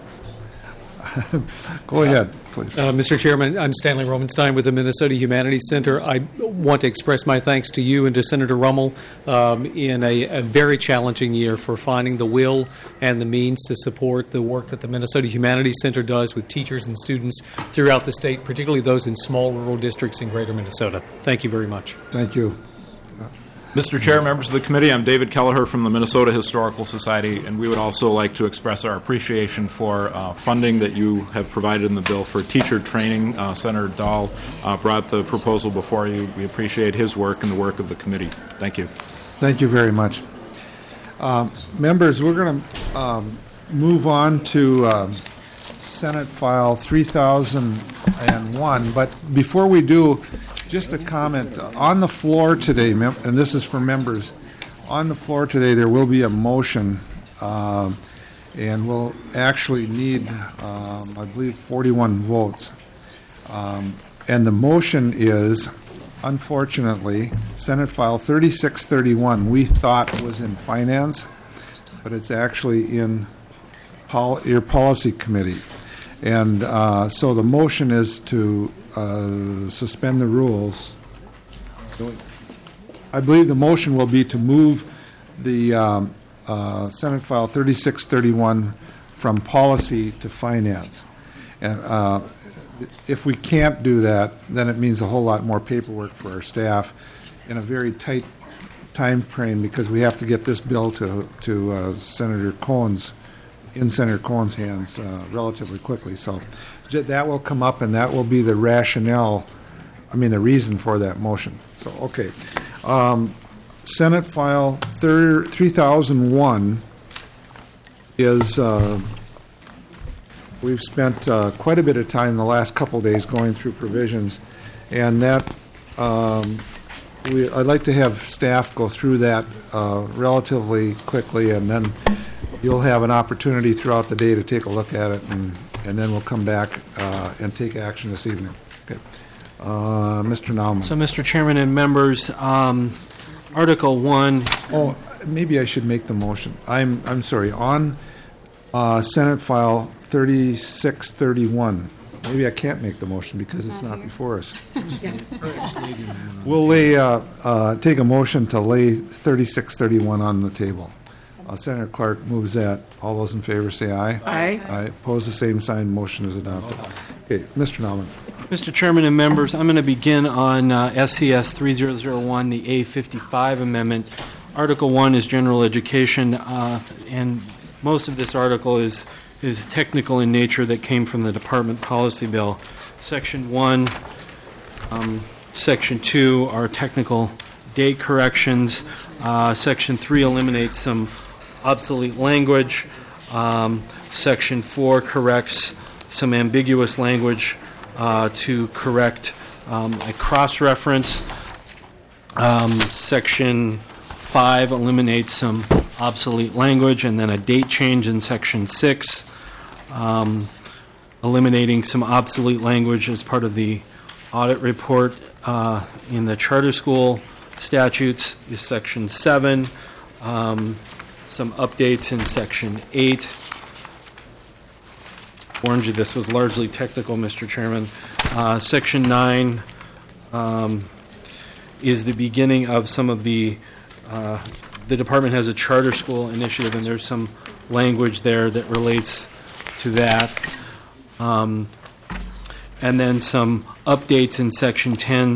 Go ahead, please. Uh, Mister Chairman, I'm Stanley Romenstein with the Minnesota Humanities Center. I want to express my thanks to you and to Senator Rummel um, in a, a very challenging year for finding the will and the means to support the work that the Minnesota Humanities Center does with teachers and students throughout the state, particularly those in small rural districts in greater Minnesota. Thank you very much. Thank you. Mister Chair, members of the committee, I'm David Kelleher from the Minnesota Historical Society, and we would also like to express our appreciation for uh, funding that you have provided in the bill for teacher training. Uh, Senator Dahl uh, brought the proposal before you. We appreciate his work and the work of the committee. Thank you. Thank you very much. Uh, members, we're going to um, move on to uh, Senate File three thousand one, but before we do, just a comment. On the floor today, and this is for members, on the floor today there will be a motion, uh, and we'll actually need, um, I believe, forty-one votes. Um, and the motion is, unfortunately, Senate File thirty-six thirty-one, we thought was in Finance, but it's actually in pol- your Policy Committee. And uh, so the motion is to uh, suspend the rules. I believe the motion will be to move the um, uh, Senate File thirty-six thirty-one from policy to finance. And uh, if we can't do that, then it means a whole lot more paperwork for our staff in a very tight time frame because we have to get this bill to to uh, Senator Cohen's in Senator Cohen's hands uh, relatively quickly. So j- that will come up, and that will be the rationale. I mean, the reason for that motion. So okay, um, Senate File three thousand one is. Uh, we've spent uh, quite a bit of time the last couple of days going through provisions, and that. Um, We, I'd like to have staff go through that uh, relatively quickly, and then you'll have an opportunity throughout the day to take a look at it, and, and then we'll come back uh, and take action this evening. Okay. Uh, Mister Naumann. So, Mister Chairman and members, um, Article one. Oh, maybe I should make the motion. I'm I'm sorry. On uh, Senate File thirty-six thirty-one. Maybe I can't make the motion because it's not before us. We'll lay, uh, uh, take a motion to lay thirty-six thirty-one on the table. Uh, Senator Clark moves that. All those in favor say aye. Aye. Aye. Opposed, the same sign. Motion is adopted. Okay, Mister Naumann. Mister Chairman and members, I'm going to begin on uh, S C S three thousand one, the A fifty-five amendment. Article one is general education, uh, and most of this article is is technical in nature that came from the Department Policy Bill. Section one, um, Section two are technical date corrections. Uh, Section three eliminates some obsolete language. Um, Section four corrects some ambiguous language uh, to correct um, a cross-reference. Um, Section five eliminates some obsolete language, and then a date change in Section six. Um, eliminating some obsolete language as part of the audit report uh, in the charter school statutes is Section seven. Um, some updates in Section eight. Warned you this was largely technical, Mister Chairman. Uh, Section nine um, is the beginning of some of the uh, the department has a charter school initiative, and there's some language there that relates to that. Um, and then some updates in Section ten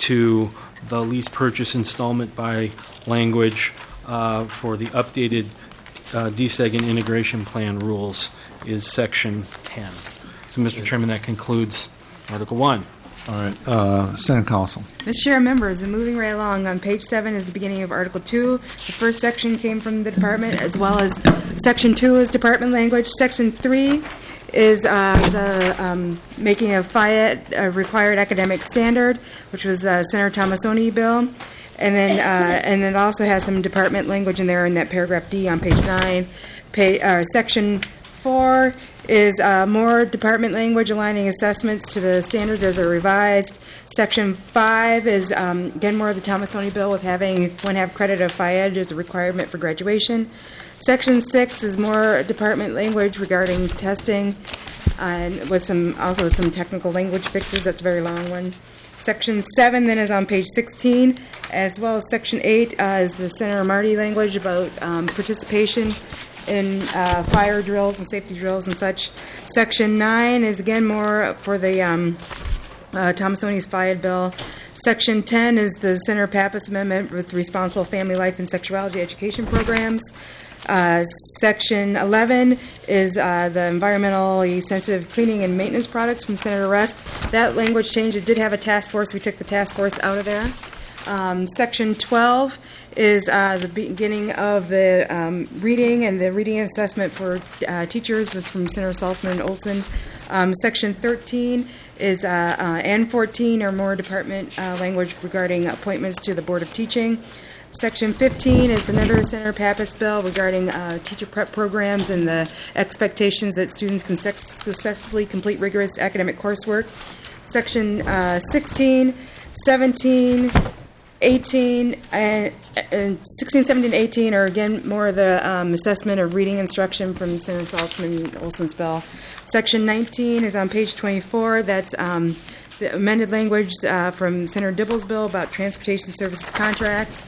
to the lease purchase installment by language uh, for the updated uh, D SEG and integration plan rules is Section ten. So, Mister Chairman, that concludes Article one. All right. Uh, Senate Counsel. Mister Chair, members, and moving right along, on page seven is the beginning of Article two. The first section came from the department, as well as Section two is department language. Section three is uh, the um, making of F I A T a required academic standard, which was uh, Senator Tomassoni bill. And then uh, and it also has some department language in there in that paragraph D on page nine. Pay, uh, section four is uh, more department language aligning assessments to the standards as are revised. Section five is, um, again, more of the Tomassoni bill with having one half credit of F I A T as a requirement for graduation. Section six is more department language regarding testing, uh, and with some also with some technical language fixes. That's a very long one. Section seven then is on page sixteen, as well as Section eight uh, is the Senator Marty language about um, participation in uh, fire drills and safety drills and such. Section nine is again more for the um, uh, Tomassoni's F I A T bill. Section ten is the Senator Pappas amendment with responsible family life and sexuality education programs. Uh, section eleven is uh, the environmentally sensitive cleaning and maintenance products from Senator Rest. That language change, it did have a task force. We took the task force out of there. Um, section twelve is uh, the beginning of the um, reading and the reading assessment for uh, teachers was from Senator Saltzman and Olson. Um, section thirteen is uh, uh, and fourteen are more department uh, language regarding appointments to the Board of Teaching. Section fifteen is another Senator Pappas bill regarding uh, teacher prep programs and the expectations that students can sex- successfully complete rigorous academic coursework. Section uh, sixteen, seventeen, eighteen, and, and sixteen, seventeen, eighteen are again more of the um, assessment of reading instruction from Senator Saltzman and Olson's bill. Section nineteen is on page twenty-four. That's um, the amended language uh, from Senator Dibble's bill about transportation services contracts,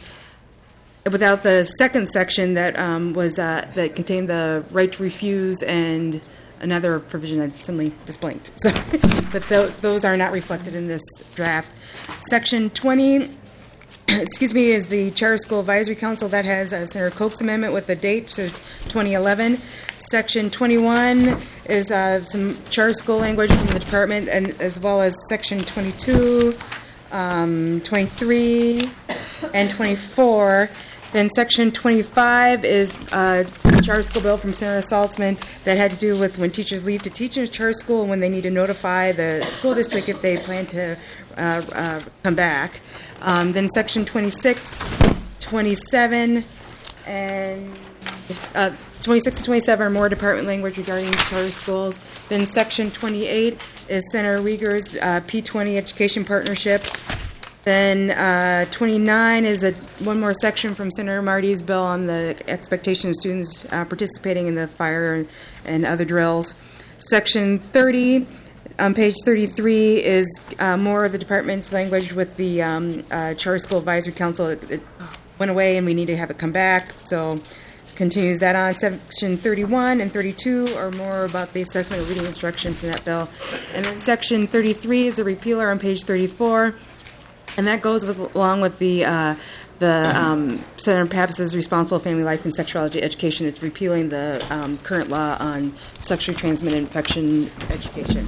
without the second section that um, was uh, that contained the right to refuse and another provision I suddenly just blanked. So, but th- those are not reflected in this draft. Section twenty excuse me, is the Charter School Advisory Council. That has uh, Senator Koch's amendment with the date, so twenty eleven. Section twenty-one is uh, some charter school language from the department, and as well as Section twenty-two, um, twenty-three, and twenty-four. Then Section twenty-five is a charter school bill from Senator Saltzman that had to do with when teachers leave to teach in a charter school and when they need to notify the school district if they plan to uh, uh, come back. Um, then Section twenty-six, twenty-seven, and uh, twenty-six and twenty-seven are more department language regarding charter schools. Then Section twenty-eight is Senator Uyghur's uh, P twenty Education Partnership. Then uh, twenty-nine is a one more section from Senator Marty's bill on the expectation of students uh, participating in the fire and, and other drills. Section thirty on page thirty-three is uh, more of the department's language with the um, uh, Charter School Advisory Council. It, it went away and we need to have it come back, so continues that on. Section thirty-one and thirty-two are more about the assessment of reading instruction for that bill. And then Section thirty-three is a repealer on page thirty-four. And that goes with along with the uh, the um, Senator Pappas's Responsible Family Life and Sexuality Education. It's repealing the um, current law on sexually transmitted infection education.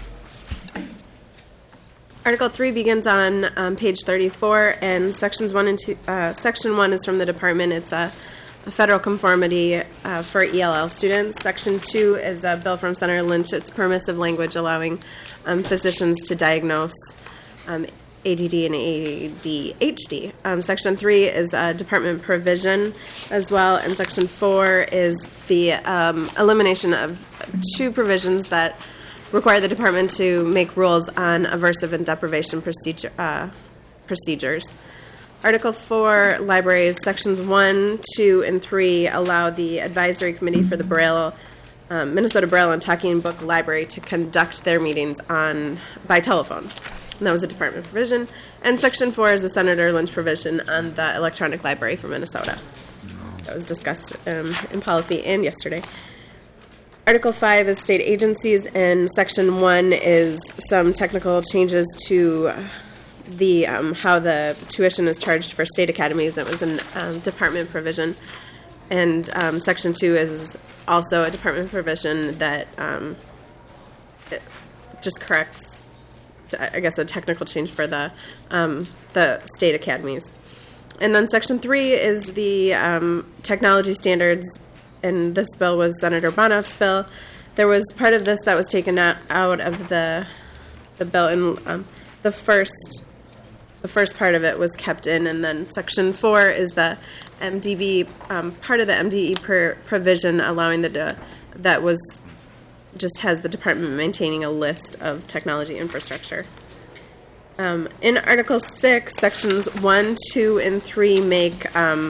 Article three begins on um, page thirty-four, and sections one and two. Uh, section one is from the department. It's a, a federal conformity uh, for E L L students. Section two is a bill from Senator Lynch. It's permissive language allowing um, physicians to diagnose Um, A D D and A D H D. Um, section three is uh, department provision as well, and section four is the um, elimination of two provisions that require the department to make rules on aversive and deprivation procedure, uh, procedures. Article four, libraries, sections one, two, and three allow the advisory committee for the Braille, um, Minnesota Braille and Talking Book Library to conduct their meetings on by telephone. And that was a department provision. And Section four is the Senator Lynch provision on the electronic library for Minnesota. That was discussed um, in policy and yesterday. Article five is state agencies, and Section one is some technical changes to the um, how the tuition is charged for state academies. That was a um, department provision. And um, Section two is also a department provision that um, it just corrects, I guess, a technical change for the um, the state academies. And then Section three is the um, technology standards, and this bill was Senator Bonoff's bill. There was part of this that was taken out, out of the the bill, and um, the first the first part of it was kept in. And then Section four is the M D B, um, part of the M D E per, provision allowing the de- that was just has the department maintaining a list of technology infrastructure. Um, in Article six, Sections one, two, and three make um,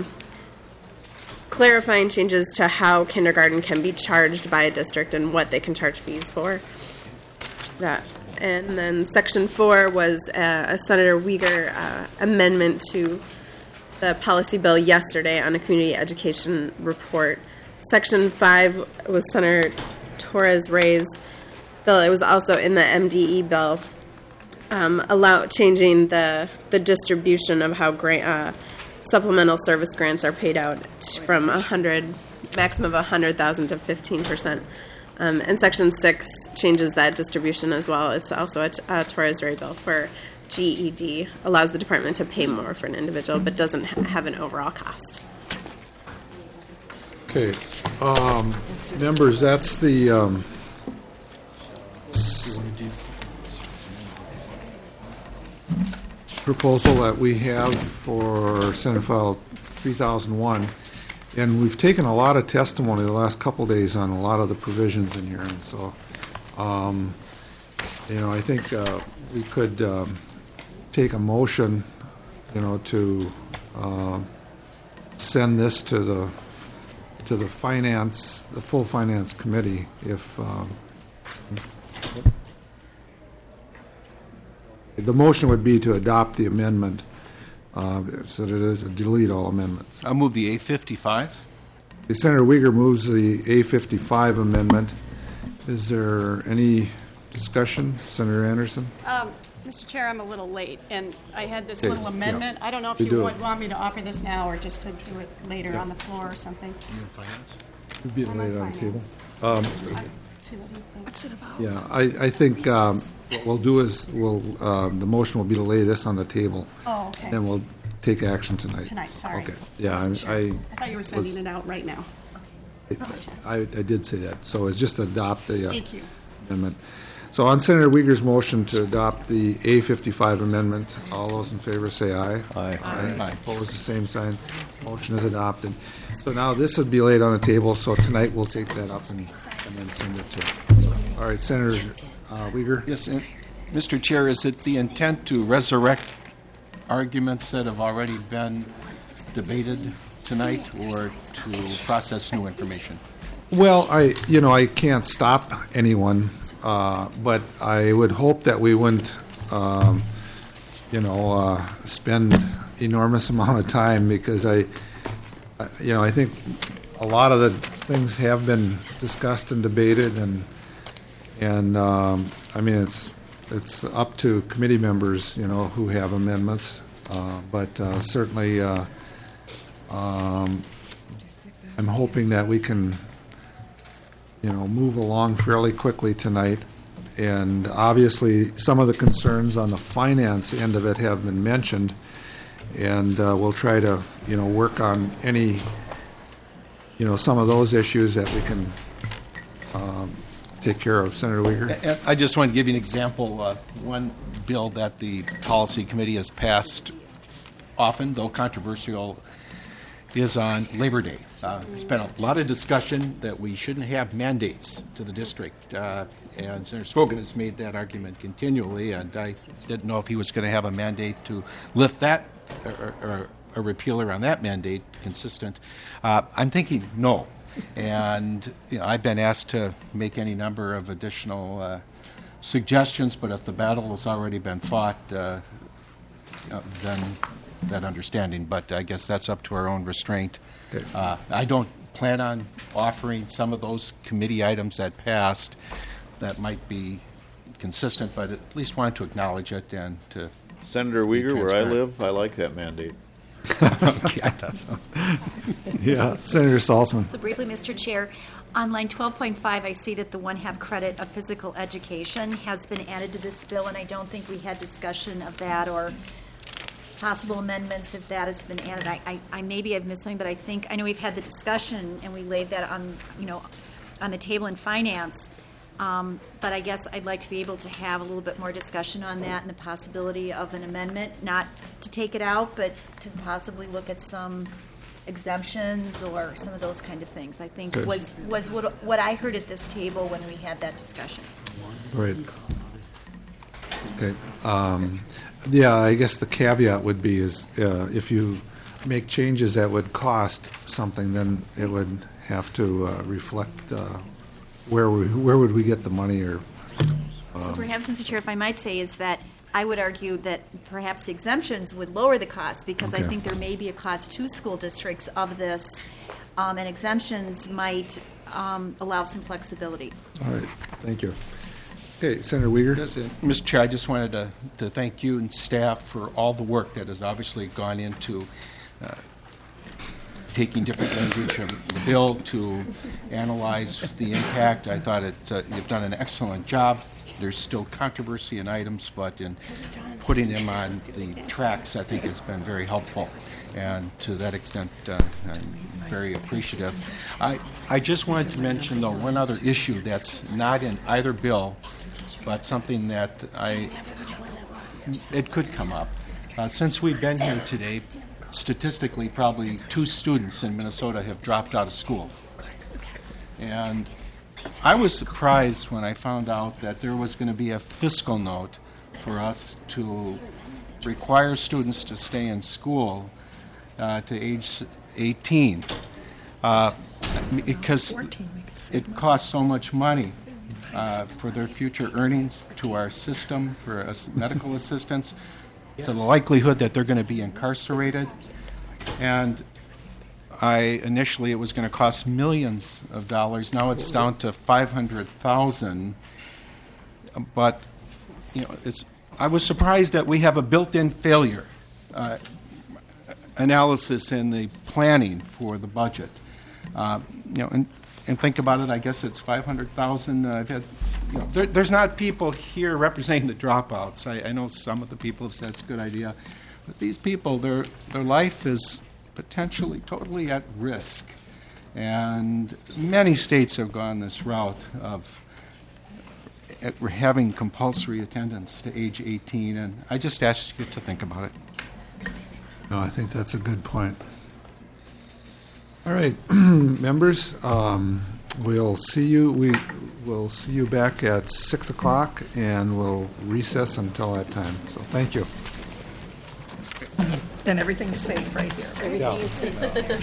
clarifying changes to how kindergarten can be charged by a district and what they can charge fees for. That. And then Section four was uh, a Senator Uyghur uh, amendment to the policy bill yesterday on a community education report. Section five was Senator Torres Ray's bill. It was also in the M D E bill, um, allow changing the the distribution of how grant, uh, supplemental service grants are paid out from a hundred maximum of a hundred thousand to fifteen percent. Um, and Section six changes that distribution as well. It's also a, t- a Torres Ray bill for G E D, allows the department to pay more for an individual, but doesn't ha- have an overall cost. Okay, um, members, that's the um, s- proposal that we have for Senate File three thousand one, and we've taken a lot of testimony the last couple days on a lot of the provisions in here, and so, um, you know, I think uh, we could um, take a motion, you know, to uh, send this to the to the finance, the full finance committee, if um, the motion would be to adopt the amendment, uh, so that it is a delete all amendments. I'll move the A fifty-five. Senator Uyghur moves the A fifty-five amendment. Is there any discussion, Senator Anderson? Um, Mister Chair, I'm a little late, and I had this Okay, little amendment. yeah. I don't know if You you do. would want me to offer this now or just to do it later Yeah. on the floor or something. It'd be I'm laid on on the table. finance. Um, See what he thinks. What's it about? Yeah, I, I think um, what we'll do is, we'll, um, the motion will be to lay this on the table. Oh, okay. Then we'll take action tonight. Tonight, sorry. Okay, yeah, I, Sure. I. I thought you were sending was- it out right now. I, I did say that, so it's just adopt the uh, Thank you. amendment. So on Senator Uyghur's motion to adopt the A fifty-five amendment, all those in favor say aye. Aye. Aye. Opposed, the same sign. Motion is adopted. So now this would be laid on the table, so tonight we'll take that up and, and then send it to. So, all right, Senator uh, Uyghur. Yes, and Mister Chair, is it the intent to resurrect arguments that have already been debated tonight, or to process new information? Well, I, you know, I can't stop anyone, uh, but I would hope that we wouldn't, um, you know, uh, spend enormous amount of time, because I, I- you know, I think a lot of the things have been discussed and debated, and, and, um, I mean, it's, it's up to committee members, you know, who have amendments, uh, but uh, certainly, uh, um, I'm hoping that we can, you know, move along fairly quickly tonight. And obviously, some of the concerns on the finance end of it have been mentioned, and uh, we'll try to, you know, work on any, you know, some of those issues that we can um, take care of. Senator Uyghur? And I just want to give you an example. Uh, one bill that the Policy Committee has passed often, though controversial, is on Labor Day. Uh, there's been a lot of discussion that we shouldn't have mandates to the district, uh, and Senator Swogan has made that argument continually, and I didn't know if he was going to have a mandate to lift that, or, or a repealer on that mandate consistent. Uh, I'm thinking no, and you know, I've been asked to make any number of additional uh, suggestions, but if the battle has already been fought, uh, uh, then that understanding, but I guess that's up to our own restraint. Uh, I don't plan on offering some of those committee items that passed that might be consistent, but at least wanted to acknowledge it and to. Senator Uyghur, where I live, I like that mandate. Okay, I thought so. Yeah, Senator Saltzman. So briefly, Mister Chair, on line twelve point five, I see that the one-half credit of physical education has been added to this bill, and I don't think we had discussion of that or possible amendments if that has been added. I, I, I maybe I've missed something, but I think, I know we've had the discussion and we laid that on, you know, on the table in finance. Um, but I guess I'd like to be able to have a little bit more discussion on that and the possibility of an amendment, not to take it out, but to possibly look at some exemptions or some of those kind of things. I think Good. was was what what I heard at this table when we had that discussion. Right. Okay. Um, yeah, I guess the caveat would be is uh, if you make changes that would cost something, then it would have to uh, reflect uh, where we, where would we get the money, or. Um, So perhaps, Mister Chair, if I might say, is that I would argue that perhaps the exemptions would lower the cost, because I Okay. think there may be a cost to school districts of this, um, and exemptions might um, allow some flexibility. All right. Thank you. Okay, Senator Uyghur. Yes, and Mister Chair, I just wanted to, to thank you and staff for all the work that has obviously gone into uh, taking different language of the bill to analyze the impact. I thought it, uh, you've done an excellent job. There's still controversy in items, but in putting them on the tracks, I think has been very helpful. And to that extent, uh, I'm very appreciative. I, I just wanted to mention, though, one other issue that's not in either bill, but something that I, it could come up. Uh, since we've been here today, statistically, probably two students in Minnesota have dropped out of school. And I was surprised when I found out that there was going to be a fiscal note for us to require students to stay in school uh, to age eighteen, uh, because it costs so much money uh, for their future earnings to our system, for us medical assistance, to the likelihood that they're going to be incarcerated. And I initially it was going to cost millions of dollars. Now it's down to five hundred thousand. But you know, it's I was surprised that we have a built-in failure uh, analysis in the planning for the budget. Uh, you know, and, and think about it. I guess it's five hundred thousand. Uh, I've had, you know, there, there's not people here representing the dropouts. I, I know some of the people have said it's a good idea, but these people, their their life is potentially totally at risk, and many states have gone this route of at having compulsory attendance to age eighteen, and I just asked you to think about it. No, I think that's a good point. All right, members, um, we'll see you. We will see you back at six o'clock, and we'll recess until that time. So, thank you. Then everything's safe right here. Everything Yeah. is safe.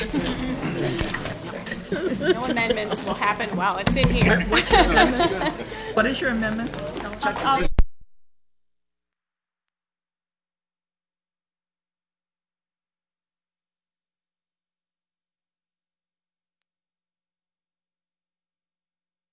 No amendments will happen while it's in here. What is your amendment? I'll- I'll-